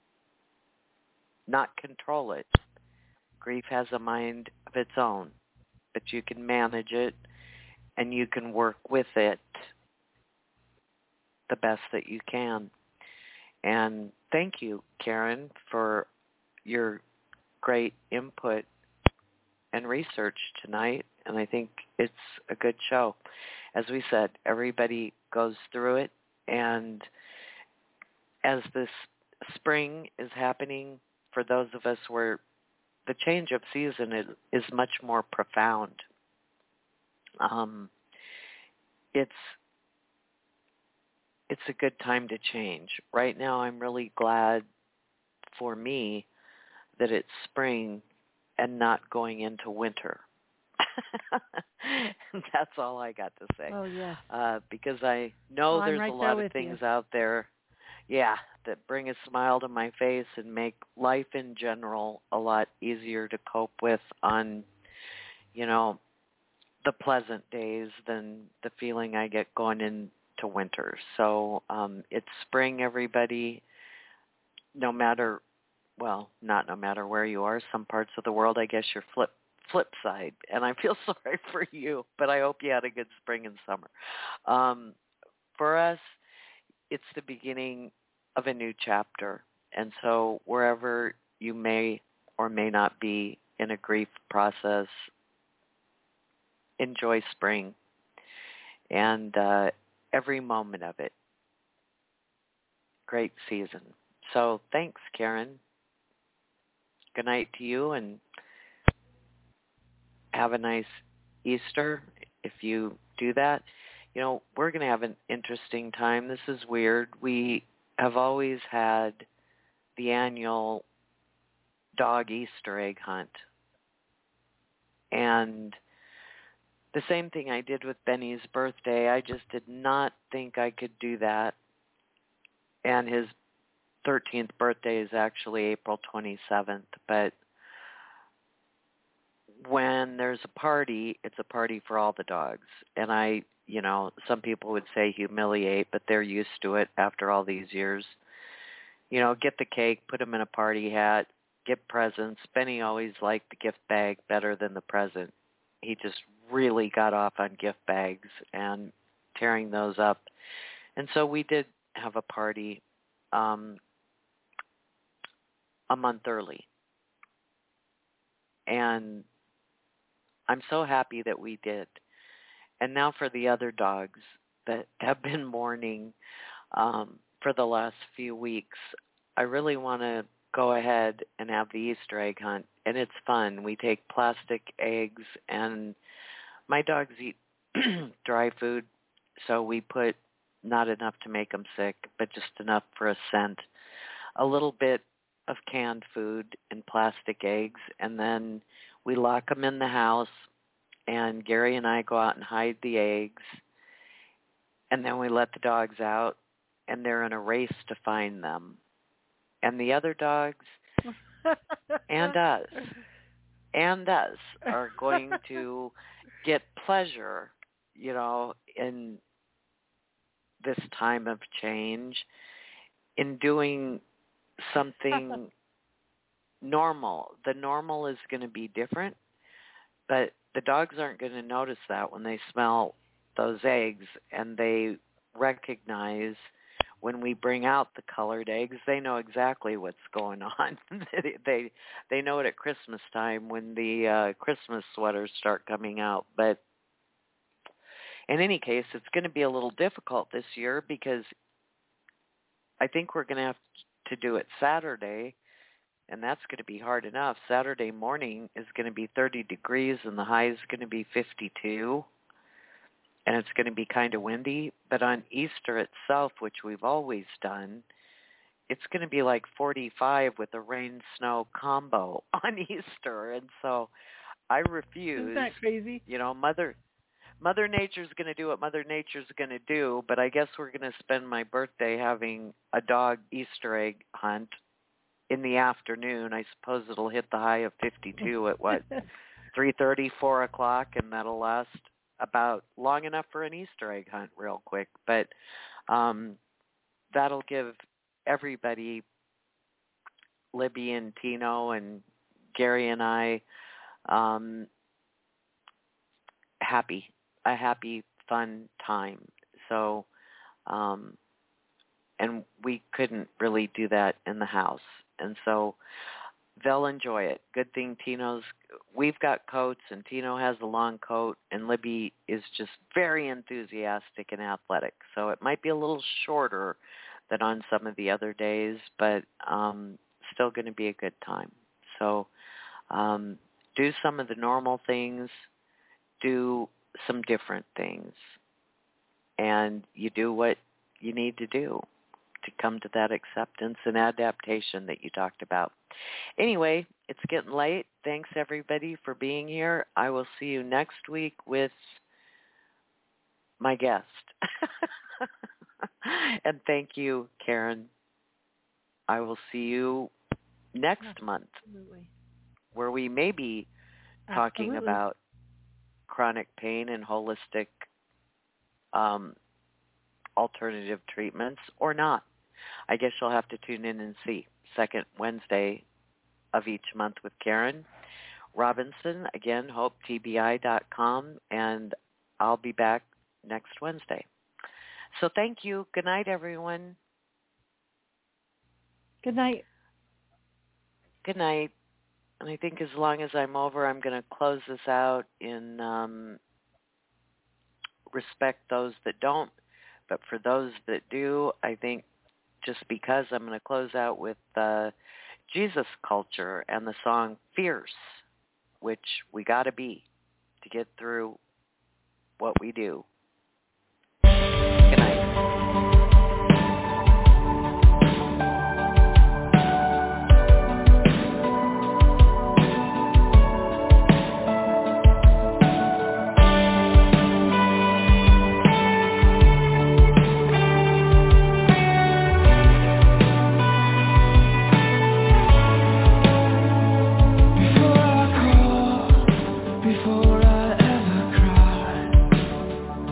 not control it. Grief has a mind of its own, but you can manage it, and you can work with it the best that you can. And thank you, Karen, for your great input and research tonight, and I think it's a good show. As we said, everybody goes through it, and as this spring is happening, for those of us where the change of season is, is much more profound, um, it's it's a good time to change. Right now, I'm really glad for me that it's spring and not going into winter. That's all I got to say. Oh, yeah. Uh, because I know well, there's right a lot of there things you. out there, yeah, that bring a smile to my face and make life in general a lot easier to cope with on, you know, the pleasant days than the feeling I get going into winter. So um, it's spring, everybody, no matter well, not no matter where you are. Some parts of the world, I guess you're flip flip side, and I feel sorry for you, but I hope you had a good spring and summer. Um, for us, it's the beginning of a new chapter, and so wherever you may or may not be in a grief process, enjoy spring and uh, every moment of it. Great season. So thanks, Karen. Good night to you, and have a nice Easter if you do that. You know, we're going to have an interesting time. This is weird. We have always had the annual dog Easter egg hunt. And the same thing I did with Benny's birthday, I just did not think I could do that. And his thirteenth birthday is actually April twenty-seventh, but when there's a party, it's a party for all the dogs. And I, you know, some people would say humiliate, but they're used to it after all these years. You know, get the cake, put them in a party hat, get presents. Benny always liked the gift bag better than the present. He just really got off on gift bags and tearing those up. And so we did have a party um, a month early. And I'm so happy that we did. And now for the other dogs that have been mourning um, for the last few weeks, I really want to go ahead and have the Easter egg hunt. And it's fun. We take plastic eggs, and my dogs eat dry food, so we put not enough to make them sick, but just enough for a scent, a little bit of canned food and plastic eggs, and then we lock them in the house, and Gary and I go out and hide the eggs, and then we let the dogs out, and they're in a race to find them. And the other dogs and us and us are going to get pleasure, you know, in this time of change, in doing something normal. The normal is going to be different, but the dogs aren't going to notice that when they smell those eggs, and they recognize when we bring out the colored eggs, they know exactly what's going on. they, they they know it at Christmas time when the uh, Christmas sweaters start coming out. But in any case, it's going to be a little difficult this year because I think we're going to have to do it Saturday, and that's going to be hard enough. Saturday morning is going to be thirty degrees, and the high is going to be fifty-two. And it's going to be kind of windy. But on Easter itself, which we've always done, it's going to be like forty-five with a rain-snow combo on Easter. And so I refuse. Isn't that crazy? You know, Mother Mother Nature's going to do what Mother Nature's going to do, but I guess we're going to spend my birthday having a dog Easter egg hunt in the afternoon. I suppose it'll hit the high of fifty-two at, what, three thirty, four o'clock, and that'll last about long enough for an Easter egg hunt real quick. But um, that'll give everybody, Libby and Tino and Gary and I, um, happy, a happy, fun time. So, um, and we couldn't really do that in the house. And so they'll enjoy it. Good thing Tino's, we've got coats, and Tino has a long coat, and Libby is just very enthusiastic and athletic. So it might be a little shorter than on some of the other days, but um, still going to be a good time. So um, do some of the normal things, do some different things, and you do what you need to do to come to that acceptance and adaptation that you talked about. Anyway, it's getting late. Thanks, everybody, for being here. I will see you next week with my guest. And thank you, Karen. I will see you next Absolutely. month, where we may be talking Absolutely. about chronic pain and holistic um, alternative treatments, or not. I guess you'll have to tune in and see. Second Wednesday of each month with Karen Robinson. Again, hope T B I dot com, and I'll be back next Wednesday. So thank you. Good night, everyone. Good night. Good night. And I think as long as I'm over, I'm going to close this out in um, respect those that don't. But for those that do, I think just because I'm going to close out with uh, Jesus Culture and the song Fierce, which we got to be to get through what we do. Good night. Before I ever cry,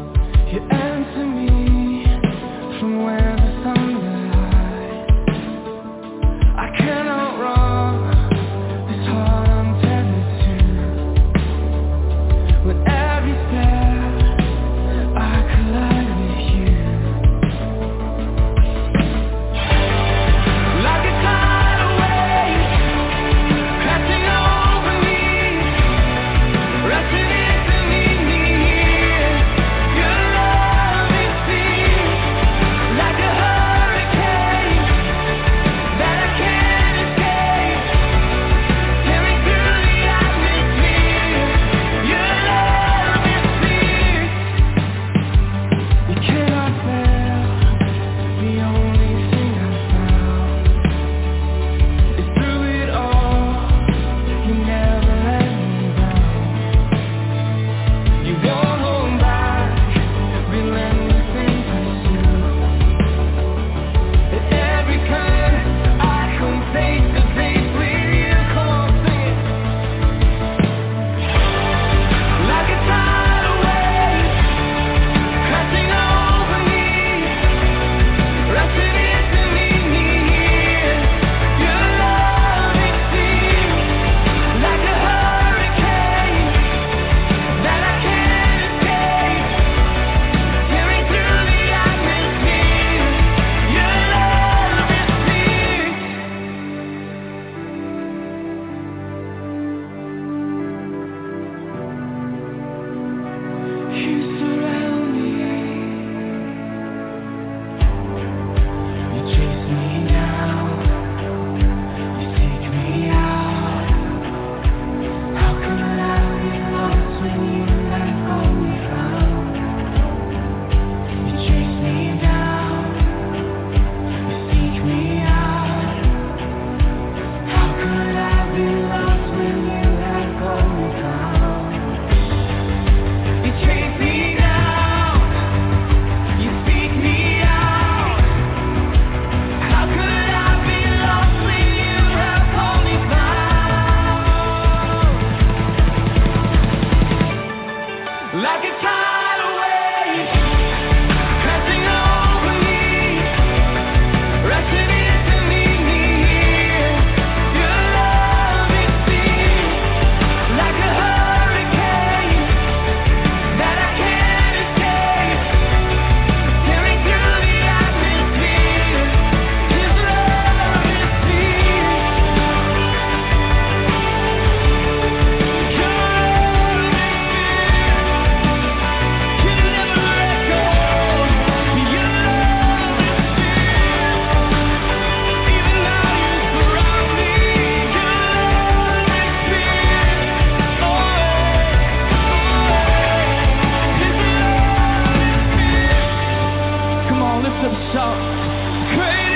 innocent shout, crazy.